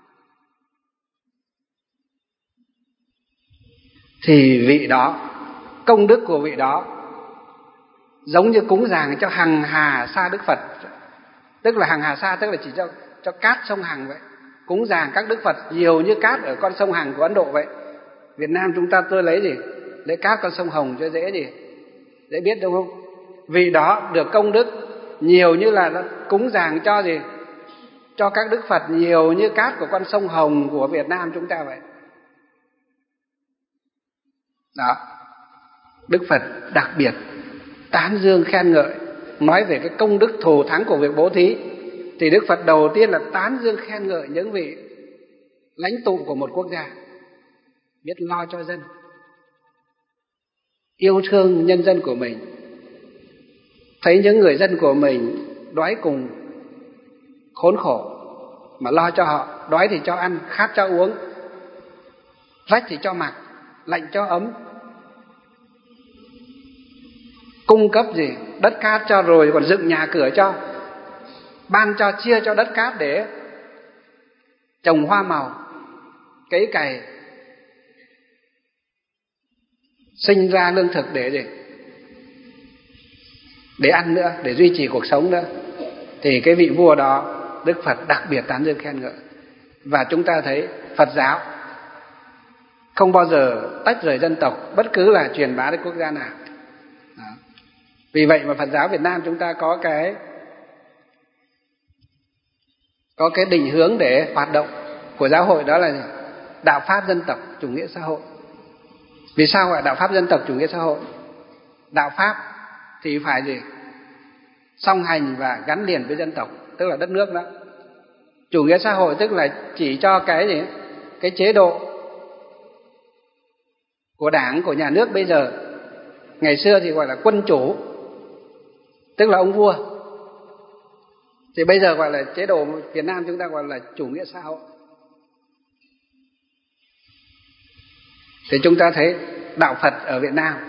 thì vị đó, công đức của vị đó giống như cúng dường cho hằng hà sa Đức Phật. Tức là hằng hà sa tức là chỉ cho cho cát sông Hằng vậy. Cúng dường các Đức Phật nhiều như cát ở con sông Hằng của Ấn Độ vậy. Việt Nam chúng ta tôi lấy gì? Lấy cát con sông Hồng cho dễ gì? Dễ biết đúng không? Vì đó được công đức nhiều như là cúng dường cho gì? Cho các Đức Phật nhiều như cát của con sông Hồng của Việt Nam chúng ta vậy. Đó. Đức Phật đặc biệt tán dương khen ngợi, nói về cái công đức thù thắng của việc bố thí, thì Đức Phật đầu tiên là tán dương khen ngợi những vị lãnh tụ của một quốc gia biết lo cho dân, yêu thương nhân dân của mình, thấy những người dân của mình đói cùng khốn khổ mà lo cho họ, đói thì cho ăn, khát cho uống, rách thì cho mặc, lạnh cho ấm, cung cấp gì? Đất cát cho, rồi còn dựng nhà cửa cho, ban cho, chia cho đất cát để trồng hoa màu, cấy cày, sinh ra lương thực để gì? Để ăn nữa, để duy trì cuộc sống nữa. Thì cái vị vua đó Đức Phật đặc biệt tán dương khen ngợi. Và chúng ta thấy Phật giáo không bao giờ tách rời dân tộc, bất cứ là truyền bá đến quốc gia nào. Đó. Vì vậy mà Phật giáo Việt Nam chúng ta có cái có cái định hướng để hoạt động của giáo hội, đó là gì? Đạo pháp dân tộc chủ nghĩa xã hội. Vì sao gọi đạo pháp dân tộc chủ nghĩa xã hội? Đạo pháp thì phải gì? Song hành và gắn liền với dân tộc, tức là đất nước đó. Chủ nghĩa xã hội tức là chỉ cho cái gì? Cái chế độ của Đảng, của nhà nước bây giờ. Ngày xưa thì gọi là quân chủ, tức là ông vua. Thì bây giờ gọi là chế độ Việt Nam chúng ta gọi là chủ nghĩa xã hội. Thì chúng ta thấy đạo Phật ở Việt Nam,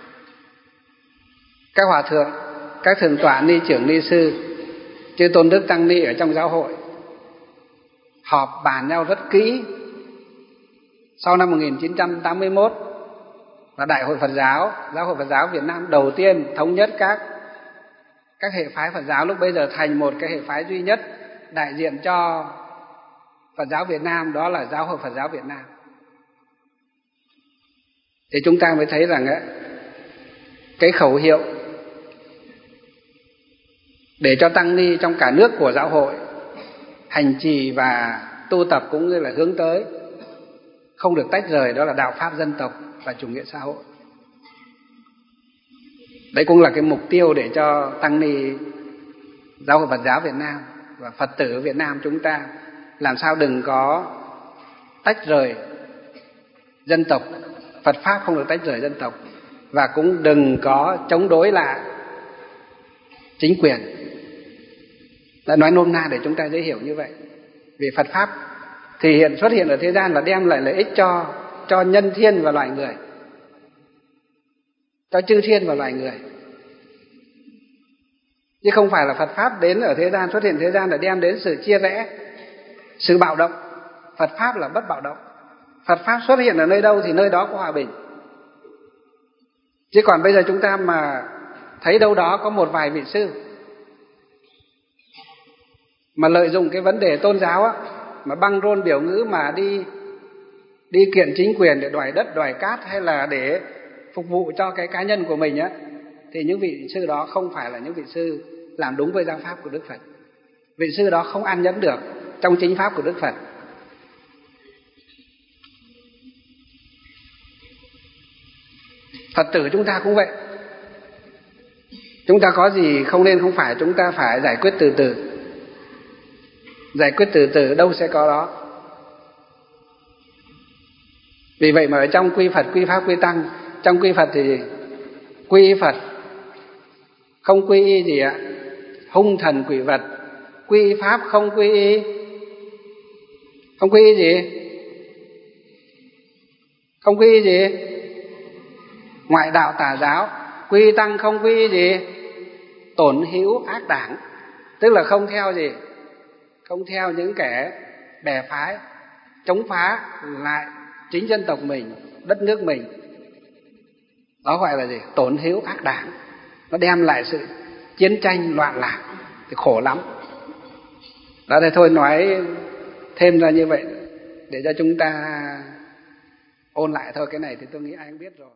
các hòa thượng, các thượng tọa ni trưởng ni sư, chư tôn đức tăng ni ở trong giáo hội họp bàn nhau rất kỹ. Sau năm một nghìn chín trăm tám mươi mốt là Đại hội Phật giáo, Giáo hội Phật giáo Việt Nam đầu tiên thống nhất các các hệ phái Phật giáo, lúc bây giờ thành một cái hệ phái duy nhất đại diện cho Phật giáo Việt Nam, đó là Giáo hội Phật giáo Việt Nam. Thì chúng ta mới thấy rằng ấy, cái khẩu hiệu để cho tăng ni trong cả nước của giáo hội hành trì và tu tập cũng như là hướng tới không được tách rời, đó là đạo pháp dân tộc và chủ nghĩa xã hội. Đấy cũng là cái mục tiêu để cho tăng ni Giáo hội Phật giáo Việt Nam và Phật tử Việt Nam chúng ta làm sao đừng có tách rời dân tộc, Phật pháp không được tách rời dân tộc, và cũng đừng có chống đối lại chính quyền. Đã nói nôm na để chúng ta dễ hiểu như vậy. Vì Phật pháp thì hiện xuất hiện ở thế gian là đem lại lợi ích cho cho nhân thiên và loài người, cho chư thiên và loài người, chứ không phải là Phật pháp đến ở thế gian, xuất hiện thế gian là đem đến sự chia rẽ, sự bạo động. Phật pháp là bất bạo động. Phật pháp xuất hiện ở nơi đâu thì nơi đó có hòa bình. Chứ còn bây giờ chúng ta mà thấy đâu đó có một vài vị sư mà lợi dụng cái vấn đề tôn giáo á, mà băng rôn biểu ngữ mà đi đi kiện chính quyền để đòi đất, đòi cát, hay là để phục vụ cho cái cá nhân của mình á, thì những vị sư đó không phải là những vị sư làm đúng với giáo pháp của Đức Phật. Vị sư đó không ăn nhẫn được trong chính pháp của Đức Phật. Phật tử chúng ta cũng vậy. Chúng ta có gì không nên không phải, chúng ta phải giải quyết từ từ. Giải quyết từ từ đâu sẽ có đó. Vì vậy mà ở trong quy Phật, quy Pháp, quy Tăng, trong quy Phật thì quy Phật không quy y gì ạ? Hung thần quỷ vật. Quy y pháp không quy y, không quy y gì? Không quy y gì? Ngoại đạo tà giáo. Quy y tăng không quy y gì? Tổn hữu ác đảng. Tức là không theo gì? Không theo những kẻ bè phái chống phá lại chính dân tộc mình, đất nước mình. Đó gọi là gì? Tổn hữu ác đảng. Nó đem lại sự chiến tranh loạn lạc thì khổ lắm. Đó, thì thôi nói thêm ra như vậy để cho chúng ta ôn lại thôi. Cái này thì tôi nghĩ ai cũng biết rồi.